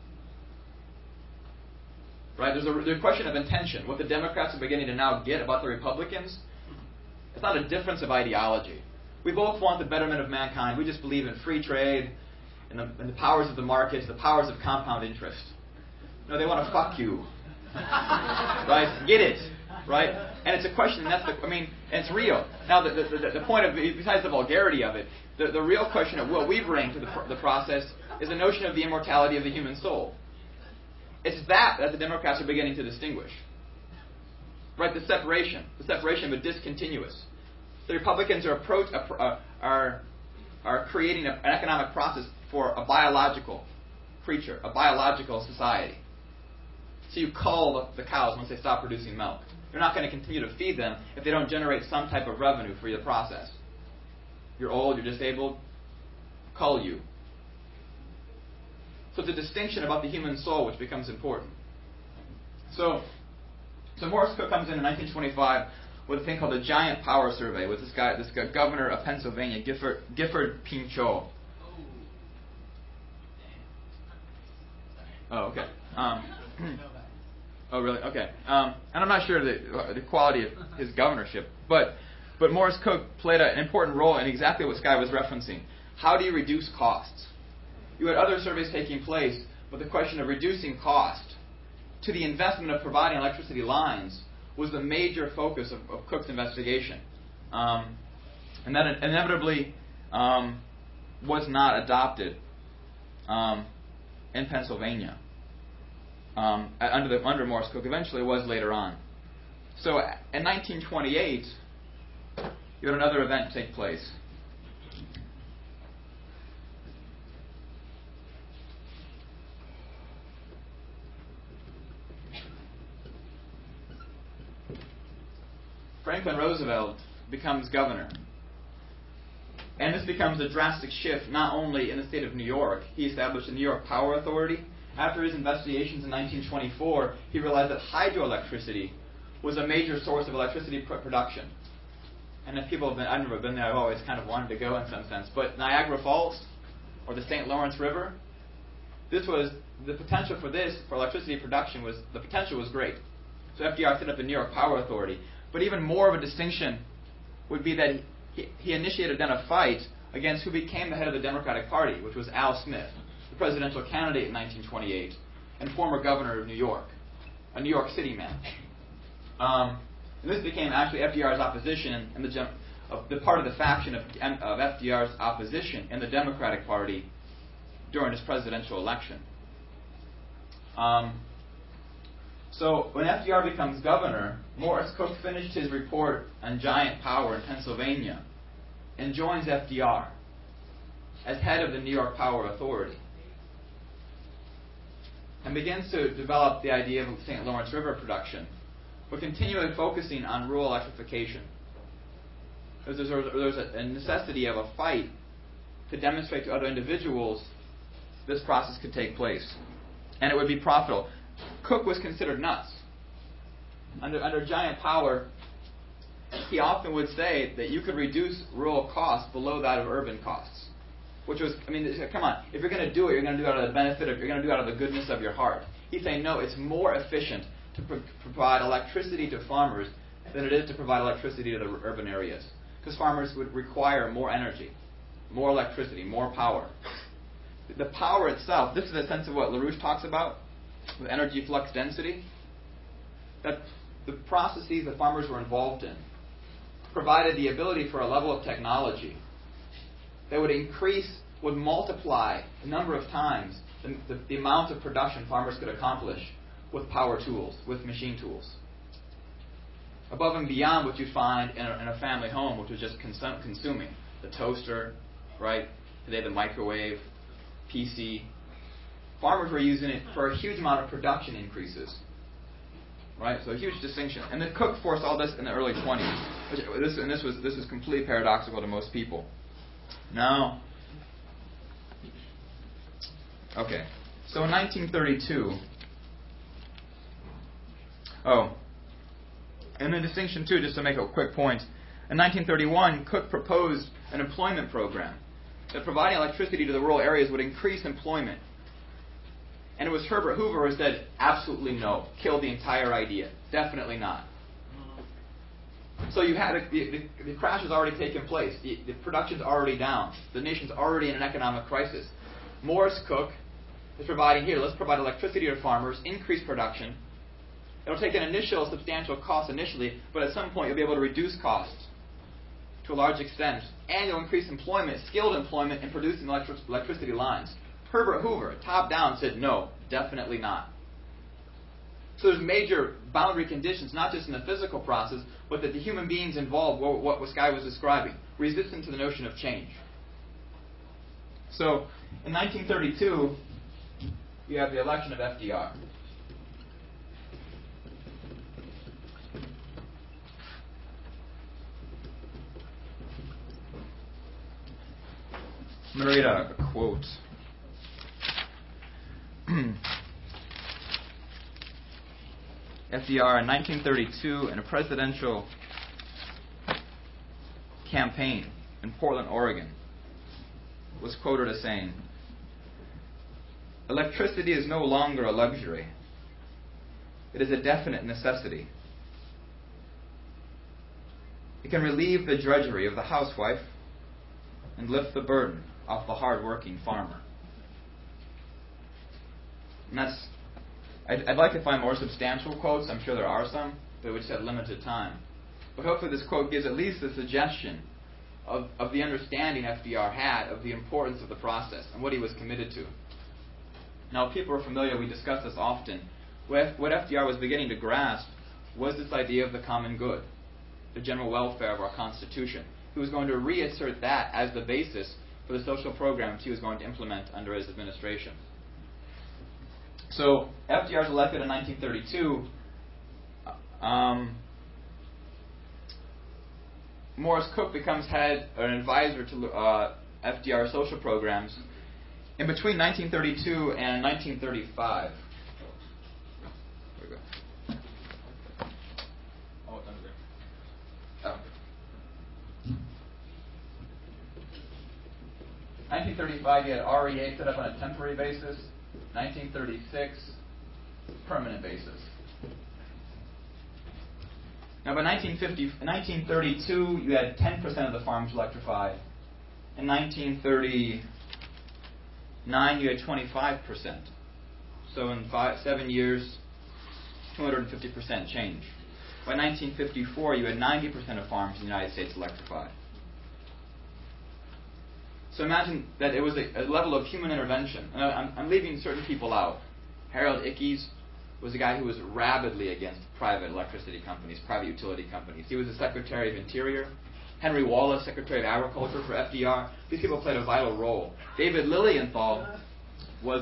Right? There's a question of intention. What the Democrats are beginning to now get about the Republicans, it's not a difference of ideology. We both want the betterment of mankind. We just believe in free trade and the powers of the markets, the powers of compound interest. No, they want to fuck you. Right? Get it. Right? And it's a question, and and it's real. Now, the point of, besides the vulgarity of it, the real question of what we bring to the process is the notion of the immortality of the human soul. It's that the Democrats are beginning to distinguish. right? The separation of a discontinuous. The Republicans are creating an economic process for a biological creature, a biological society. So you cull the cows once they stop producing milk. You're not going to continue to feed them if they don't generate some type of revenue for the process. You're old, you're disabled, cull you. So it's a distinction about the human soul which becomes important. So Morris Cook comes in 1925 with a thing called the Giant Power Survey with this guy, governor of Pennsylvania, Gifford Pinchot. Oh, okay. Oh, really? Okay. And I'm not sure the quality of his governorship, but Morris Cook played an important role in exactly what Sky was referencing. How do you reduce costs? You had other surveys taking place, but the question of reducing cost to the investment of providing electricity lines was the major focus of Cook's investigation. And that inevitably was not adopted in Pennsylvania under Morris Cook. Eventually it was later on. So in 1928, you had another event take place. Franklin Roosevelt becomes governor. And this becomes a drastic shift not only in the state of New York. He established the New York Power Authority. After his investigations in 1924, he realized that hydroelectricity was a major source of electricity production. And if people have been, I've never been there, I've always kind of wanted to go in some sense. But Niagara Falls, or the St. Lawrence River, this was, the potential for electricity production the potential was great. So FDR set up the New York Power Authority. But even more of a distinction would be that he initiated then a fight against who became the head of the Democratic Party, which was Al Smith, the presidential candidate in 1928, and former governor of New York, a New York City man. And this became actually FDR's opposition and the part of the faction of FDR's opposition in the Democratic Party during his presidential election. So when FDR becomes governor, Morris Cook finished his report on giant power in Pennsylvania and joins FDR as head of the New York Power Authority and begins to develop the idea of St. Lawrence River production, but continually focusing on rural electrification. Because there's a necessity of a fight to demonstrate to other individuals this process could take place, and it would be profitable. Cook was considered nuts. Under giant power, he often would say that you could reduce rural costs below that of urban costs. Which was, come on, if you're going to do it, you're going to do it out of the benefit of, you're going to do it out of the goodness of your heart. He'd say, no, it's more efficient to provide electricity to farmers than it is to provide electricity to the urban areas. Because farmers would require more energy, more electricity, more power. The power itself, this is a sense of what LaRouche talks about, with energy flux density, that the processes that farmers were involved in provided the ability for a level of technology that would multiply a number of times the amount of production farmers could accomplish with power tools, with machine tools. Above and beyond what you find in a family home, which was just consuming. The toaster, right? Today the microwave, PC. Farmers were using it for a huge amount of production increases. Right? So a huge distinction. And then Cook forced all this in the early 20s. This was completely paradoxical to most people. Now, okay. So in 1932, and the distinction too, just to make a quick point, in 1931, Cook proposed an employment program that providing electricity to the rural areas would increase employment. And it was Herbert Hoover who said, absolutely no, kill the entire idea. Definitely not. So you had the crash has already taken place. The production's already down. The nation's already in an economic crisis. Morris Cook is providing let's provide electricity to farmers, increase production. It'll take an initial substantial cost initially, but at some point you'll be able to reduce costs to a large extent, and you'll increase employment, skilled employment in producing electricity lines. Herbert Hoover, top down, said no, definitely not. So there's major boundary conditions, not just in the physical process, but that the human beings involved, what Sky was describing, resistant to the notion of change. So in 1932, you have the election of FDR. I'm going to read a quote. FDR in 1932 in a presidential campaign in Portland, Oregon, was quoted as saying, "Electricity is no longer a luxury. It is a definite necessity. It can relieve the drudgery of the housewife and lift the burden off the hard-working farmer." And that's, I'd like to find more substantial quotes. I'm sure there are some, but we just have limited time. But hopefully this quote gives at least a suggestion of the understanding FDR had of the importance of the process and what he was committed to. Now, if people are familiar, we discuss this often. What FDR was beginning to grasp was this idea of the common good, the general welfare of our Constitution. He was going to reassert that as the basis for the social programs he was going to implement under his administration. So FDR is elected in 1932. Morris Cook becomes head or an advisor to FDR social programs in between 1932 and 1935. There we go. Oh, it's under there. Oh. 1935, you had REA set up on a temporary basis. 1936, permanent basis. Now, by 1932, you had 10% of the farms electrified. In 1939, you had 25%. So in 7 years, 250% change. By 1954, you had 90% of farms in the United States electrified. So imagine that it was a level of human intervention. And I'm leaving certain people out. Harold Ickes was a guy who was rabidly against private electricity companies, private utility companies. He was the Secretary of Interior. Henry Wallace, Secretary of Agriculture for FDR. These people played a vital role. David Lilienthal was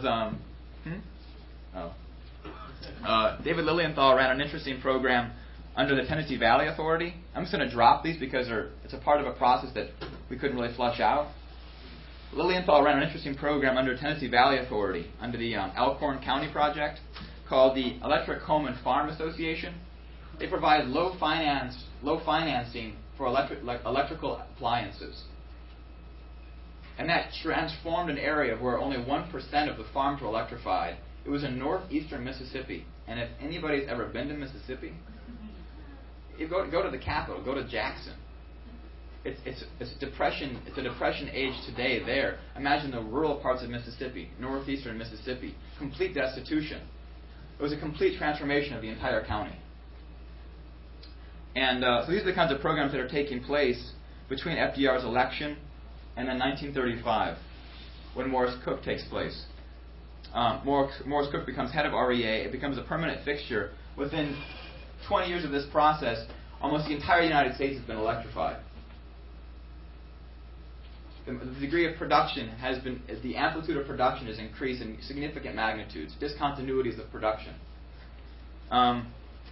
David Lilienthal ran an interesting program under the Tennessee Valley Authority. I'm just going to drop these because it's a part of a process that we couldn't really flush out. Lilienthal ran an interesting program under Tennessee Valley Authority, under the Elkhorn County Project, called the Electric Home and Farm Association. They provided low financing for electrical appliances. And that transformed an area where only 1% of the farms were electrified. It was in northeastern Mississippi. And if anybody's ever been to Mississippi, you go to the capital, go to Jackson. It's a depression age today there. Imagine the rural parts of Mississippi, northeastern Mississippi, complete destitution. It was a complete transformation of the entire county. And so these are the kinds of programs that are taking place between FDR's election and then 1935, when Morris Cook takes place. Morris Cook becomes head of REA. It becomes a permanent fixture. Within 20 years of this process, almost the entire United States has been electrified. The degree of production the amplitude of production has increased in significant magnitudes, discontinuities of production. And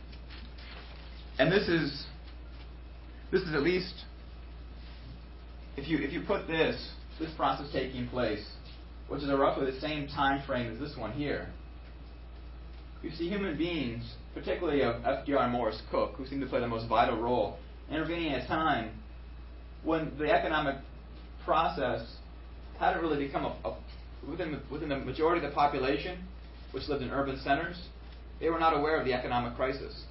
this is at least, if you put this process taking place, which is roughly the same time frame as this one here, you see human beings, particularly of FDR and Morris Cook, who seem to play the most vital role, intervening at a time when the economic process hadn't really become within the majority of the population, which lived in urban centers. They were not aware of the economic crisis.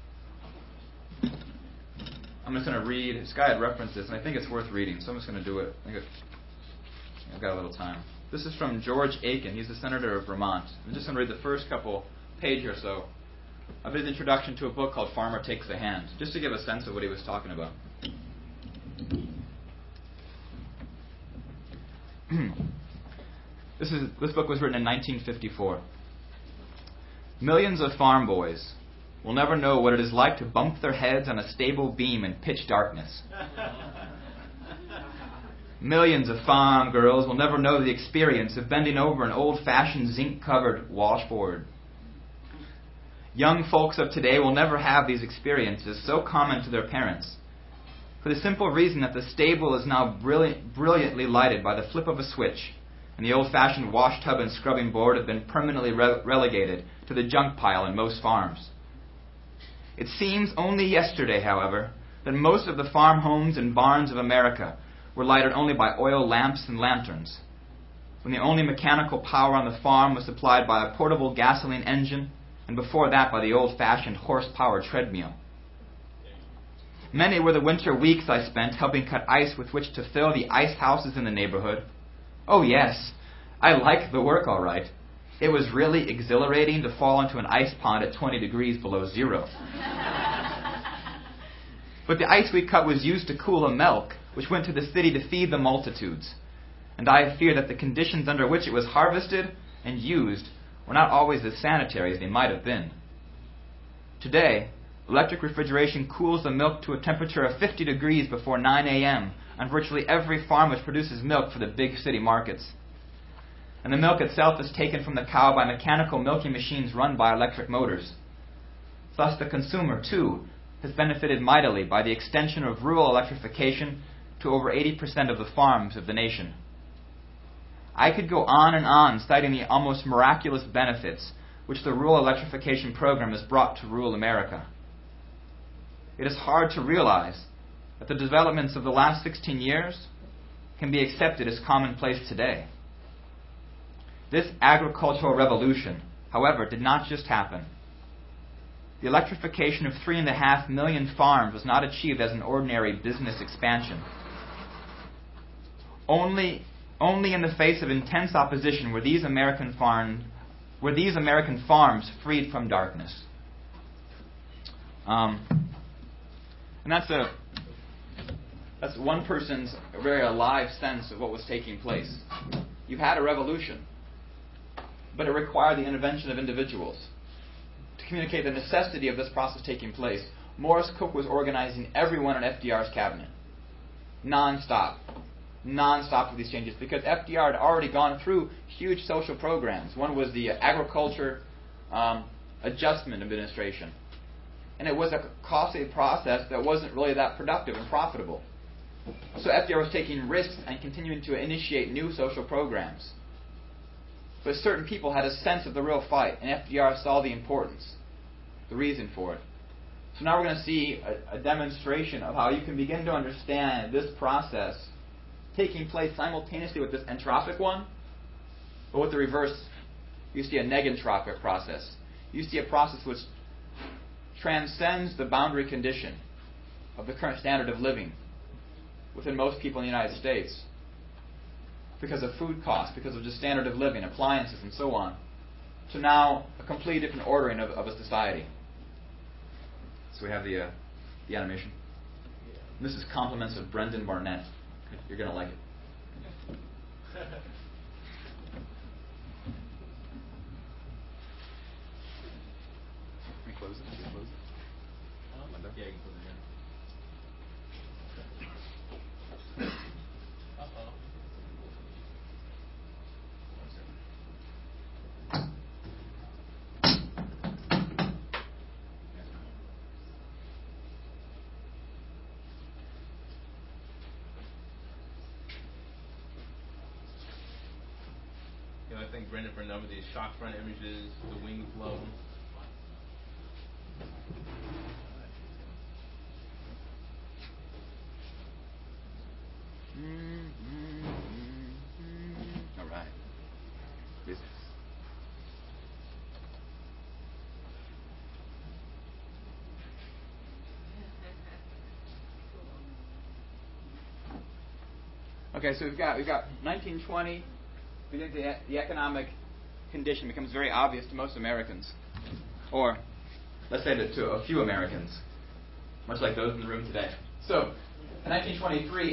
I'm just going to read. This guy had referenced this, and I think it's worth reading, so I'm just going to do it. I've got a little time. This is from George Aiken. He's the senator of Vermont. I'm just going to read the first couple pages or so of his introduction to a book called Farmer Takes a Hand, just to give a sense of what he was talking about. This book was written in 1954. Millions of farm boys will never know what it is like to bump their heads on a stable beam in pitch darkness. Millions of farm girls will never know the experience of bending over an old-fashioned zinc-covered washboard. Young folks of today will never have these experiences so common to their parents, for the simple reason that the stable is now brilliantly lighted by the flip of a switch, and the old-fashioned wash tub and scrubbing board have been permanently relegated to the junk pile in most farms. It seems only yesterday, however, that most of the farm homes and barns of America were lighted only by oil lamps and lanterns, when the only mechanical power on the farm was supplied by a portable gasoline engine, and before that by the old-fashioned horsepower treadmill. Many were the winter weeks I spent helping cut ice with which to fill the ice houses in the neighborhood. Oh yes, I liked the work all right. It was really exhilarating to fall into an ice pond at 20 degrees below zero. But the ice we cut was used to cool a milk, which went to the city to feed the multitudes. And I fear that the conditions under which it was harvested and used were not always as sanitary as they might have been. Today, electric refrigeration cools the milk to a temperature of 50 degrees before 9 a.m. on virtually every farm which produces milk for the big city markets. And the milk itself is taken from the cow by mechanical milking machines run by electric motors. Thus the consumer, too, has benefited mightily by the extension of rural electrification to over 80% of the farms of the nation. I could go on and on citing the almost miraculous benefits which the rural electrification program has brought to rural America. It is hard to realize that the developments of the last 16 years can be accepted as commonplace today. This agricultural revolution, however, did not just happen. The electrification of 3.5 million farms was not achieved as an ordinary business expansion. Only in the face of intense opposition were these American farms freed from darkness. And that's one person's very alive sense of what was taking place. You had a revolution, but it required the intervention of individuals. To communicate the necessity of this process taking place, Morris Cook was organizing everyone in FDR's cabinet. Non-stop with these changes, because FDR had already gone through huge social programs. One was the Agriculture Adjustment Administration. And it was a costly process that wasn't really that productive and profitable. So FDR was taking risks and continuing to initiate new social programs. But certain people had a sense of the real fight, and FDR saw the importance, the reason for it. So now we're going to see a demonstration of how you can begin to understand this process taking place simultaneously with this entropic one, but with the reverse. You see a negentropic process. You see a process which transcends the boundary condition of the current standard of living within most people in the United States because of food costs, because of just standard of living, appliances, and so on, to now a completely different ordering of a society. So we have the animation. This is compliments of Brendan Barnett. You're going to like it. Can we close it? Can we close it? Yeah, you can close it here. I thank Brendan for a number of these shock front images, the wing flow. All right. Business. Okay, so we've got 1920. We think the economic condition becomes very obvious to most Americans, or let's say to a few Americans, much like those in the room today. So, in 1923,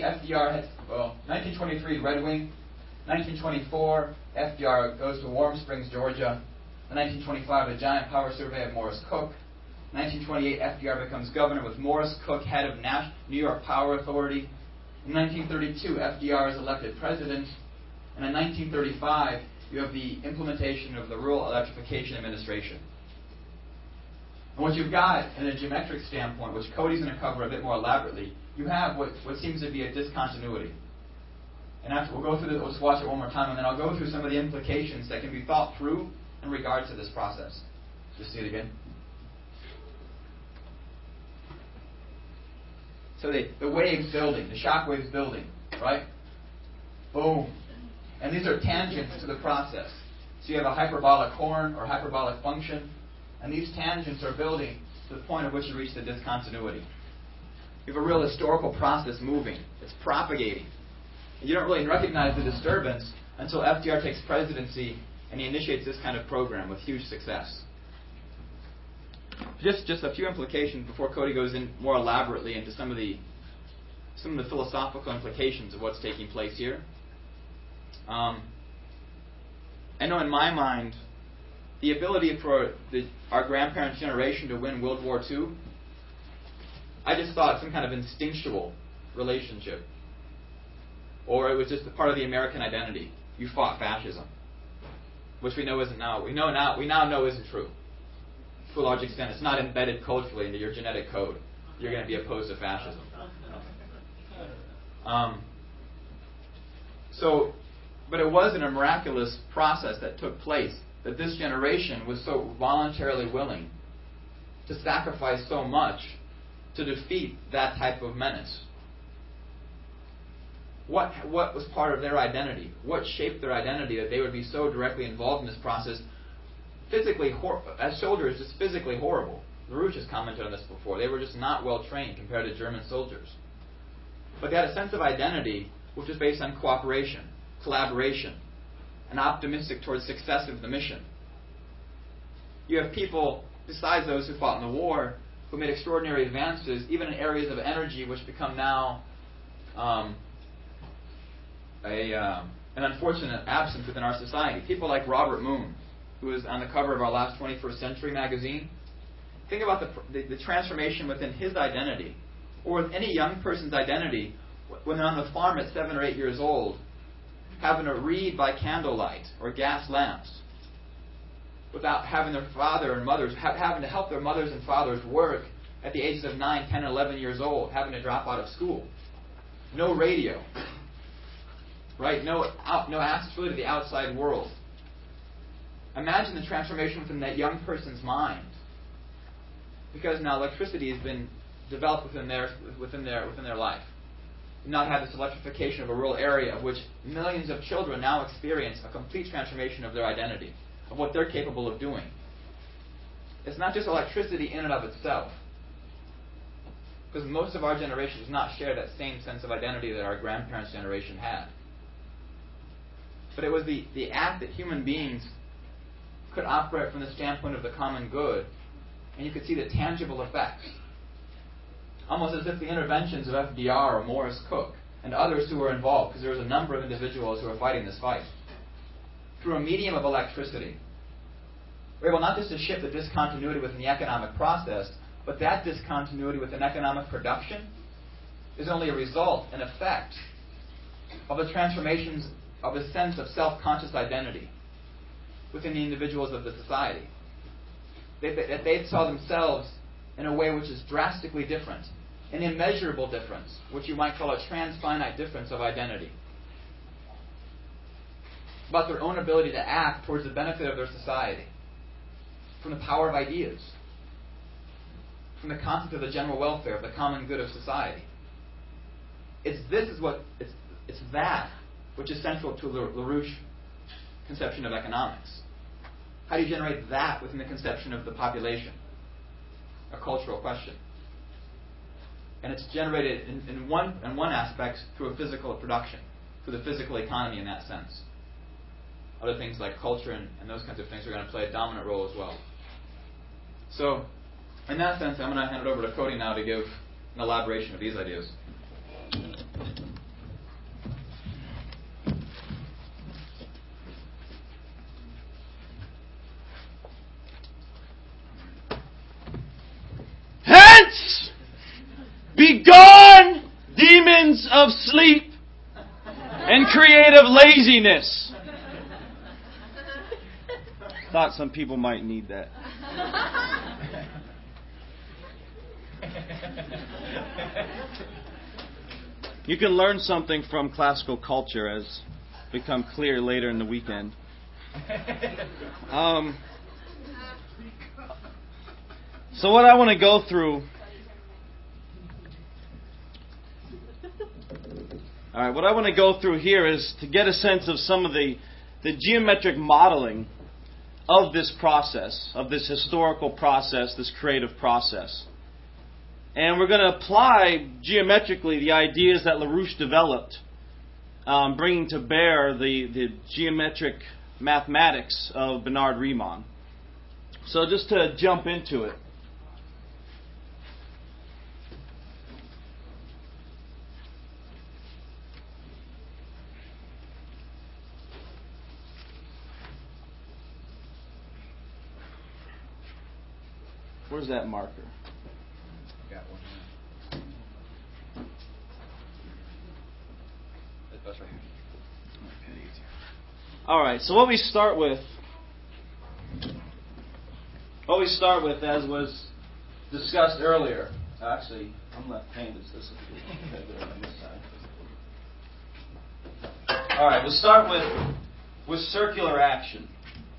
1923 Red Wing. 1924, FDR goes to Warm Springs, Georgia. In 1925, the Giant Power Survey of Morris Cook. 1928, FDR becomes governor with Morris Cook head of New York Power Authority. In 1932, FDR is elected president. And in 1935, you have the implementation of the Rural Electrification Administration. And what you've got in a geometric standpoint, which Cody's going to cover a bit more elaborately, you have what seems to be a discontinuity. And after we'll go through this, let's watch it one more time, and then I'll go through some of the implications that can be thought through in regards to this process. Just see it again. So the waves building, the shock waves building, right? Boom. And these are tangents to the process. So you have a hyperbolic horn or hyperbolic function, and these tangents are building to the point at which you reach the discontinuity. You have a real historical process moving. It's propagating. And you don't really recognize the disturbance until FDR takes presidency and he initiates this kind of program with huge success. Just a few implications before Cody goes in more elaborately into some of the philosophical implications of what's taking place here. I know in my mind, the ability for our grandparents' generation to win World War II, I just thought some kind of instinctual relationship. Or it was just a part of the American identity. You fought fascism. Which we know isn't now. We now know isn't true. To a large extent, it's not embedded culturally into your genetic code. You're going to be opposed to fascism. But it wasn't a miraculous process that took place, that this generation was so voluntarily willing to sacrifice so much to defeat that type of menace. What was part of their identity? What shaped their identity that they would be so directly involved in this process? Physically, as soldiers, just physically horrible. LaRouche has commented on this before. They were just not well trained compared to German soldiers. But they had a sense of identity which was based on cooperation, collaboration, and optimistic towards success of the mission. You have people, besides those who fought in the war, who made extraordinary advances, even in areas of energy which become now an unfortunate absence within our society. People like Robert Moon, who was on the cover of our last 21st Century magazine. Think about the transformation within his identity, or with any young person's identity, when they're on the farm at 7 or 8 years old, having to read by candlelight or gas lamps, without having their father and mothers, having to help their mothers and fathers work at the ages of 9, 10, 11 years old, having to drop out of school. No radio. Right? No access really to the outside world. Imagine the transformation within that young person's mind. Because now electricity has been developed within their life. You now have this electrification of a rural area of which millions of children now experience a complete transformation of their identity, of what they're capable of doing. It's not just electricity in and of itself. Because most of our generation does not share that same sense of identity that our grandparents' generation had. But it was the act that human beings could operate from the standpoint of the common good, and you could see the tangible effects. Almost as if the interventions of FDR or Morris Cook and others who were involved, because there was a number of individuals who were fighting this fight, through a medium of electricity, were able not just to shift the discontinuity within the economic process, but that discontinuity within economic production is only a result, an effect, of the transformations of a sense of self-conscious identity within the individuals of the society. They saw themselves in a way which is drastically different, an immeasurable difference, which you might call a transfinite difference of identity, about their own ability to act towards the benefit of their society, from the power of ideas, from the concept of the general welfare, of the common good of society. It's that which is central to LaRouche's conception of economics. How do you generate that within the conception of the population? A cultural question. And it's generated in one aspect through a physical production, through the physical economy in that sense. Other things like culture and those kinds of things are going to play a dominant role as well. So, in that sense, I'm going to hand it over to Cody now to give an elaboration of these ideas. of sleep and creative laziness. Thought some people might need that. You can learn something from classical culture, as become clear later in the weekend. So what I want to go through... All right, what I want to go through here is to get a sense of some of the geometric modeling of this process, of this historical process, this creative process. And we're going to apply geometrically the ideas that LaRouche developed, bringing to bear the geometric mathematics of Bernard Riemann. So just to jump into it. Where's that marker? Got one here. That's right here. All right. So what we start with, as was discussed earlier. Actually, I'm left-handed, so this will be good on this side. All right. We'll start with circular action.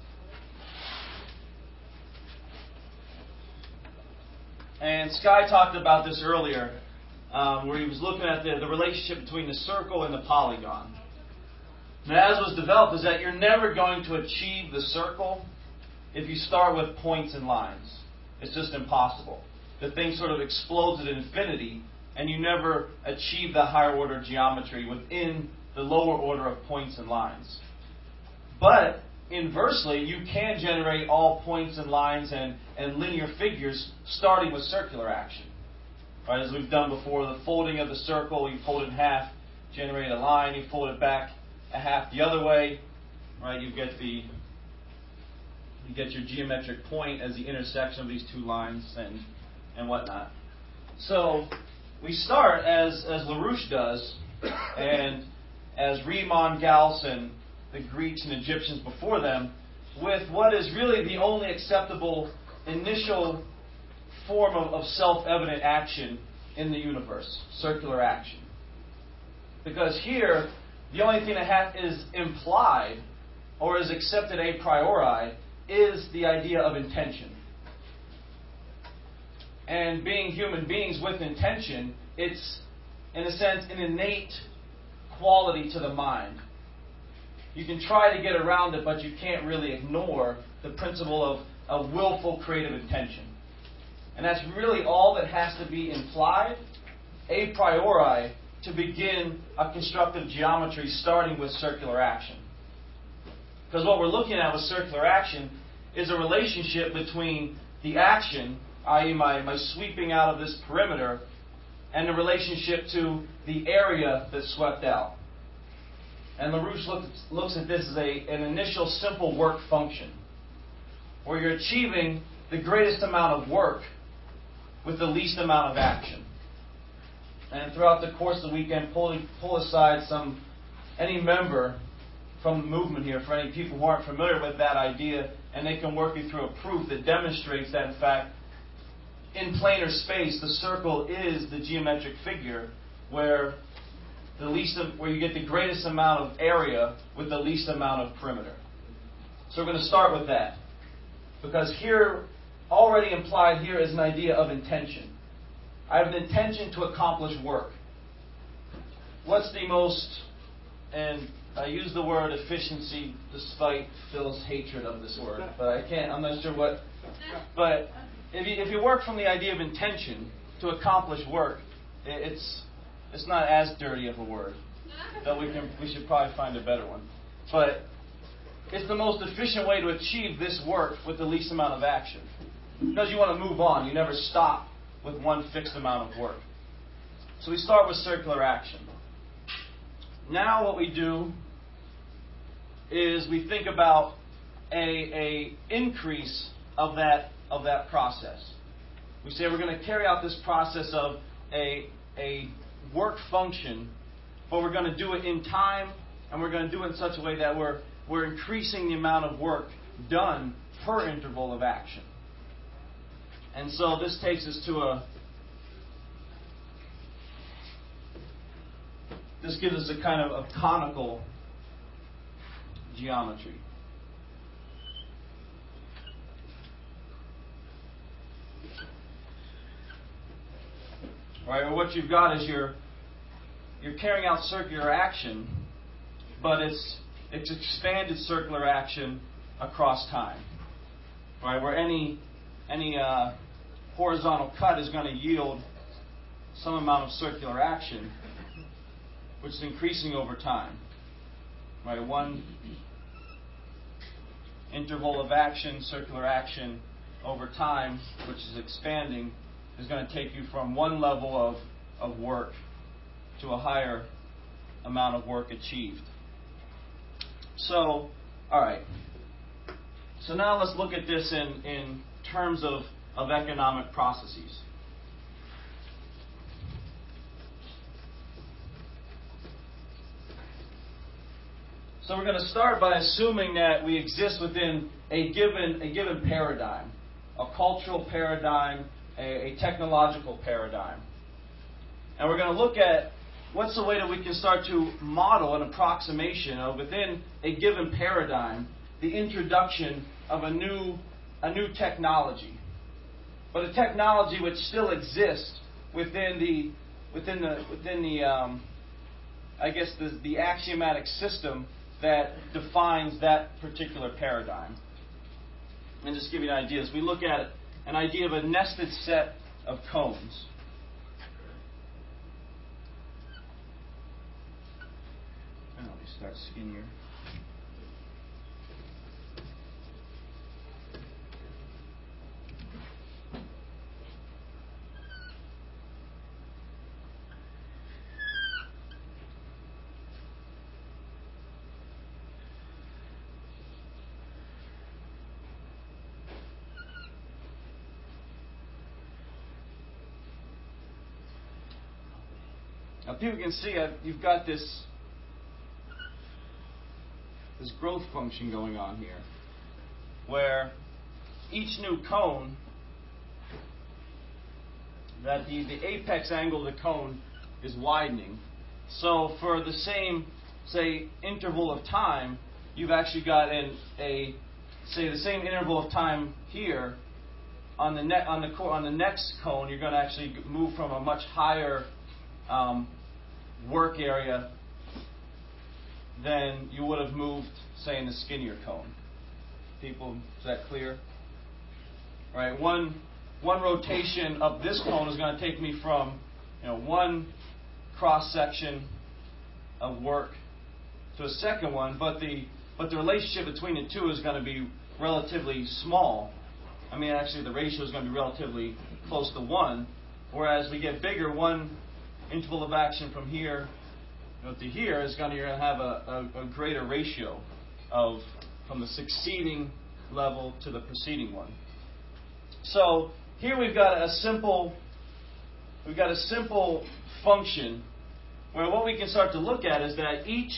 And Sky talked about this earlier, where he was looking at the relationship between the circle and the polygon. Now, as was developed, is that you're never going to achieve the circle if you start with points and lines. It's just impossible. The thing sort of explodes at infinity, and you never achieve the higher order geometry within the lower order of points and lines. But inversely, you can generate all points and lines and linear figures starting with circular action. Right, as we've done before, the folding of the circle, you fold it in half, generate a line, you fold it back a half the other way, right? You get your geometric point as the intersection of these two lines and whatnot. So we start as LaRouche does, and as Riemann, Gauss, and the Greeks and Egyptians before them, with what is really the only acceptable initial form of self-evident action in the universe, circular action. Because here, the only thing that is implied or is accepted a priori is the idea of intention. And being human beings with intention, it's, in a sense, an innate quality to the mind. You can try to get around it, but you can't really ignore the principle of willful creative intention. And that's really all that has to be implied a priori to begin a constructive geometry starting with circular action. Because what we're looking at with circular action is a relationship between the action, i.e. my sweeping out of this perimeter, and the relationship to the area that's swept out. And LaRouche looks at this as an initial simple work function, where you're achieving the greatest amount of work with the least amount of action. And throughout the course of the weekend, pull aside any member from the movement here, for any people who aren't familiar with that idea, and they can work you through a proof that demonstrates that, in fact, in planar space, the circle is the geometric figure where you get the greatest amount of area with the least amount of perimeter. So we're going to start with that. Because here, already implied here is an idea of intention. I have an intention to accomplish work. What's the most, and I use the word efficiency despite Phil's hatred of this word, but I'm not sure what, but if you work from the idea of intention to accomplish work, it's not as dirty of a word, though we should probably find a better one. But it's the most efficient way to achieve this work with the least amount of action. Because you want to move on. You never stop with one fixed amount of work. So we start with circular action. Now what we do is we think about a increase of that process. We say we're going to carry out this process of a work function but we're going to do it in time, and we're going to do it in such a way that we're increasing the amount of work done per interval of action. And so this takes us to this gives us a kind of a conical geometry. Right, or what you've got is you're carrying out circular action, but it's expanded circular action across time. Right, where any horizontal cut is going to yield some amount of circular action, which is increasing over time. Right, one interval of action, circular action over time, which is expanding, is going to take you from one level of work to a higher amount of work achieved. So, all right. So now let's look at this in terms of economic processes. So we're going to start by assuming that we exist within a given paradigm, a cultural paradigm, a technological paradigm. And we're going to look at what's the way that we can start to model an approximation of, within a given paradigm, the introduction of a new technology. But a technology which still exists within the axiomatic system that defines that particular paradigm. And just to give you an idea, as we look at an idea of a nested set of cones. And let me start skinnier. Now, people can see you've got this growth function going on here, where each new cone, that the apex angle of the cone is widening. So for the same, say, interval of time, you've actually got the same interval of time here. On the next cone, you're going to actually move from a much higher work area than you would have moved, say, in the skinnier cone. People, is that clear? All right, one rotation of this cone is going to take me from one cross section of work to a second one, but the relationship between the two is going to be relatively small. I mean, actually, the ratio is going to be relatively close to 1, whereas we get bigger, one interval of action from here to here is going to have a greater ratio from the succeeding level to the preceding one. So here we've got a simple function where what we can start to look at is that each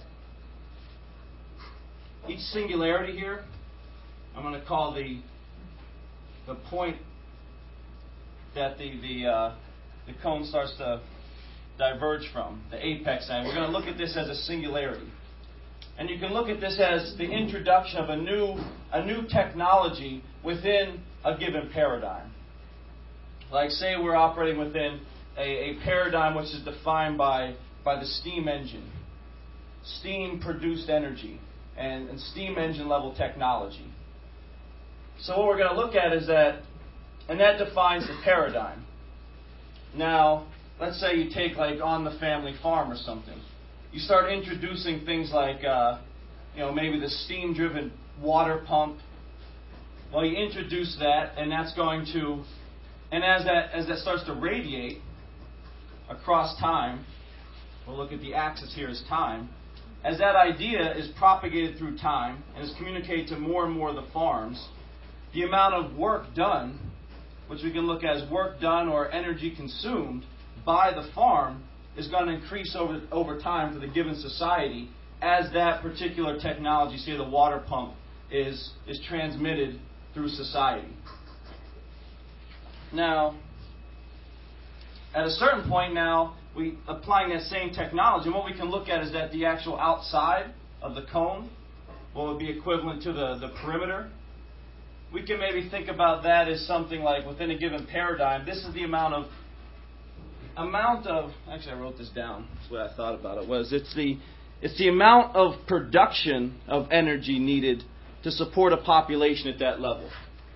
singularity here, I'm going to call the point that the cone starts to diverge from, the apex end. We're going to look at this as a singularity. And you can look at this as the introduction of a new technology within a given paradigm. Like, say we're operating within a paradigm which is defined by the steam engine, steam-produced energy, and steam engine level technology. So what we're going to look at is that, and that defines the paradigm. Now, let's say you take like On the Family Farm or something. You start introducing things like, maybe the steam-driven water pump. Well, you introduce that, and that's going to, and as that starts to radiate across time, we'll look at the axis here as time. As that idea is propagated through time and is communicated to more and more of the farms, the amount of work done, which we can look at as work done or energy consumed by the farm, is going to increase over time for the given society as that particular technology, say the water pump, is transmitted through society. Now, at a certain point now, we applying that same technology, and what we can look at is that the actual outside of the cone, what would be equivalent to the perimeter, we can maybe think about that as something like within a given paradigm, this is the amount of actually I wrote this down, that's what I thought about it, was it's the amount of production of energy needed to support a population at that level.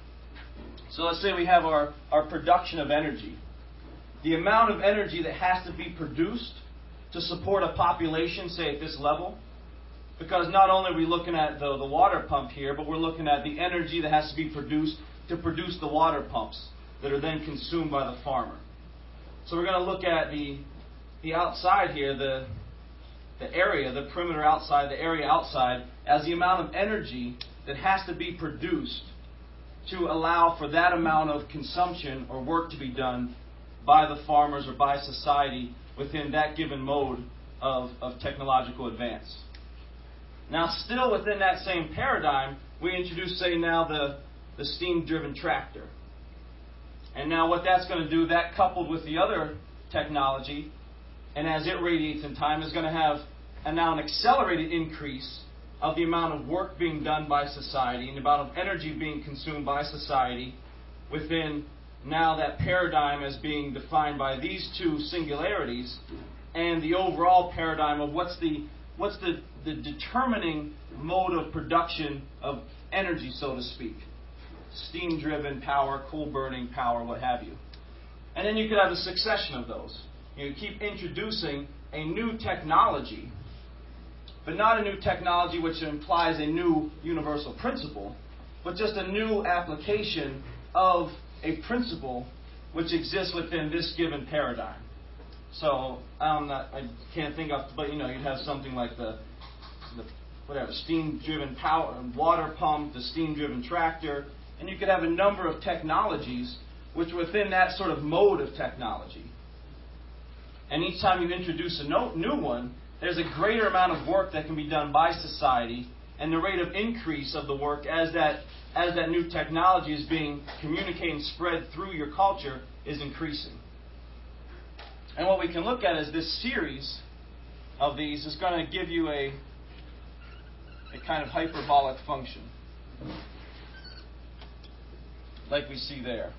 So let's say we have our production of energy. The amount of energy that has to be produced to support a population, say at this level, because not only are we looking at the water pump here, but we're looking at the energy that has to be produced to produce the water pumps that are then consumed by the farmer. So we're going to look at the outside here, the area, the perimeter outside, the area outside, as the amount of energy that has to be produced to allow for that amount of consumption or work to be done by the farmers or by society within that given mode of technological advance. Now, still within that same paradigm, we introduce, say, now the steam-driven tractor. And now what that's going to do, that coupled with the other technology, and as it radiates in time, is going to have now an accelerated increase of the amount of work being done by society and the amount of energy being consumed by society within now that paradigm as being defined by these two singularities and the overall paradigm of what's the determining mode of production of energy, so to speak. Steam-driven power, coal-burning power, what have you. And then you could have a succession of those. You keep introducing a new technology, but not a new technology which implies a new universal principle, but just a new application of a principle which exists within this given paradigm. So I can't think of, but you'd have something like the steam-driven power water pump, the steam-driven tractor, and you could have a number of technologies which are within that sort of mode of technology. And each time you introduce a new one, there's a greater amount of work that can be done by society, and the rate of increase of the work as that new technology is being communicated and spread through your culture is increasing. And what we can look at is this series of these is going to give you a kind of hyperbolic function, like we see there.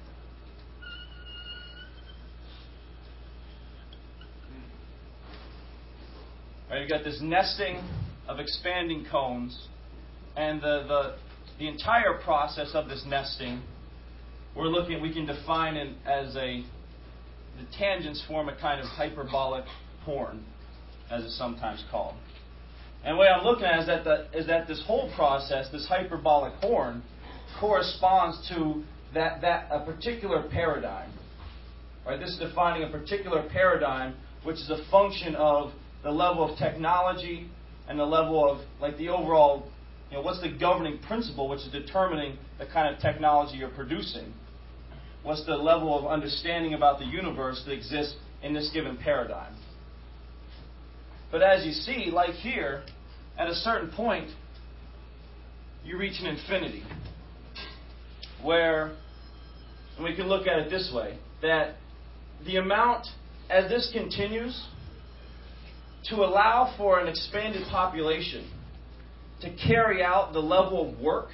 Right, you've got this nesting of expanding cones, and the entire process of this nesting, we can define it as the tangents form a kind of hyperbolic horn, as it's sometimes called. And the way I'm looking at it is that this whole process, this hyperbolic horn, corresponds to a particular paradigm. Right? This is defining a particular paradigm, which is a function of the level of technology and the level of the overall, what's the governing principle which is determining the kind of technology you're producing? What's the level of understanding about the universe that exists in this given paradigm? But as you see, like here, at a certain point, you reach an infinity where, and we can look at it this way, that the amount, as this continues, to allow for an expanded population to carry out the level of work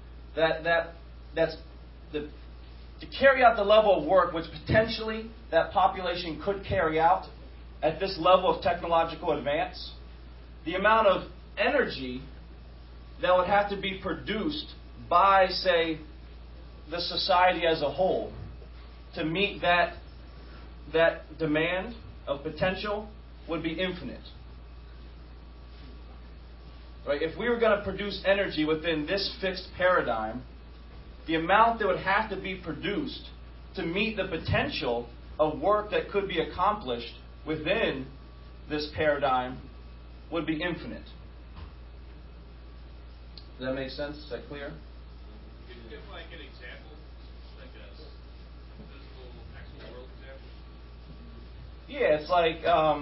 to carry out the level of work which potentially that population could carry out at this level of technological advance, the amount of energy that would have to be produced by, say, the society as a whole to meet that demand of potential would be infinite. Right? If we were going to produce energy within this fixed paradigm, the amount that would have to be produced to meet the potential of work that could be accomplished within this paradigm would be infinite. Does that make sense? Is that clear? Can you give an example, like a physical, actual world example? Yeah, it's like,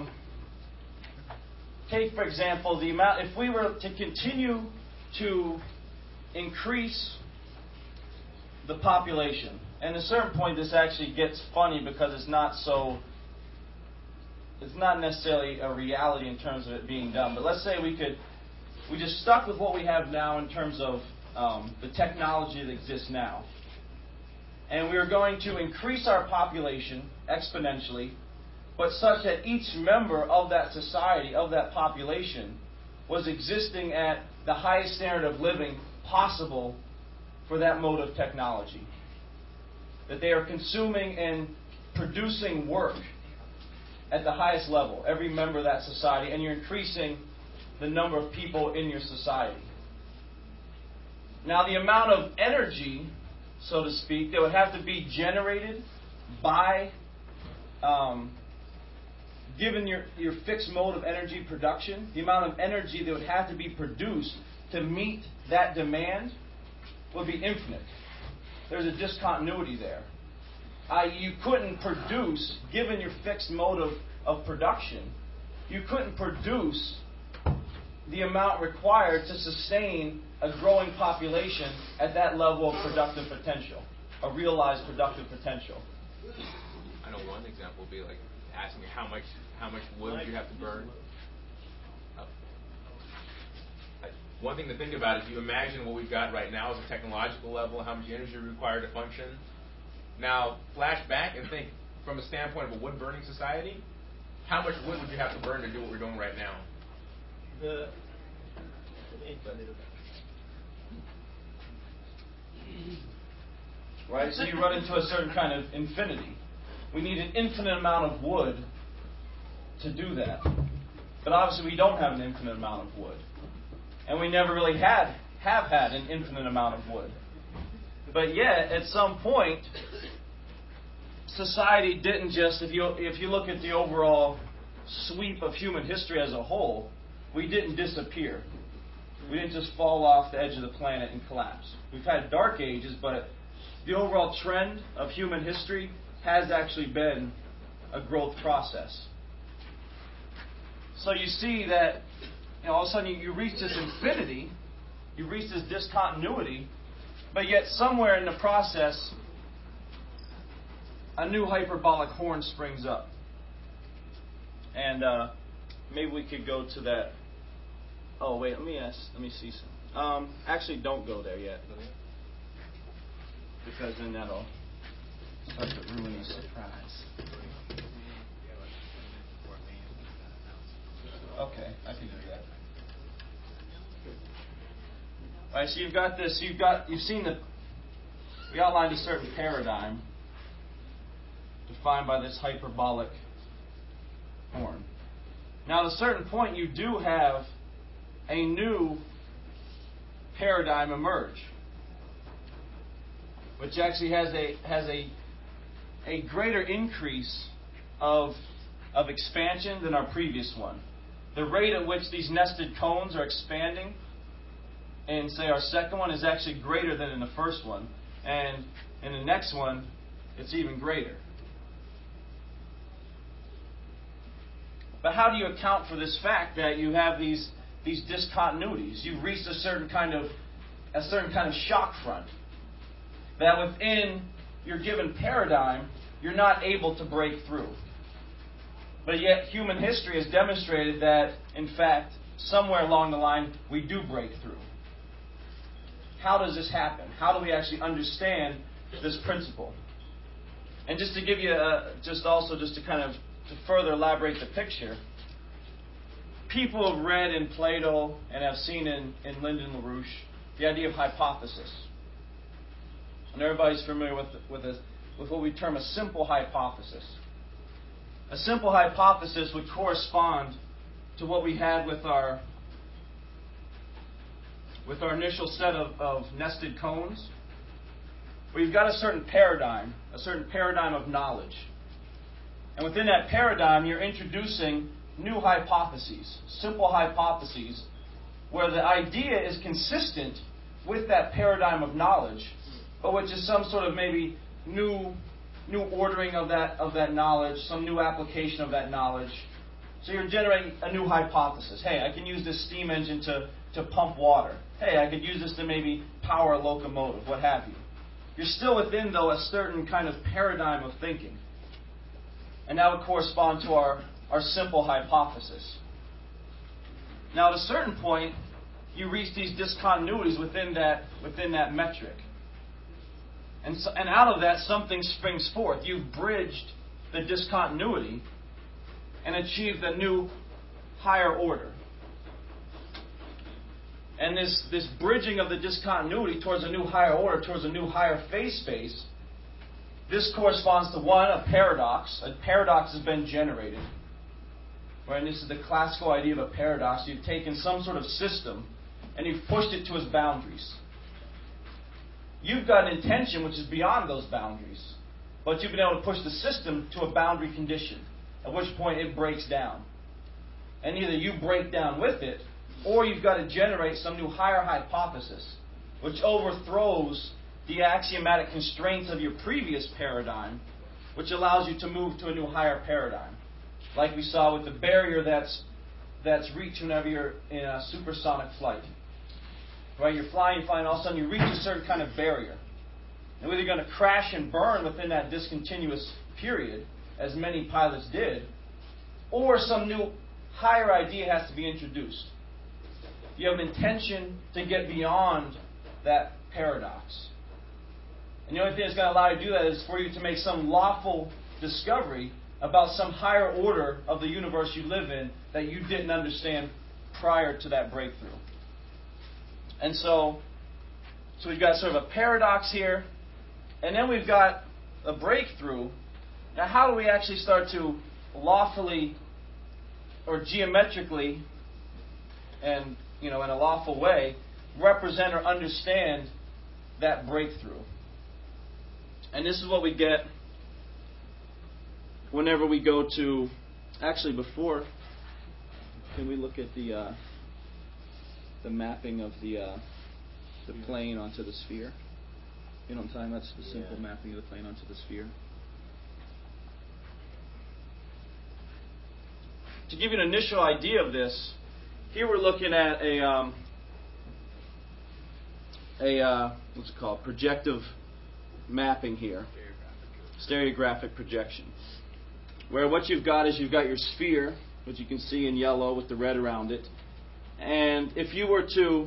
take for example the amount, if we were to continue to increase the population, and at a certain point this actually gets funny because it's not necessarily a reality in terms of it being done, but let's say we just stuck with what we have now in terms of the technology that exists now. And we are going to increase our population exponentially, but such that each member of that society, of that population, was existing at the highest standard of living possible for that mode of technology. That they are consuming and producing work at the highest level, every member of that society, and you're increasing the number of people in your society. Now, the amount of energy, so to speak, that would have to be generated by, given your fixed mode of energy production, the amount of energy that would have to be produced to meet that demand would be infinite. There's a discontinuity there. You couldn't produce, given your fixed mode of production, you couldn't produce the amount required to sustain a growing population at that level of productive potential, a realized productive potential. I know one example would be like asking how much wood you have to burn. One thing to think about is you imagine what we've got right now as a technological level, how much energy required to function. Now, flash back and think from a standpoint of a wood-burning society, how much wood would you have to burn to do what we're doing right now? Right? So you run into a certain kind of infinity. We need an infinite amount of wood to do that. But obviously we don't have an infinite amount of wood. And we never really have had an infinite amount of wood. But yet, at some point, society didn't just, if you look at the overall sweep of human history as a whole, we didn't disappear. We didn't just fall off the edge of the planet and collapse. We've had dark ages, but the overall trend of human history has actually been a growth process. So you see that all of a sudden you reach this infinity, you reach this discontinuity, but yet somewhere in the process, a new hyperbolic horn springs up. And maybe we could go to that. Oh, wait, let me see some. Actually, don't go there yet. Because then that'll start to ruin the surprise. Okay, I can do that. All right, so you've got this. We outlined a certain paradigm defined by this hyperbolic horn. Now, at a certain point, you do have a new paradigm emerge, which actually has a greater increase of expansion than our previous one. The rate at which these nested cones are expanding in, say, our second one is actually greater than in the first one. And in the next one, it's even greater. But how do you account for this fact that you have these discontinuities? You've reached a certain kind of shock front that within your given paradigm, you're not able to break through. But yet human history has demonstrated that, in fact, somewhere along the line, we do break through. How does this happen? How do we actually understand this principle? And just to give you to further elaborate the picture, people have read in Plato and have seen in Lyndon LaRouche the idea of hypothesis. And everybody's familiar with what we term a simple hypothesis. A simple hypothesis would correspond to what we had with our initial set of nested cones. We've got a certain paradigm of knowledge. And within that paradigm, you're introducing new hypotheses, simple hypotheses, where the idea is consistent with that paradigm of knowledge, but which is some sort of maybe new new ordering of that knowledge, some new application of that knowledge. So you're generating a new hypothesis. Hey, I can use this steam engine to pump water. Hey, I could use this to maybe power a locomotive, what have you. You're still within, though, a certain kind of paradigm of thinking. And that would correspond to our simple hypothesis. Now, at a certain point, you reach these discontinuities within that metric. And out of that, something springs forth. You've bridged the discontinuity and achieved a new higher order. And this bridging of the discontinuity towards a new higher order, towards a new higher phase space, this corresponds to one, a paradox. A paradox has been generated. Right? And this is the classical idea of a paradox. You've taken some sort of system and you've pushed it to its boundaries. You've got an intention which is beyond those boundaries, but you've been able to push the system to a boundary condition, at which point it breaks down. And either you break down with it, or you've got to generate some new higher hypothesis, which overthrows the axiomatic constraints of your previous paradigm, which allows you to move to a new higher paradigm. Like we saw with the barrier that's reached whenever you're in a supersonic flight. Right? You're flying, all of a sudden you reach a certain kind of barrier. And whether you're going to crash and burn within that discontinuous period, as many pilots did, or some new higher idea has to be introduced. You have an intention to get beyond that paradox. And the only thing that's going to allow you to do that is for you to make some lawful discovery about some higher order of the universe you live in that you didn't understand prior to that breakthrough. And so we've got sort of a paradox here, and then we've got a breakthrough. Now, how do we actually start to lawfully or geometrically and in a lawful way represent or understand that breakthrough? And this is what we get whenever we go to, actually before, can we look at the mapping of the plane onto the sphere? You know what I'm talking about? That's the simple mapping of the plane onto the sphere. To give you an initial idea of this, here we're looking at what's it called? Projective mapping here. Stereographic projection. Where what you've got is you've got your sphere, which you can see in yellow with the red around it. And if you were to,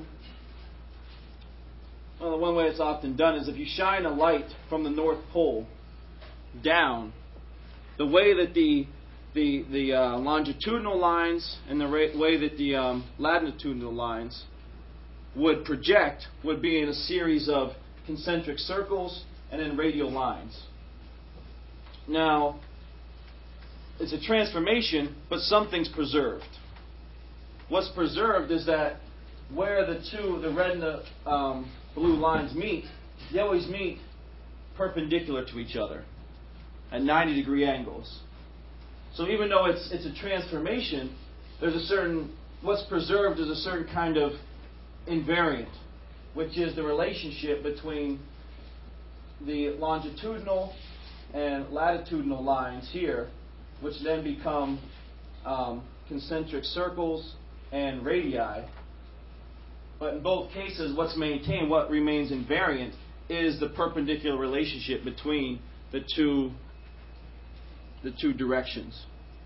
well, the one way it's often done is if you shine a light from the North Pole down, the way that the longitudinal lines and the way that the latitudinal lines would project would be in a series of concentric circles and then radial lines. Now, it's a transformation, but something's preserved. What's preserved is that where the red and the blue lines meet, they always meet perpendicular to each other at 90-degree angles. So even though it's a transformation, what's preserved is a certain kind of invariant, which is the relationship between the longitudinal and latitudinal lines here, which then become concentric circles and radii. But in both cases, what's maintained, what remains invariant, is the perpendicular relationship between the two directions.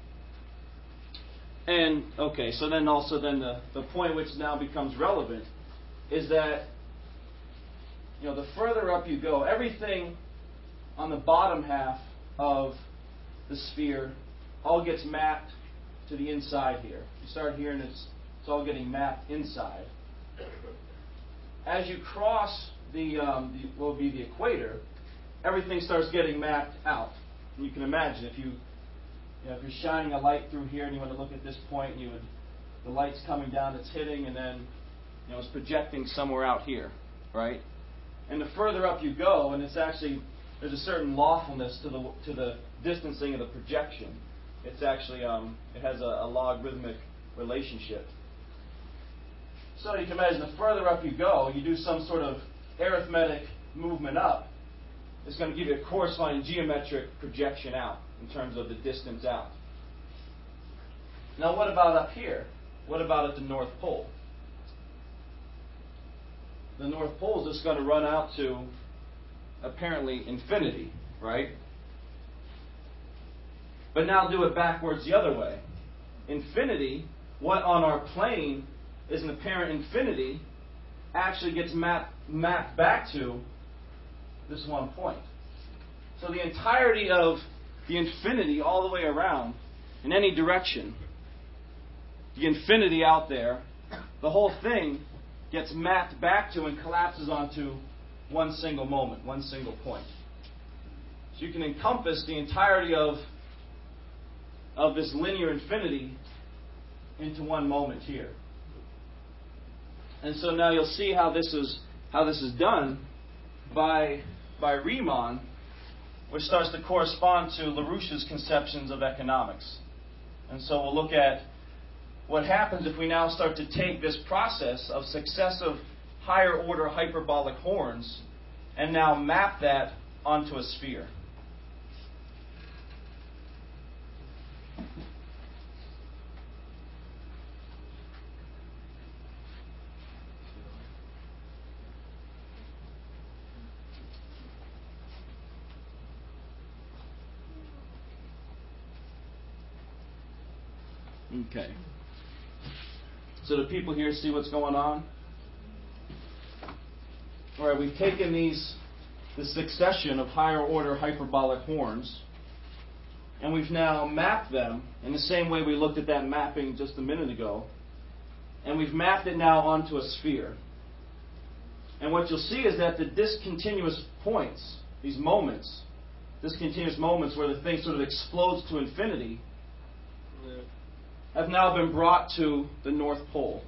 And okay, so then the point which now becomes relevant is that the further up you go, everything on the bottom half of the sphere all gets mapped to the inside here. You start here and it's all getting mapped inside. As you cross what will be the equator, everything starts getting mapped out. And you can imagine if you're shining a light through here and you want to look at this point, and the light's coming down, it's hitting, and then it's projecting somewhere out here, right? And the further up you go, and there's a certain lawfulness to the distancing of the projection. It's actually it has a logarithmic relationship. So you can imagine the further up you go, you do some sort of arithmetic movement up, it's going to give you a corresponding geometric projection out in terms of the distance out. Now, what about up here? What about at the North Pole? The North Pole is just going to run out to apparently infinity, right? But now do it backwards the other way. Infinity, what on our plane is an apparent infinity, actually gets mapped back to this one point. So the entirety of the infinity all the way around, in any direction, the infinity out there, the whole thing gets mapped back to and collapses onto one single moment, one single point. So you can encompass the entirety of this linear infinity into one moment here. And so now you'll see how this is done by Riemann, which starts to correspond to LaRouche's conceptions of economics. And so we'll look at what happens if we now start to take this process of successive higher order hyperbolic horns and now map that onto a sphere. Okay. So do people here see what's going on? All right, we've taken this succession of higher order hyperbolic horns, and we've now mapped them in the same way we looked at that mapping just a minute ago, and we've mapped it now onto a sphere. And what you'll see is that the discontinuous points, these moments, discontinuous moments where the thing sort of explodes to infinity, have now been brought to the North Pole.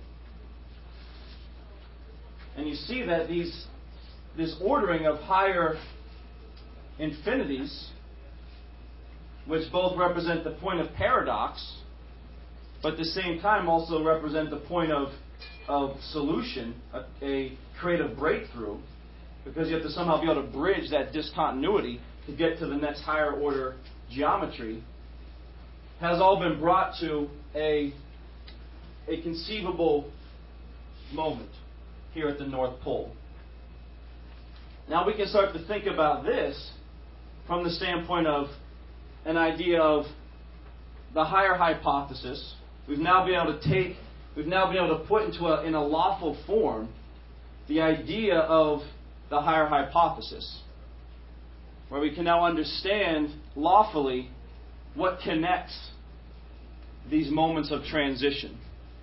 And you see that this ordering of higher infinities, which both represent the point of paradox, but at the same time also represent the point of solution, a creative breakthrough, because you have to somehow be able to bridge that discontinuity to get to the next higher order geometry, has all been brought to a conceivable moment here at the North Pole. Now we can start to think about this from the standpoint of an idea of the higher hypothesis. We've now been able to put in a lawful form the idea of the higher hypothesis, where we can now understand lawfully what connects these moments of transition.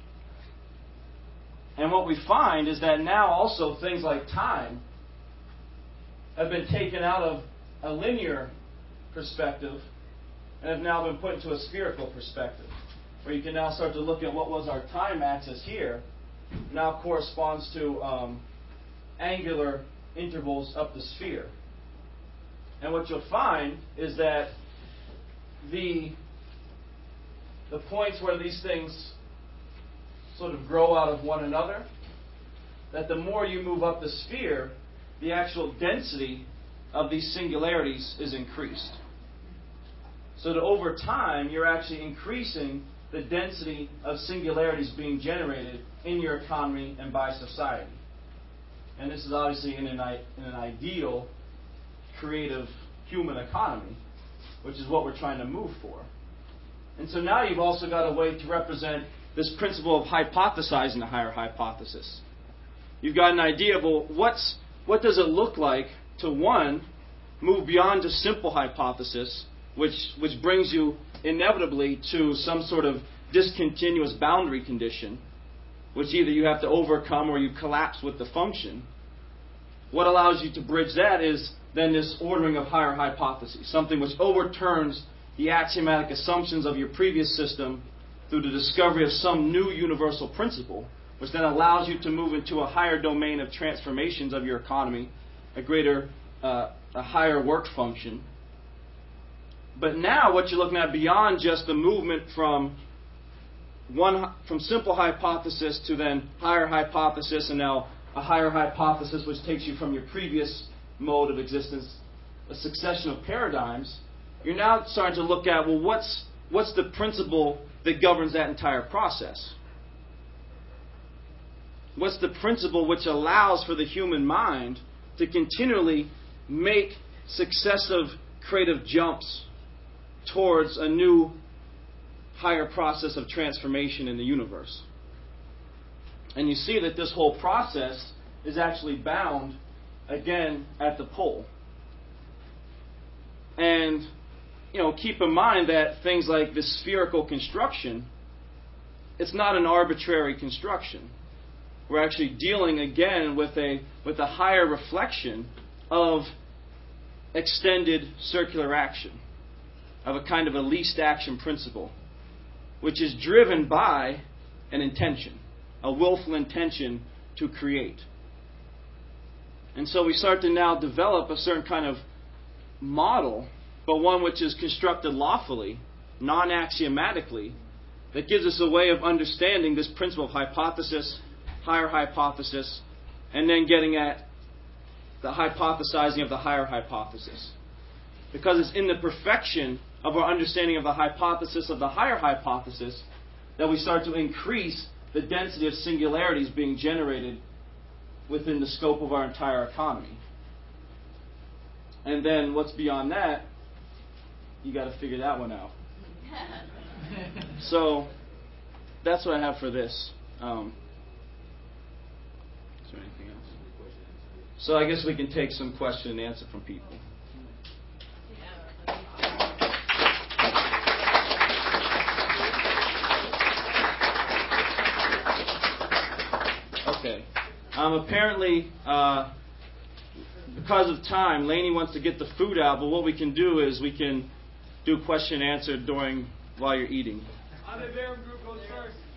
And what we find is that now also things like time have been taken out of a linear perspective and have now been put into a spherical perspective, where you can now start to look at what was our time axis here now corresponds to angular intervals up the sphere. And what you'll find is that the points where these things sort of grow out of one another, that the more you move up the sphere, the actual density of these singularities is increased. So that over time, you're actually increasing the density of singularities being generated in your economy and by society. And this is obviously in an ideal, creative human economy, which is what we're trying to move for. And so now you've also got a way to represent this principle of hypothesizing a higher hypothesis. You've got an idea of, well, what does it look like to, one, move beyond a simple hypothesis, which brings you inevitably to some sort of discontinuous boundary condition, which either you have to overcome or you collapse with the function. What allows you to bridge that is then this ordering of higher hypotheses, something which overturns the axiomatic assumptions of your previous system through the discovery of some new universal principle, which then allows you to move into a higher domain of transformations of your economy, a higher work function. But now what you're looking at beyond just the movement from simple hypothesis to then higher hypothesis, and now a higher hypothesis which takes you from your previous mode of existence a succession of paradigms, you're now starting to look at, well, what's the principle that governs that entire process? What's the principle which allows for the human mind to continually make successive creative jumps towards a new, higher process of transformation in the universe? And you see that this whole process is actually bound, again, at the pole. And, keep in mind that things like the spherical construction, it's not an arbitrary construction. We're actually dealing, again, with a higher reflection of extended circular action, of a kind of a least action principle, which is driven by an intention, a willful intention to create. And so we start to now develop a certain kind of model, but one which is constructed lawfully, non-axiomatically, that gives us a way of understanding this principle of hypothesis, higher hypothesis, and then getting at the hypothesizing of the higher hypothesis. Because it's in the perfection of our understanding of the hypothesis of the higher hypothesis that we start to increase the density of singularities being generated within the scope of our entire economy. And then what's beyond that, you got to figure that one out. So that's what I have for this. Is there anything else? So I guess we can take some question and answer from people. Okay. Apparently, because of time, Lainey wants to get the food out, but what we can do is we can do question and answer while you're eating. I'm the Baron group goes first.